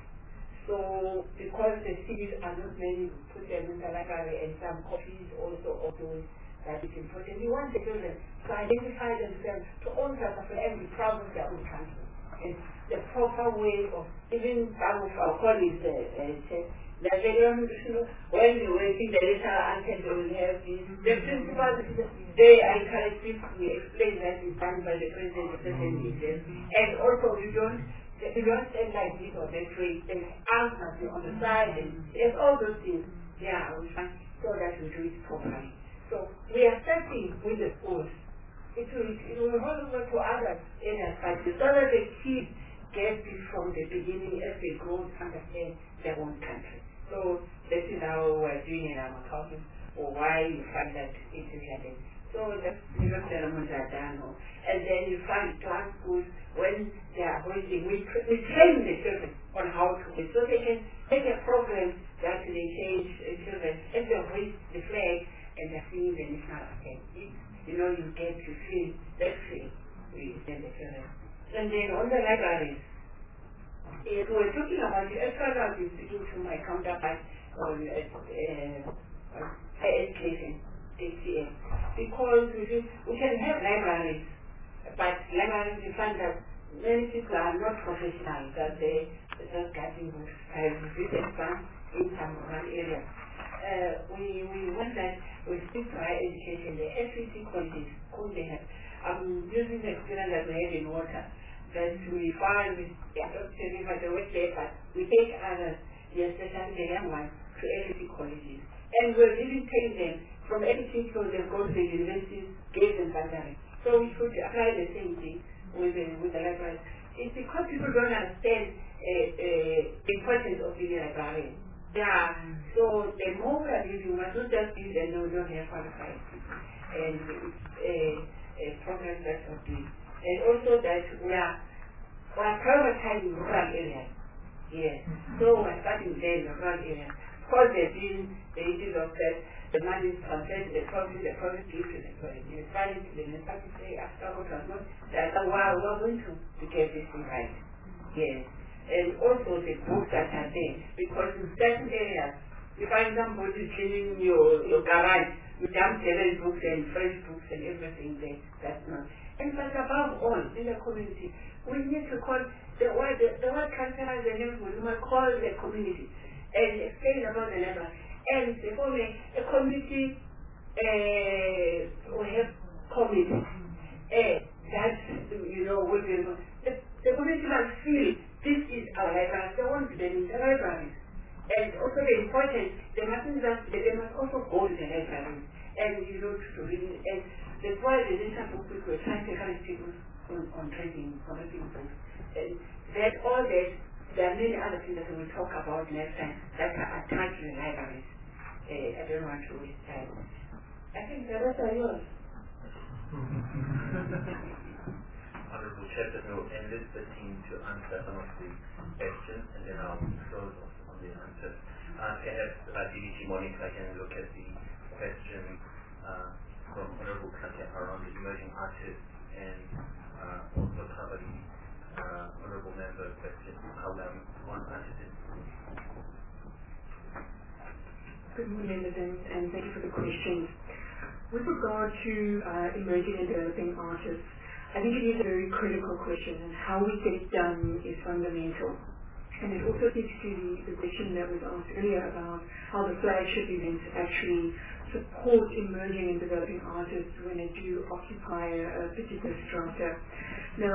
[SPEAKER 5] So because the CDs are not many, we put them in the library and some copies also of those. That is important. We want the children to identify themselves, to own South Africa and be proud of their own country. And the proper way of, even some of our colleagues said, that they don't, when we were in the national anthem, they will have this. The principal, they encourage people to explain that it's done by the president of the nation. And also, you don't stand like this or that way. The arms must be on the side, and there's all those things. Yeah, we try so that we do it properly. So we are starting with the schools. It will roll over to other areas, but so that the kids get it from the beginning as they grow to understand their own country. So this is how we're doing it. I'm talking or why you find that it is happening. So the ceremonies are done, and then you find class schools when they are hoisting. We train the children on how to hoist, so they can make a program that they change children as they hoist the flag. And they're seeing the national anthem. You get to feel that feel we send the children. And then on the libraries, we were talking about it, as far as I'm speaking to my counterpart on higher education, HCM, because we can have libraries, but libraries we find that many people are not professional, that they just getting books. I visited some in some rural areas. We want that we speak to higher education, the FEC colleges, they have. I'm using the experience that we have in water, that we find with the adopted river, the wet there, but we take others, especially the young ones, to FEC colleges. And we're really train them from everything so they go to the universities, give them salary.
[SPEAKER 13] So we should apply the same thing with the libraries. It's because people don't understand the importance of being a librarian. Yeah. So the more we are giving, we must not just give them, no, we don't have qualified people. And it's programs that are doing. And also that we are prioritizing rural areas. Yes. So we're starting there in the rural areas. Of course, there's been the issues of that the money is transferred to the province gives to the municipality, the municipality say after what was not, that we're going to get this thing right. Yes. And also the books that are there, because in certain areas, you find somebody cleaning your garage, you dump 7 books and French books and everything there. That's not. And but above all, in the community, we need to call the word cultural and everything, we call the community and explain about the level. And they form a community, we have committee that, will be, the community must feel this is our library, they want to be in the library. And also the important, they must also go to the library and to read. And that's why the National Book Week we're trying to encourage people on trading, collecting books. And that all that, there are many other things that we will talk about next time that are attached to the libraries. I don't want to waste time. I think the rest are yours.
[SPEAKER 4] Honorable Chairperson will enlist the team to answer some of the questions, and then I'll close on the answers. Perhaps DDG Monica can look at the question from Honorable Kante around the emerging artists, and also cover the Honorable Member question on artists.
[SPEAKER 16] Good morning, and thank you for the questions. With regard to emerging and developing artists, I think it is a very critical question, and how we get it done is fundamental. And it also speaks to the question that was asked earlier about how the flagship events actually support emerging and developing artists when they do occupy a particular strata. Now,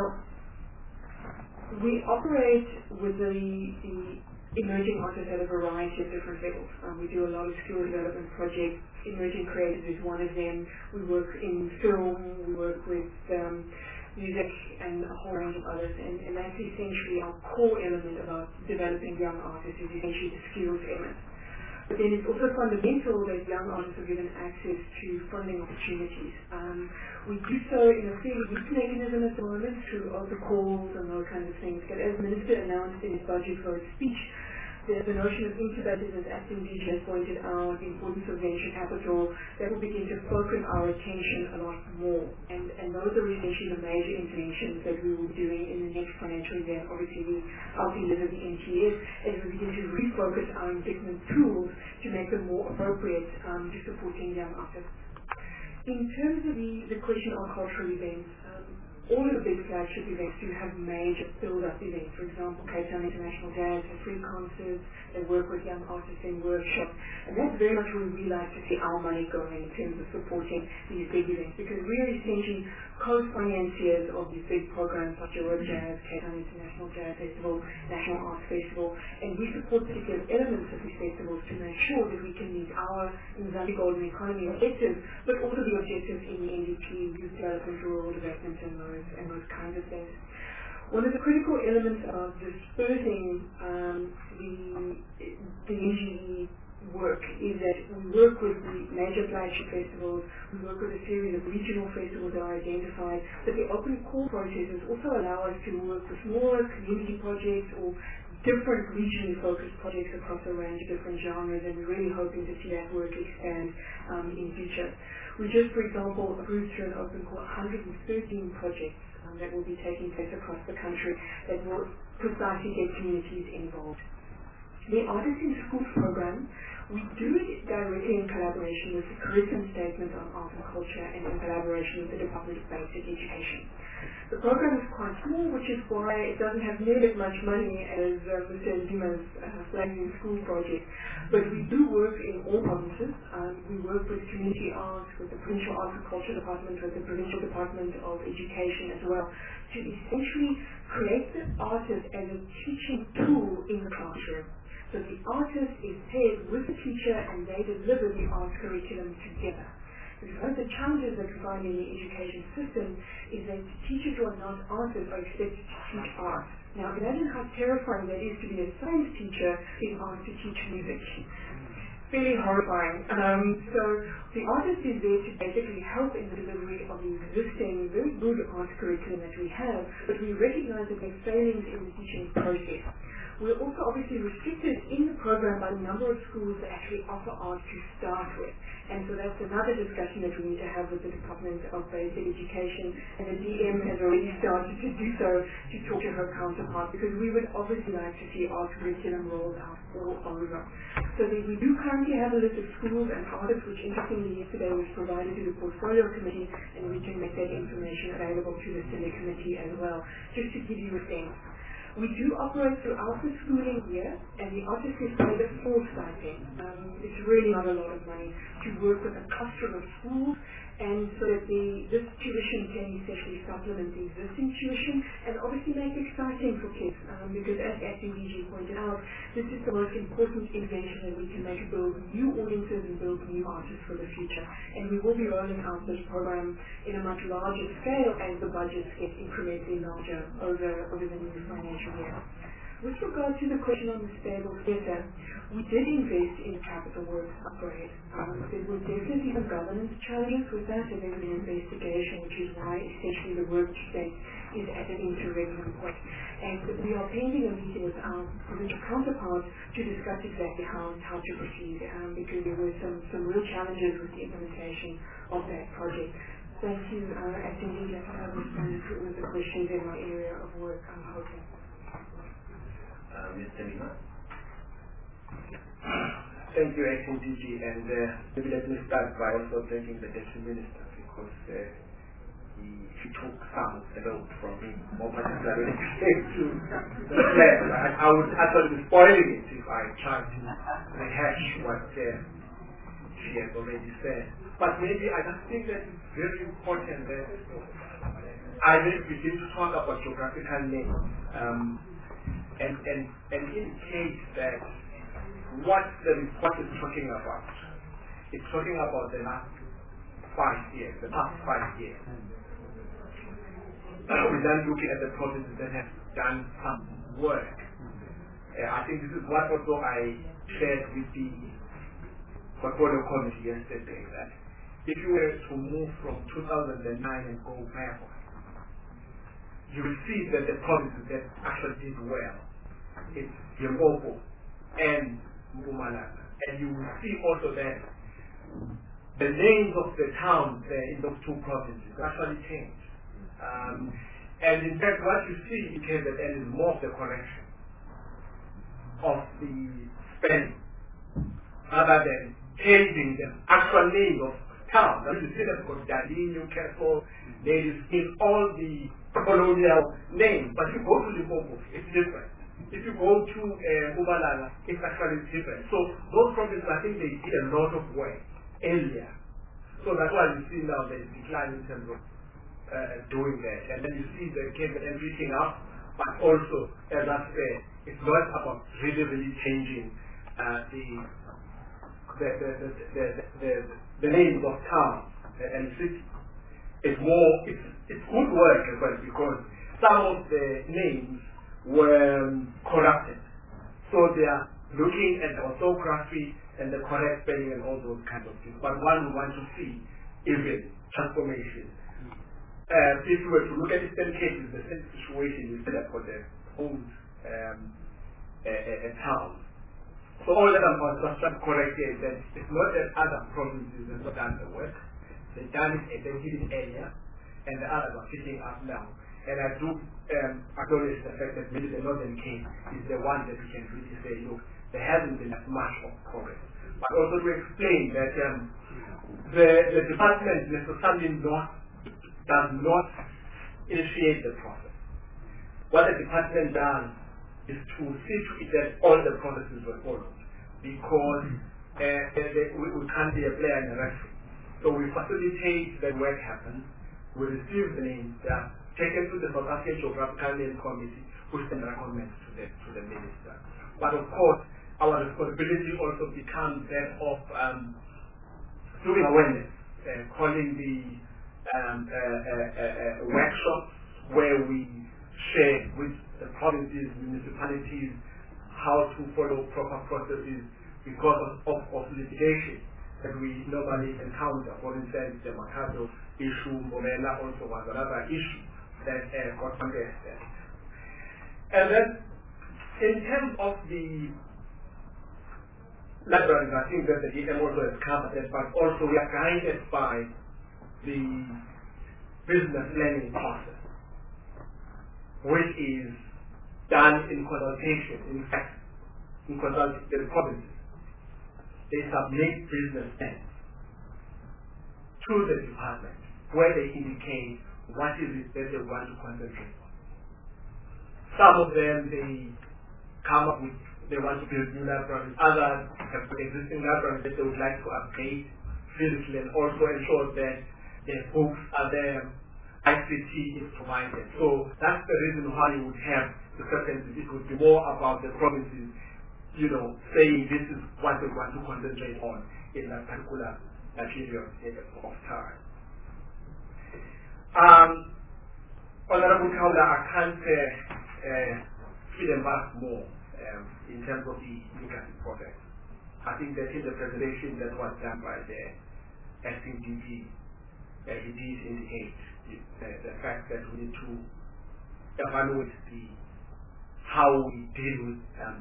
[SPEAKER 16] we operate with the emerging artists at a variety of different levels. We do a lot of skill development projects. Emerging creators is one of them. We work in film, we work with music and a whole range of others, and that's essentially our core element about developing young artists, is essentially the skills element. But then it's also fundamental that young artists are given access to funding opportunities. We do so in a fairly weak mechanism at the moment through open calls and those kinds of things. But as the Minister announced in his budget for his speech, the notion of incubators, as Acting DG has pointed out, the importance of venture capital, that will begin to focus our attention a lot more. And those are essentially the major interventions that we will be doing in the next financial year. Obviously, we deliver the NTS as we begin to refocus our investment tools to make them more appropriate to supporting young artists. In terms of the question on cultural events, all of the big flagship events do have major build-up events. For example, Cape Town International Jazz has free concerts, they work with young artists in workshops, and that's very much where we like to see our money going in terms of supporting these big events, because we're essentially co-financiers of these big programs such as World Jazz, Cape Town International Jazz Festival, National Arts Festival, and we support particular elements of these festivals to make sure that we can meet our Mzansi Golden Economy objectives, but also the objectives in the NDP, youth development, rural development, and those kinds of things. One of the critical elements of dispersing the NGE work is that we work with the major flagship festivals, we work with a series of regional festivals that are identified, but the open call processes also allow us to work with smaller community projects or different regionally focused projects across a range of different genres, and we're really hoping to see that work expand in future. We just, for example, approved through an open call 113 projects that will be taking place across the country that will precisely get communities involved. The Artists in Schools program, we do it directly in collaboration with the Curriculum Statement on Art and Culture and in collaboration with the Department of Basic Education. The program is quite small, which is why it doesn't have nearly as much money as Mr. Ndima's Flagging School project. But we do work in all provinces. We work with community arts, with the Provincial Arts and Culture Department, with the Provincial Department of Education as well, to essentially create the artist as a teaching tool in the classroom. So the artist is paired with the teacher and they deliver the art curriculum together. Because one of the challenges that we find in the education system is that teachers who are not artists are expected to teach art. Now imagine how terrifying that is to be a science teacher being asked to teach music. Fairly horrifying. So the artist is there to basically help in the delivery of the existing very good art curriculum that we have, but we recognize that there are failings in the teaching process. We're also obviously restricted in the program by the number of schools that actually offer art to start with. And so that's another discussion that we need to have with the Department of Basic Education, and the DM has already started to do so to talk to her counterpart, because we would obviously like to see art curriculum rolled out all over. So we do currently have a list of schools and artists, which interestingly yesterday was provided to the Portfolio Committee, and we can make that information available to the Senate Committee as well, just to give you a sense. We do operate throughout the schooling year, and the artist is paid a full stipend. It's really not a lot of money to work with a cluster of schools, and so that this tuition can essentially supplement the existing tuition and obviously make it exciting for kids, because as Acting DG pointed out, this is the most important invention that we can make, build new audiences and build new artists for the future. And we will be rolling out this program in a much larger scale as the budgets get incrementally larger over the new financial year. With regard to the question on the stable theatre, we did invest in capital works upgrade. There were definitely some governance challenges with that, and there was an investigation, which is why essentially the work state is at an interregnum point. And we are pending a meeting with our provincial counterparts to discuss exactly how to proceed, because there were some real challenges with the implementation of that project. Thank you, Acting DG. I think I've responded to all of the questions in my area of work, I'm hoping.
[SPEAKER 4] Mr. Lima.
[SPEAKER 6] Thank you, Acting DG, and maybe let me start by also thanking the Deputy Minister, because he took some of the load from me, more particularly when it came to the plan. I would actually be spoiling it if I tried to rehash what she has already said. But maybe I just think that it's very important that I will begin to talk about geographical names. And indicate that what the report is talking about, it's talking about the last 5 years, the past 5 years. We're then looking at the provinces that have done some work. I think this is what also I shared with the Portfolio Committee yesterday, that if you were to move from 2009 and go backward, you will see that the provinces that actually did well, it's Limpopo and Mpumalanga. And you will see also that the names of the towns in those two provinces actually changed. And in fact, what you see is that there is more of the correction of the spelling rather than changing the actual name of towns. I mean, you see that because Dali, Newcastle, there is in all the colonial names, but you go to Limpopo, it's different. If you go to Mpumalanga, it's actually different. So those provinces, I think they did a lot of work earlier. So that's why you see now there is decline in terms of doing that. And then you see the case and reaching up, but also, as I said, it's not about really changing the names of towns and cities. It's good work as well, because some of the names were corrupted. So they are looking at the orthography and the correct spelling and all those kinds of things. But one would want to see even transformation. If you were to look at the same cases, the same situation is set for the old town. So all that I'm just trying to correct here is that it's not that other provinces have not done the work. They've done it, they did it earlier, and the others are picking up now. And I do acknowledge the fact that maybe the Northern Cape is the one that we can really say, look, there hasn't been that much of progress. But also to explain that the department necessarily does not initiate the process. What the department does is to see to it that all the processes were followed, because we can't be a player in the referee. So we facilitate that work happens, we receive the names, they are taken to the South African Geographical Name Committee, which then recommends to the minister. But of course, our responsibility also becomes that of doing awareness
[SPEAKER 3] calling the workshops where we share with the provinces, municipalities, how to follow proper processes because of litigation that we normally encounter. For instance, the Makado issue, Morena also was another issue that got contested. And then, in terms of the libraries, I think that the DM also has covered that, but also we are guided by the business planning process, which is done in consultation. In fact, in consulting the provinces, they submit business plans to the department where they indicate what is it that they want to concentrate on. Some of them, they come up with, they want to build new libraries. Others have existing libraries that they would like to upgrade physically and also ensure that their books are there, ICT is provided. So that's the reason why you would have discrepancies. It would be more about the provinces, saying this is what they want to concentrate on in that particular period of time. Honorable Kaula, I can't feed and back more in terms of the legacy project. I think that in the presentation that was done by the acting DP, it did indicate the fact that we need to evaluate how we deal with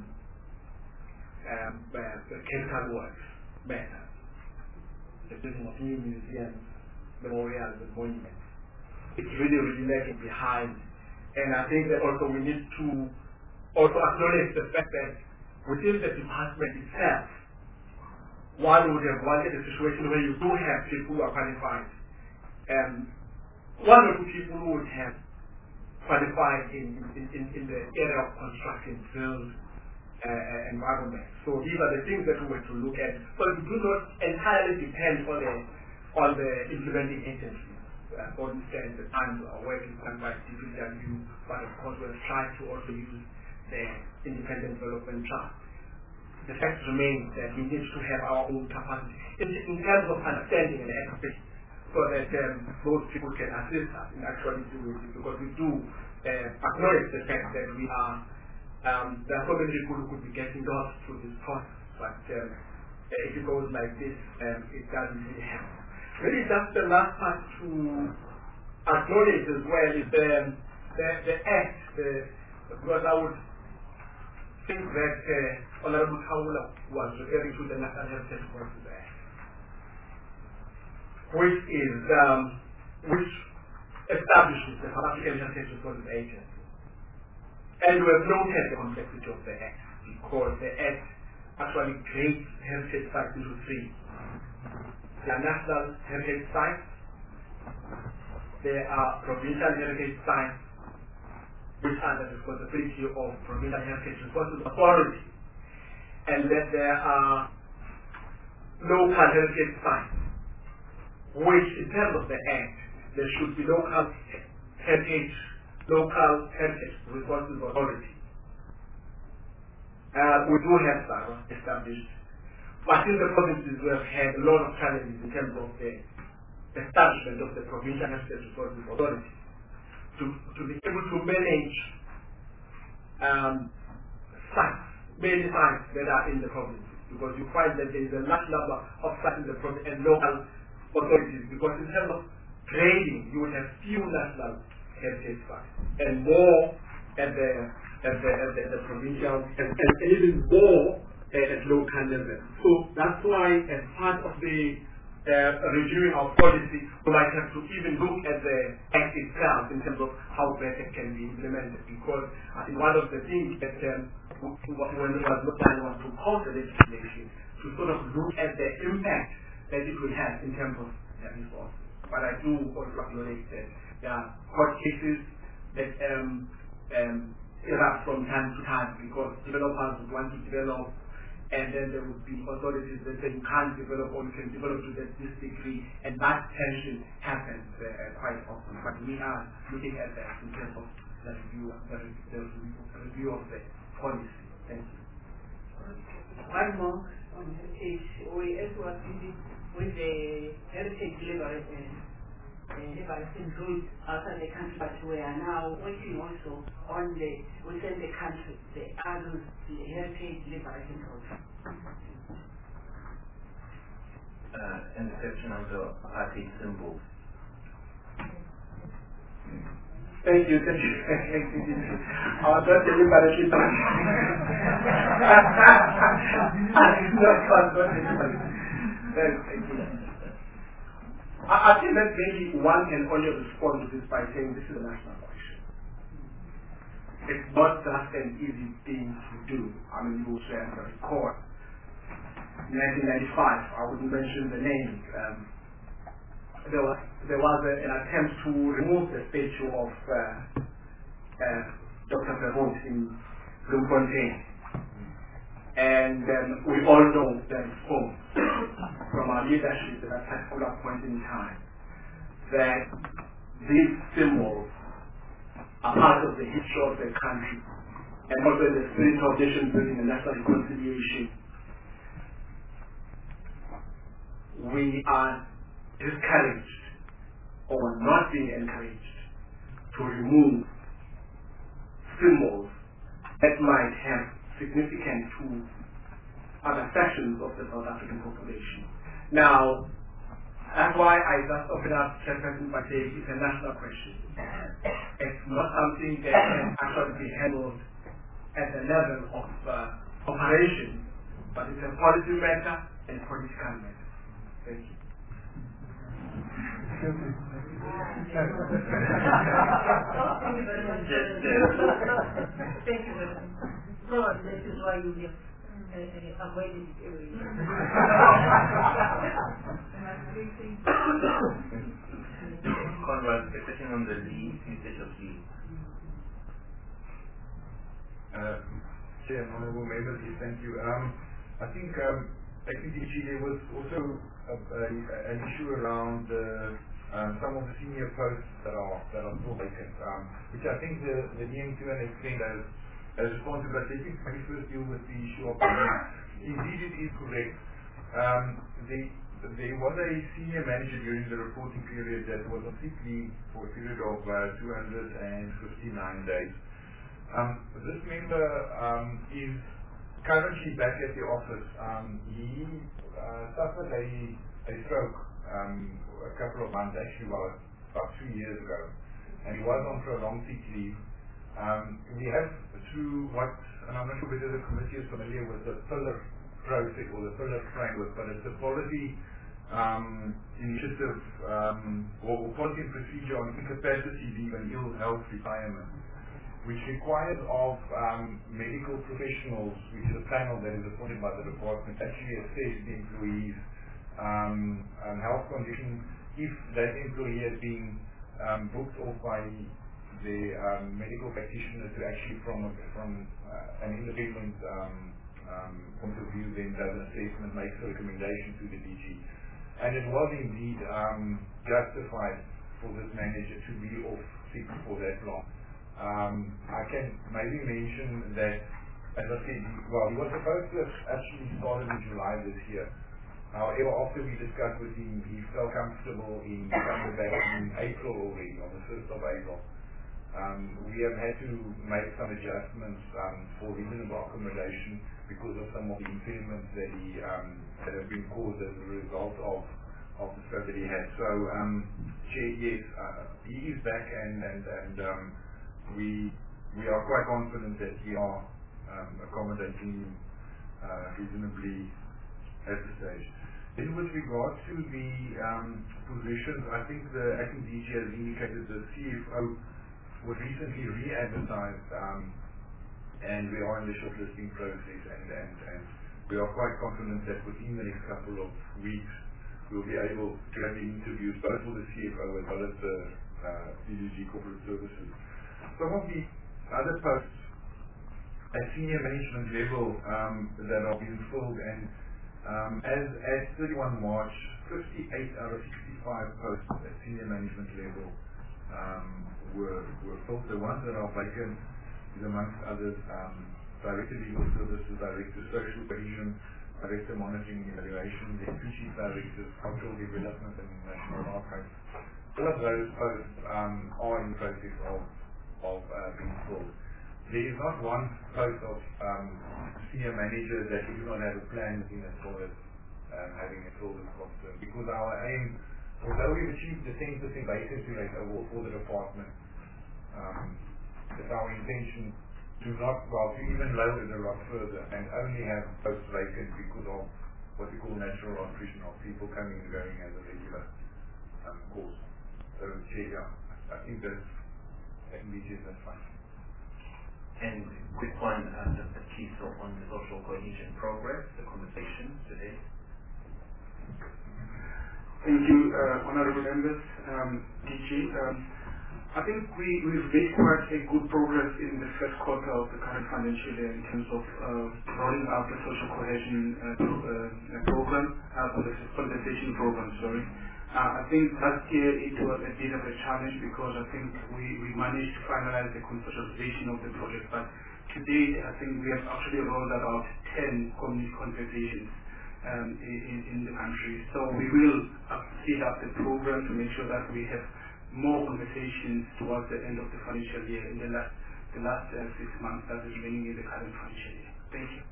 [SPEAKER 3] the capital works better. The building of new museums, memorials, and monuments. It's really lagging behind. And I think that also we need to also acknowledge the fact that within the department itself, one would have wanted a situation where you do have people who are qualified. One or two people who would have qualified in the area of construction, build, environment. So these are the things that we were to look at. So it do not entirely depend on the implementing agencies. For instance, the times are working done by DPW, but of course we'll try to also use the Independent Development Trust. The fact remains that we need to have our own capacity in terms of understanding and expertise, so that those people can assist us in actually doing it, because we do acknowledge the fact that we are there are so many people who could be getting lost through this process, but if it goes like this, it doesn't really help. Really, that's the last part to acknowledge as well is the act, because I would think that Honorable Kaula was referring to the National Heritage Resources Act, which establishes the South African Heritage Resources Agency. And we have noted the complexity of the Act, because the Act actually breaks heritage sites into three. There are national heritage sites, there are provincial heritage sites, which are the responsibility of Provincial Heritage Resources Authority, and then there are local heritage sites, which in terms of the Act, there should be local heritage resources authority. We do have SARA established, but in the provinces we have had a lot of challenges in terms of the establishment of the Provincial Heritage Resources Authority to be able to manage many sites that are in the provinces, because you find that there is a large number of sites in the province and local authorities, because in terms of grading you would have few national heritage sites and more at the provincial and even more at local level. So that's why, as part of the reviewing our policy, we might have to even look at the Act itself in terms of how better it can be implemented, because I think one of the things that when it was looked at was to call the legislation to sort of look at the impact that it will have in terms of the resources. But I do also acknowledge that there are court cases that erupt from time to time, because developers would want to develop, and then there would be authorities that say you can't develop or you can develop to this degree, and that tension happens quite often. But we are looking at that in terms of the review of the policy. Thank you.
[SPEAKER 5] One more on heritage. We also are dealing with the heritage liberation rules outside the country, but we are now working also on within the country, the others, the heritage liberation rules.
[SPEAKER 10] In the section of the apartheid symbols.
[SPEAKER 3] Thank you. That's deliberately done. Thank you. I think that maybe one can only respond to this by saying this is a national question. It's not just an easy thing to do. I mean, you share the record. In 1995, I wouldn't mention the name. There was an attempt to remove the statue of Dr. Verwoerd in Bloemfontein. And we all know the response from our leadership at that particular point in time that these symbols are part of the history of the country and also the spirit of nation building and national reconciliation. We are discouraged or not being encouraged to remove symbols that might have significant to other sections of the South African population. Now, that's why I just opened up Chairperson by saying it's a national question. It's not something that can actually be handled at the level of operation, but it's a policy matter and political matter. Thank you.
[SPEAKER 5] Thank you very much. So this is why you have avoided
[SPEAKER 10] Conrad, the question on the lead, usage of lead.
[SPEAKER 2] Chair and honourable members, thank you. I think ACDG, there was also an issue around some of the senior posts that are still vacant, which I think the NEM to an extent has responded. But let me first deal with the issue of indeed it is correct. There was a senior manager during the reporting period that was on sick leave for a period of 259 days. This member is currently back at the office. He suffered a stroke a couple of months, actually about 2 years ago, and he was on prolonged sick leave. We have through and I'm not sure whether the committee is familiar with the pillar process or the pillar framework, but it's a policy initiative or policy and procedure on incapacity leave and ill health retirement, which requires of medical professionals, which is a panel that is appointed by the department, actually assess the employee's health condition if that employee has been booked off by the medical practitioner to actually from an independent point of view then does an assessment, makes a recommendation to the DG. And it was indeed justified for this manager to be off sick for that long. I can maybe mention that, as I said, he was supposed to have actually started in July this year. However, after we discussed with him, he felt comfortable in coming back in April already, on the 1st of April. We have had to make some adjustments for reasonable accommodation because of some of the impairments that have been caused as a result of the stroke that he had. So, Chair, yes, he is back, and we are quite confident that we are accommodating reasonably at this stage. Then with regard to the positions, I think the acting DG has indicated the CFO was recently re-advertised, and we are in the shortlisting process, and we are quite confident that within the next couple of weeks we'll be able to have the interviews both for the CFO as well as the DG Corporate Services. Some of the other posts at senior management level that are being filled, and as at 31 March, 58 out of 65 posts at senior management level were filled. The ones that are vacant is amongst others Director Legal Services, Director Social Cohesion, Director Monitoring and Evaluation, the two Chief Directors, Cultural Development and National Archives. All of those posts are in the process of being filled. There is not one post of senior manager that we do not have a plan in as far as having it filled across term. Because our aim, although we've achieved the 10% vacancy rate overall for the department, it's our intention to even lower it a lot further and only have posts vacant because of what we call natural attrition of people coming and going as a regular course. So, yeah, I think that's fine.
[SPEAKER 4] And quick one, Dr. Kiso, on the social cohesion progress, the conversation today.
[SPEAKER 8] Thank you, honorable members, DG. I think we've made quite a good progress in the first quarter of the current financial year in terms of rolling out the social cohesion program, the conversation program, sorry. I think last year it was a bit of a challenge because I think we managed to finalize the conceptualization of the project, but today I think we have actually rolled about 10 community conversations in the country. So we will speed up the program to make sure that we have more conversations towards the end of the financial year in the last 6 months that is remaining in the current financial year. Thank you.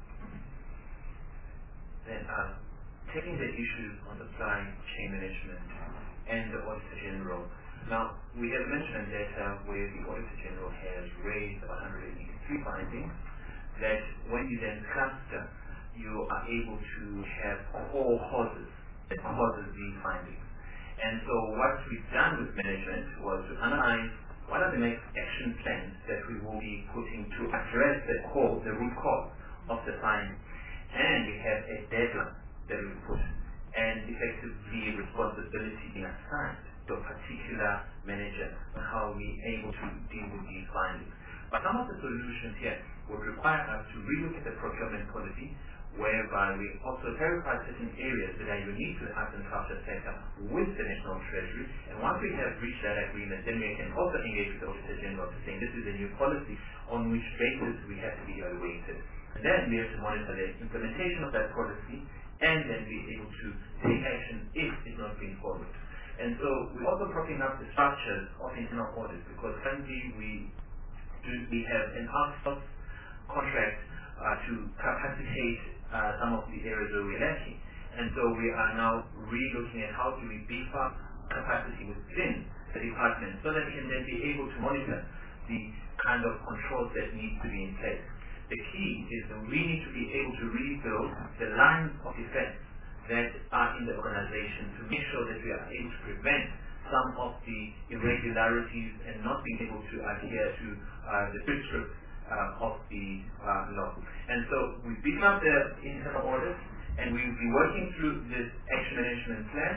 [SPEAKER 4] Then, taking the issues on supply chain management and the Auditor General. Now, we have mentioned that where the Auditor General has raised about 183 findings, that when you then cluster, you are able to have core causes that causes these findings. And so what we've done with management was to analyze what are the next action plans that we will be putting to address the root cause of the finding. And we have a deadline that we put, and effectively responsibility being assigned to a particular manager on how we're able to deal with these findings. But some of the solutions here would require us to relook at the procurement policy, whereby we also clarify certain areas that are unique to the arts and culture sector with the National Treasury. And once we have reached that agreement, then we can also engage with the Auditor General to say this is a new policy on which basis we have to be evaluated. And then we have to monitor the implementation of that policy and then be able to take action if it's not being followed. And so we're also propping up the structures of internal audit because currently we have an outsourced contract to capacitate some of the areas where we're lacking. And so we are now re-looking at how do we beef up capacity within the department so that we can then be able to monitor the kind of controls that need to be in place. The key is that we need to be able to rebuild the lines of defense that are in the organization to make sure that we are able to prevent some of the irregularities and not being able to adhere to the prescripts of the law. And so we beef up the internal audit, and we will be working through this action management plan,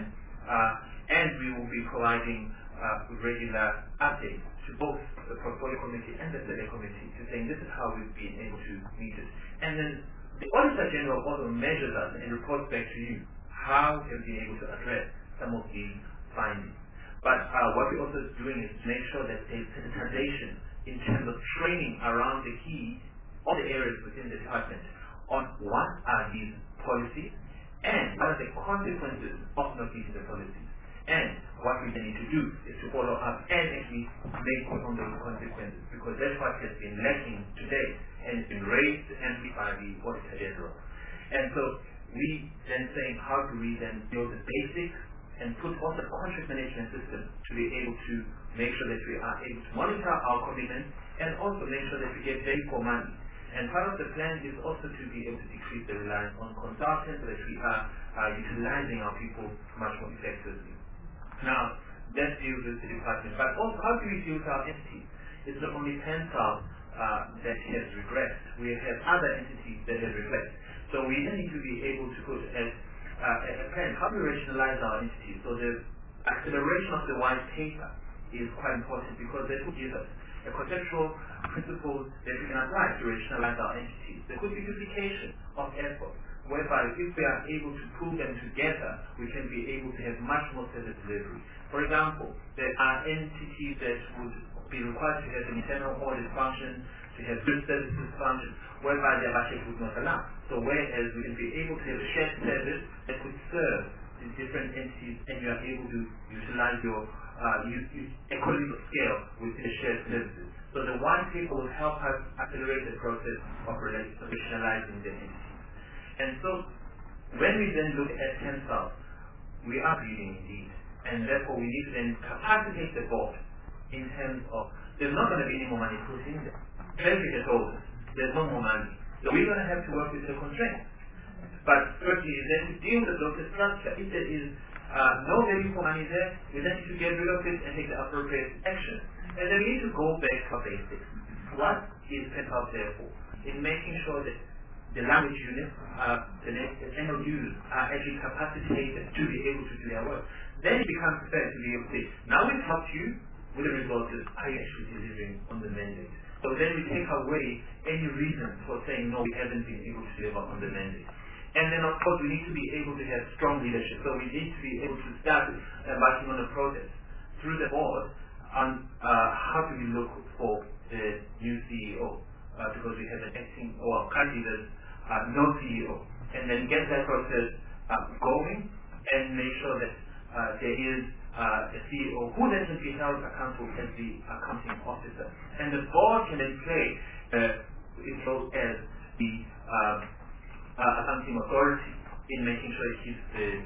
[SPEAKER 4] and we will be providing regular updates to both the portfolio committee and the select committee to saying this is how we've been able to meet it. And then the Auditor General also measures us and reports back to you how we've been able to address some of these findings. But what we're also doing is to make sure that there's sensitization in terms of training around the key of the areas within the department on what are these policies and what are the consequences of not meeting the policies. And what we need to do is to follow up and actually make good on those consequences, because that's what has been lacking today and it's been raised and by the Auditor General. And so we then saying how do we then build the basics and put also a contract management system to be able to make sure that we are able to monitor our commitments and also make sure that we get value for money. And part of the plan is also to be able to decrease the reliance on consultants so that we are utilizing our people much more effectively. Now, that deals with the department. But also, how do we deal with our entities? It's not only Pensal that has regressed. We have other entities that have regressed. So we need to be able to put as a plan, how do we rationalize our entities? So the acceleration of the white paper is quite important because that will give us a conceptual principle that we can apply to rationalize our entities. There could be duplication of effort, whereby if we are able to pull them together, we can be able to have much more service delivery. For example, there are entities that would be required to have an internal audit function to have good services function, whereby their budget would not allow. So whereas we can be able to have a shared service that could serve these different entities, and you are able to utilize your economies of scale with the shared services. So the one paper will help us accelerate the process of professionalizing the entities. And so when we then look at Pensouth, we are bleeding indeed. And therefore we need to then capacitate the board in terms of there's not going to be any more money put in there. Treasury has told us there's no more money. So we're going to have to work with the constraints. But firstly, then to deal with the local structure, if there is no value for money there, we then need to get rid of it and take the appropriate action. And then we need to go back to basics. What is Pensouth there for? In making sure that the language units, the NOUs are actually capacitated to be able to do their work. Then it becomes fair to be able to say, now we've helped you with the resources, are you actually delivering on the mandate? So then we take away any reason for saying, no, we haven't been able to deliver on the mandate. And then, of course, we need to be able to have strong leadership. So we need to be able to start embarking on a process through the board on how do we look for the new CEO, because we have an acting, or currently there's no CEO, and then get that process going and make sure that there is a CEO who then can be held accountable as the accounting officer. And the board can then play its role as the accounting authority in making sure it keeps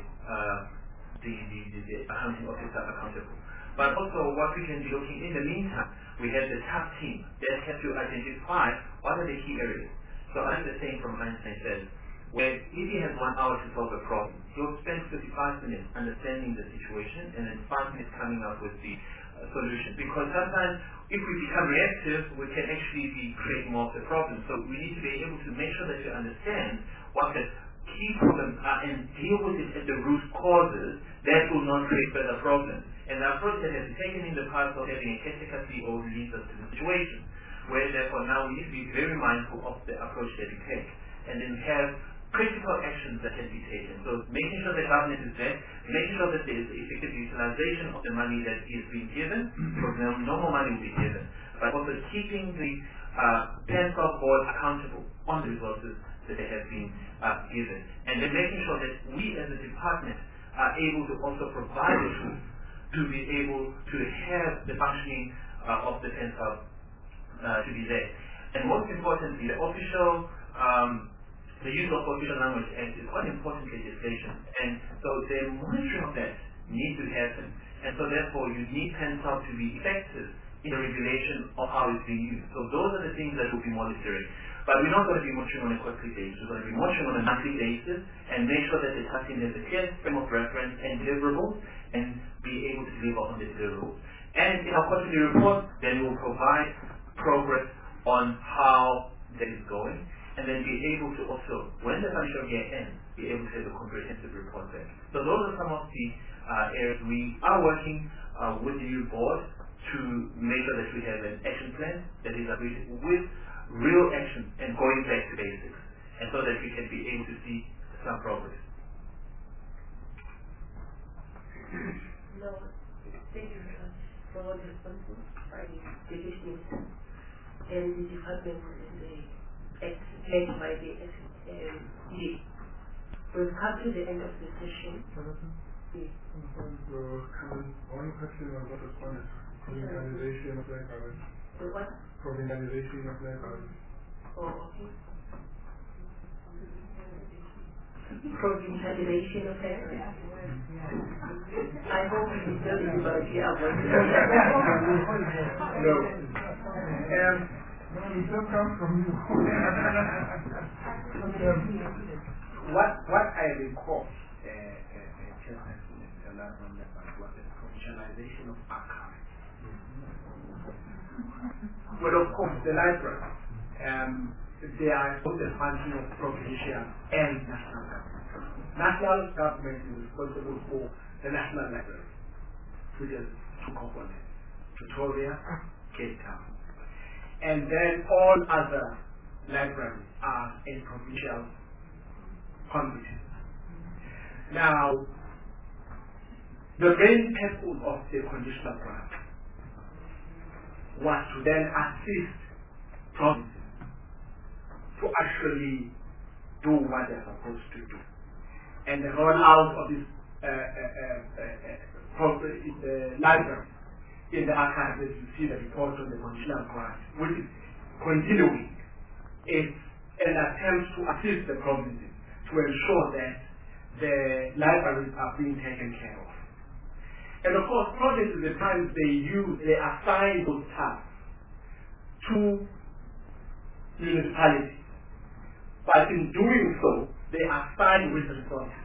[SPEAKER 4] the accounting officer accountable. But also what we can be looking in the meantime, we have the task team that has to identify what are the key areas. So I'm the same from Einstein says, where if he has 1 hour to solve a problem, he'll spend 55 minutes understanding the situation and then 5 minutes coming up with the solution. Because sometimes if we become reactive, we can actually be creating more of the problem. So we need to be able to make sure that you understand what the key problems are and deal with it at the root causes that will not create further problems. And the approach that has been taken in the past of having a caretaker CEO leads us to the situation where therefore now we need to be very mindful of the approach that we take and then have critical actions that can be taken. So making sure the governance is there, making sure that there is effective utilization of the money that is being given, because no more money will be given, but also keeping the Pensouth board accountable on the resources that they have been given. And then making sure that we as a department are able to also provide the tools to be able to have the functioning of the Pensouth to be there. And most importantly, the official the use of official language is quite important legislation, and so the monitoring of that needs to happen, and so therefore you need Pensouth to be effective in the regulation of how it's being used. So those are the things that we'll be monitoring. But we're not going to be monitoring on a quarterly basis. We're going to be monitoring on a monthly basis and make sure that the testing has a clear frame of reference and deliverables and be able to deliver on the deliverables. And in our quarterly report, then we'll provide progress on how that is going, and then be able to also, when the financial year ends, be able to have a comprehensive report back. So those are some of the areas we are working with the new board to make sure that we have an action plan that is agreed with real action and going back to basics, and so that we can be able to see some progress.
[SPEAKER 13] No, thank you very much for all the responses by the British Minister and the department and the led by the SD. We've come to the end of the session.
[SPEAKER 15] One question on what is called criminalization of black hours.
[SPEAKER 13] The what?
[SPEAKER 15] Criminalization of black hours.
[SPEAKER 13] Oh, okay. Provincialization of black hours. I hope you tell me about the other.
[SPEAKER 15] No. It don't come from you.
[SPEAKER 3] What I recall, was the professionalization of archives. Well, of course, the library, they are both the function of provincial and national government. National government is responsible for the national library, which is two components: Pretoria, Cape Town. And then all other libraries are in provincial competence. Now, the main purpose of the conditional grant was to then assist provinces to actually do what they're supposed to do. And the rollout of this library in the archives, as you see the report on the conditional grant, which is continuing, is an attempt to assist the provinces to ensure that the libraries are being taken care of. And of course, provinces at times they assign those tasks to municipalities. But in doing so, they assign with resources.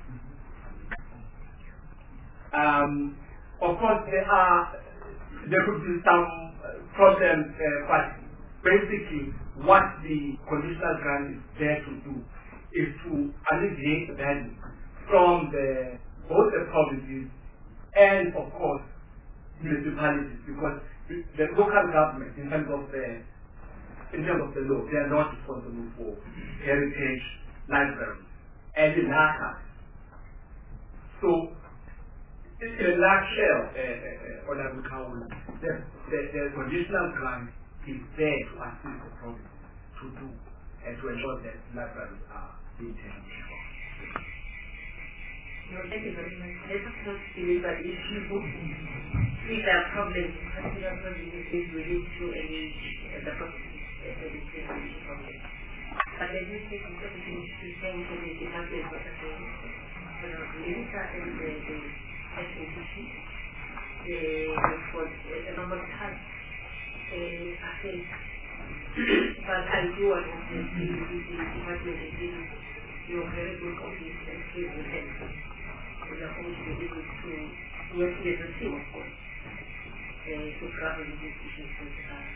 [SPEAKER 3] Of course, there could be some problems, but basically what the conditional grant is there to do is to alleviate the value from both the provinces and, of course, municipalities, because the local government, in terms of the law, they are not responsible for heritage libraries and in archives. So, in a nutshell, Honorable Kaula, the conditional grant is there to assist the province to do and to ensure that libraries are being taken care of.
[SPEAKER 1] No, thank you very much. Let us not believe that if there are problems, particular problems related to the process. But let me take the opportunity to thank the department for the Minister and the SNCC for the number of times I think, but I do want to thank the department and give you very good office and skills and help. We are going to be able to work as a team, of course, to travel with these issues with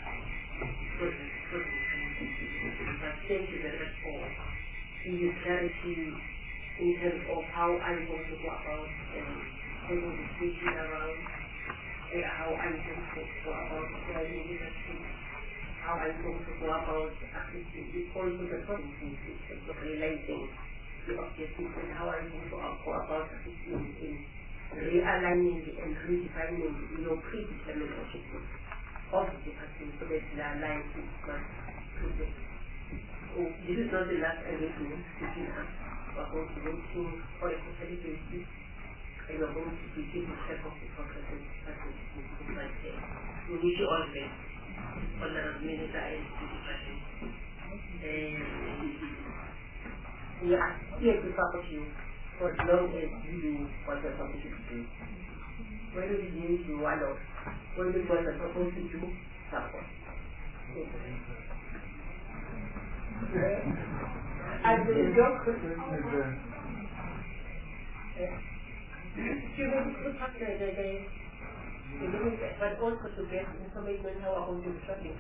[SPEAKER 1] but thank you very much for the clarity in terms of how I'm going to go about putting the speaking around, how I'm going to go about driving leadership, how I'm going to go about assisting also the provinces in terms of realizing the objectives, and how I'm going to go about assisting in realigning and redefining your predetermined objectives of the department so that they are aligned with my project. So this is not the last engagement speaking up. We're going to go to for a quarterly basis, and we're going to begin to step up the progress of the department in my care. We wish you all the best, Honorable Minister and the department. We are here to support you for as long as you do what you're supposed to do. When we begin to one of when we were supposed to do support. And the job but also to get information how I'm going to start the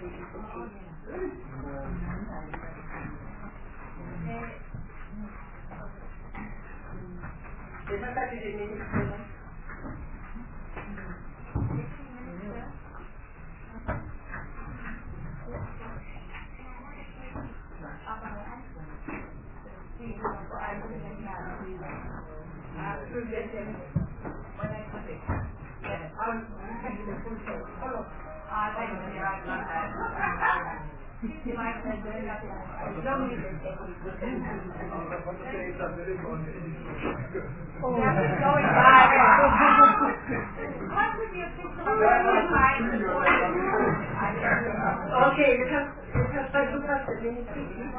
[SPEAKER 1] Okay, let us look at the ministry.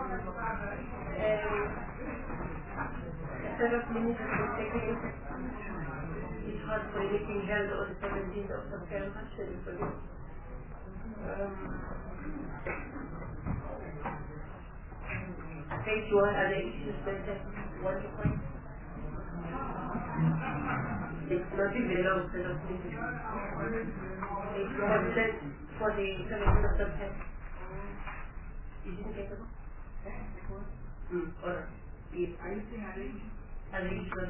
[SPEAKER 1] Instead of ministry taking it was for anything held on the 17th of September, actually for this. Thank you. Other issues that want to point? It's nothing below the ministry. It's what said for the 17th of September. You didn't get it? Alright. Yes. And which one?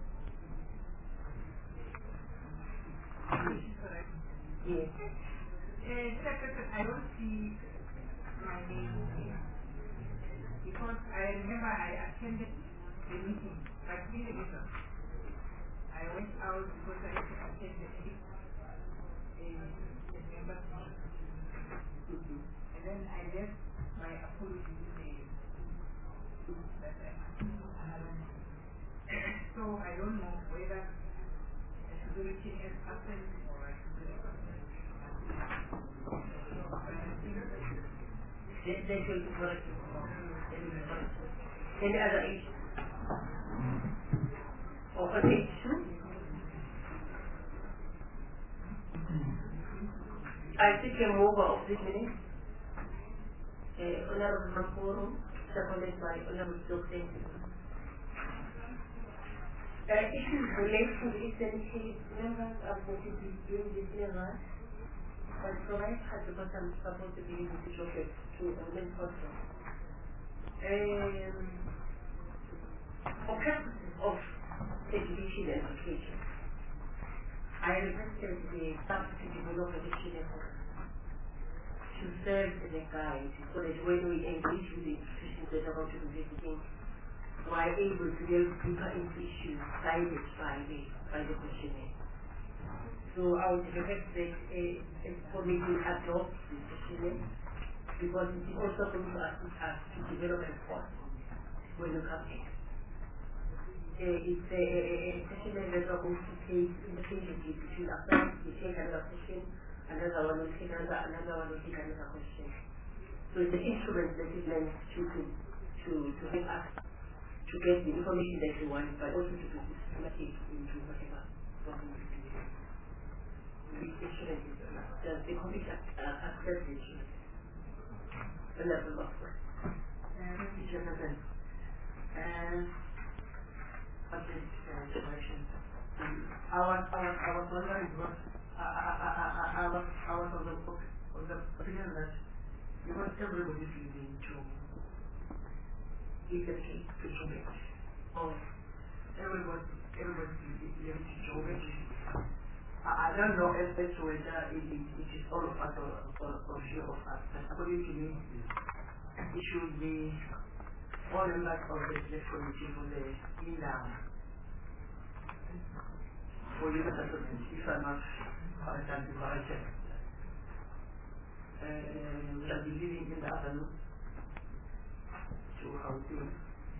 [SPEAKER 1] Yes.
[SPEAKER 5] Secretary, I don't see my name here because I remember I attended the meeting, but in the meeting I went out because I attended the members meeting, and then I left my apologies so I don't know whether security has happened or I
[SPEAKER 13] they should be correct. Any other issue? Or other issue? I think a mover of this meeting. Honorable Mampuru, seconded by Honorable Dr. Issues related to the Eastern Cape members are going to be doing this year, right? But provide has because I'm supposed to be in the situation to women culture. For purposes of education and education, I requested the staff to develop a dictionary to serve as a guide so that when we engage with the institutions that are going to be visiting, we are able to delve deeper into issues guided by the questionnaire. So I would request that for me to adopt this questionnaire because it is also going to assist us to develop a report when we come in. It's a questionnaire that we are going to take independently between ourselves. We take another question, another one will take another one will take another question. So it's an instrument that is meant to help us to get the information that we want, but also to be systematic into whatever problem we do. The insurance is the complete access insurance. And that's a lot for it. Mr. Chairman, I was wondering what I was of the opinion that you want everybody to be into equally to George. Oh, everybody is able to George. I don't know as to whether it is all of us or few of us, but according to me, it should be all members of the select committee for the in-down. For you as if I'm not correct, we shall be living in the afternoon to housing.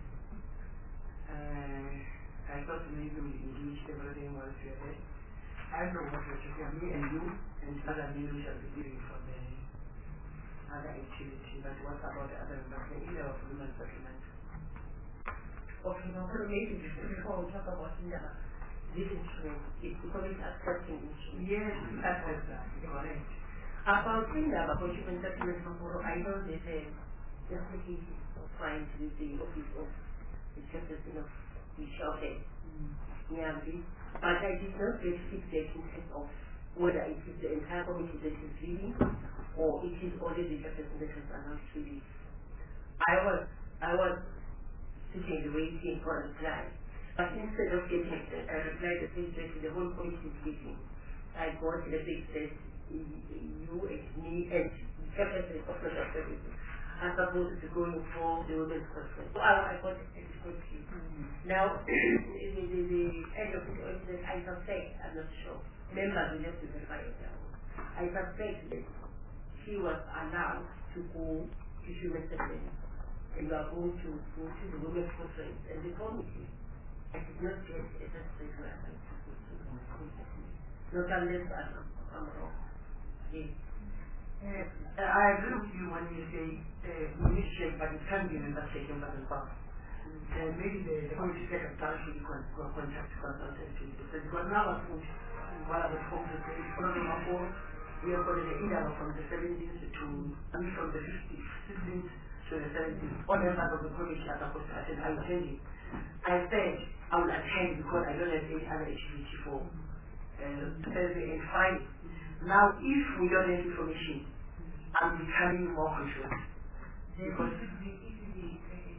[SPEAKER 13] I thought maybe we engaged everything was here. I don't know what you're talking, me and you, and other men we shall be living for the other activity, but what about the other members? Either of women's settlement. Okay, now maybe before we talk about this instrument, it's because it's accepting instrument. Yes, that's correct. About about human settlement tomorrow, I know there's a application signed with the office of the Secretary of Michelle Nyambi, but I did not get feedback in terms of whether it is the entire committee that is leading or it is only the person that has announced to leave. I was sitting waiting for a reply, but instead of getting a reply that says that the whole committee is leaving, I got a message that you and me and the Secretary of Social Services are supposed to be going for the women's conference. So I got a response to you. Now, the end of it is that I suspect, I'm not sure, members will have to verify it now. I suspect that she was allowed to go to human settlement and you are going to go to the women's conference and the committee. I did not get a certificate where I went to go to the women's conference. Not unless I'm wrong. Yes. I agree with you when you say we need to check, but it can be member taken by the bank. Maybe the committee secretary should contact consultants because now I think while I was home to say we are going to either from the 70s to from the 50s, 60s to the 70s. All members of the committee are supposed to attend. I attended. I said I will attend because I don't have any other activity for Thursday and Friday. Now, if we don't have information, I'm becoming more confused. Because it is the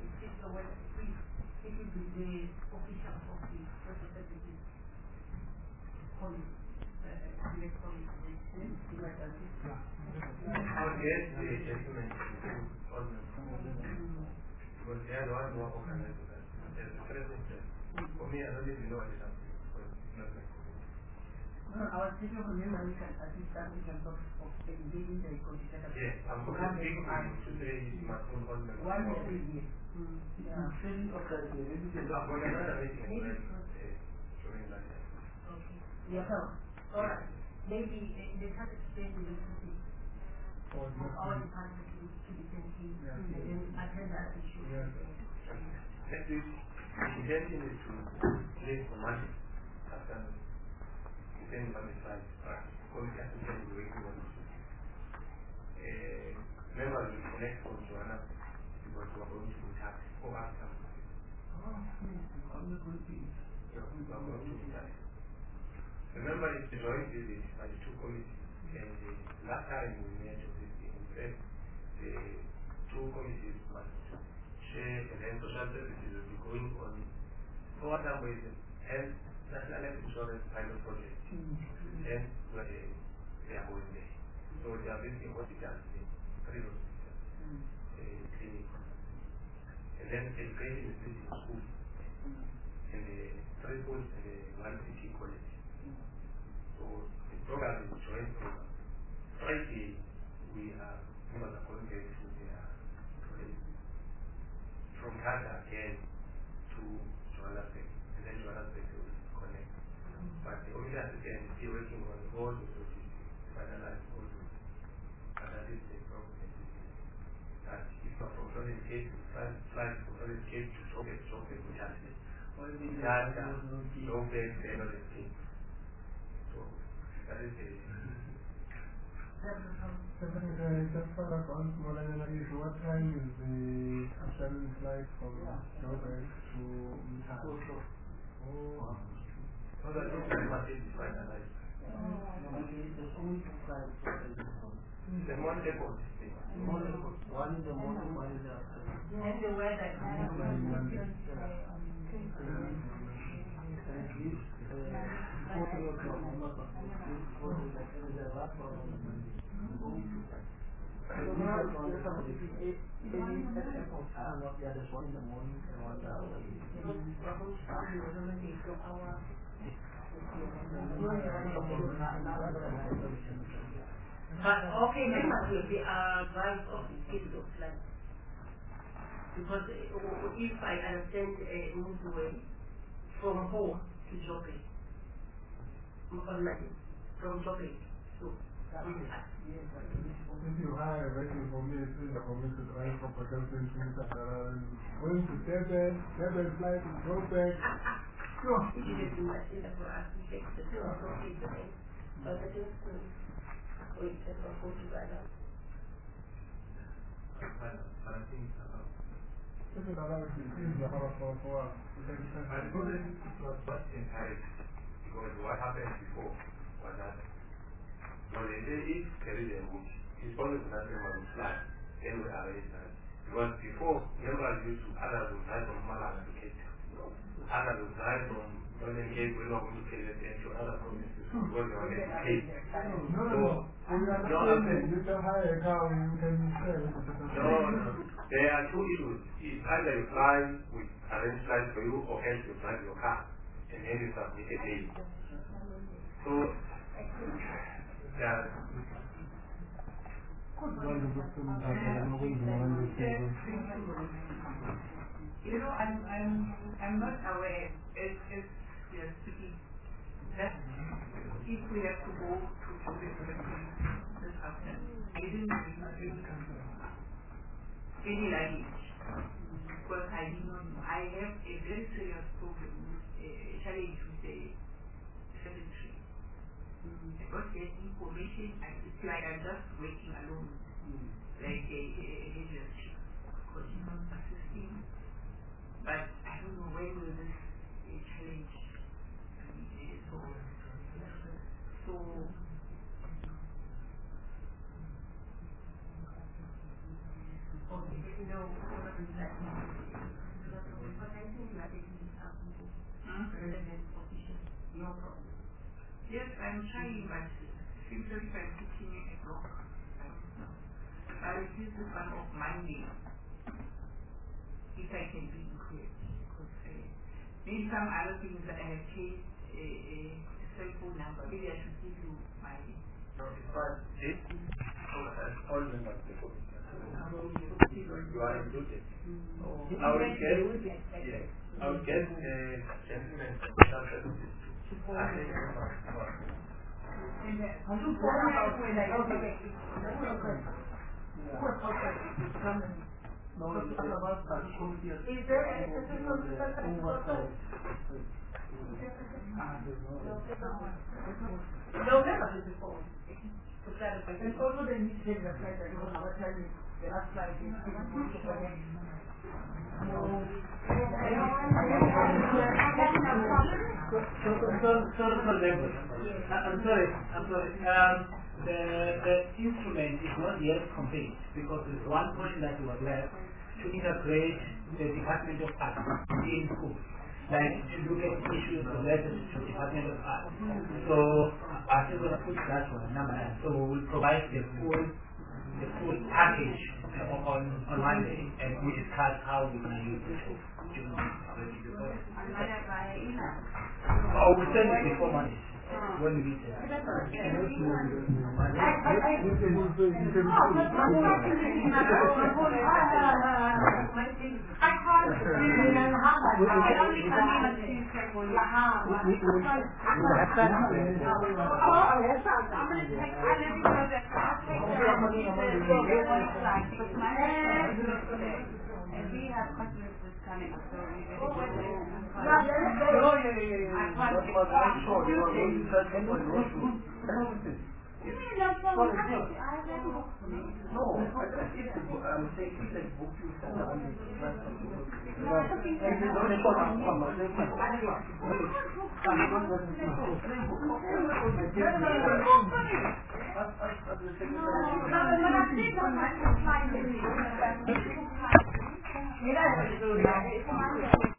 [SPEAKER 13] official of the representative colleague,
[SPEAKER 17] yes, the gentleman on because they are the ones who are organized that. As the president said, for me, I don't even know what is happening because it's not my community.
[SPEAKER 18] No, our city of Manila, we can assist us in terms of engaging the condition.
[SPEAKER 17] Yes, I'm going to speak to you today. My phone call me.
[SPEAKER 18] One is easy. Yeah.
[SPEAKER 11] Training of the
[SPEAKER 17] I'm going to another meeting showing that.
[SPEAKER 18] Okay. Yes, sir. All right. Maybe they have explained the necessity for our department to be thinking and then attend that issue.
[SPEAKER 17] Next week, we get into place for money. After then on the side, communication can be working on it. Members will connect from Joanna because we are going to be taxed or after. Remember, it's a joint visit by the two committees, and the last time we met on this thing, we said the two committees must share, and then social services will be going on forward with health, national health insurance pilot project. Then where they are going there. So they are visiting hospitals, three hospitals, clinic, and then education is visiting schools, and the three schools and the one city college. So the program is a joint program. Friday, we are going to connect to their college. From Ghana again to Johannesburg, and then Johannesburg will connect. But the only assistant is still working on all the resources to finalize all those. And that is the problem. That if not from Solid Case to fly from Solid Case to Joburg to Johannesburg. Ghana, Joburg, and other things. So that is the
[SPEAKER 15] Just follow up on Molana issue. What time is the afternoon flight from Joburg to Mthatha? Oh.
[SPEAKER 17] So that is very much finalized. The morning report.
[SPEAKER 11] One in the morning, one in the afternoon.
[SPEAKER 18] And the weather.
[SPEAKER 11] At least 40 of the members of the group for the last one on the Monday. There's one in the morning and one in the afternoon.
[SPEAKER 1] But okay, members will be advised of the schedule of flight. Because if I understand Muzue from home to Joburg, from Joburg to
[SPEAKER 15] if you hire waiting for me, it's easier for me to drive from Pakistan to Mthatha. Going to Durban flight to Joburg. Sure.
[SPEAKER 1] It is in the for us to take the two of those things. But I just wait for go to Ghana.
[SPEAKER 17] But I think
[SPEAKER 15] This is another thing. This is for
[SPEAKER 17] I know that it was not encouraged because what happened before was that when they say if there is a route, it's always nothing on the flat, then we arrange that. Because before, members used to others would drive from Malaga to Cape Town. Others would drive from Northern Cape, we're not going to pay the to other provinces because they want to pay. So,
[SPEAKER 15] you can hire a car and you can share with
[SPEAKER 17] no. There are two issues. It's either you fly with arranged flights for you or else you drive your car and then you submit a day. So, yeah.
[SPEAKER 5] You know, I'm not aware as we are speaking that if we have to go to this afternoon, I didn't any language because I did not know. I have a very serious problem with challenge with the secretary. I got the information and it's like I'm just working alone, like a leadership because she's not assisting. But I don't know when will this challenge be solved. So yes, I'm trying, but it seems as if I'm hitting a block. I don't know. I will use this one of my name, if I can be included. Because maybe some other things that I have changed
[SPEAKER 18] telephone number. Maybe I should give you my.
[SPEAKER 3] All members before. You are included. I will get gentlemen
[SPEAKER 18] Is there any no membership before. To clarify. And also they need to take the flight that you will never tell me the last flight is
[SPEAKER 11] I'm sorry. The instrument is not yet complete because there is one portion that was left to integrate the Department of Arts in school. Like to look at issues related to Department of Arts. So I think we're going to put that one number 9. So we will provide the full package on Monday, and we discuss how we can use it to oh, we send it before Monday when we meet
[SPEAKER 12] And we have customers this coming, so
[SPEAKER 18] Mira,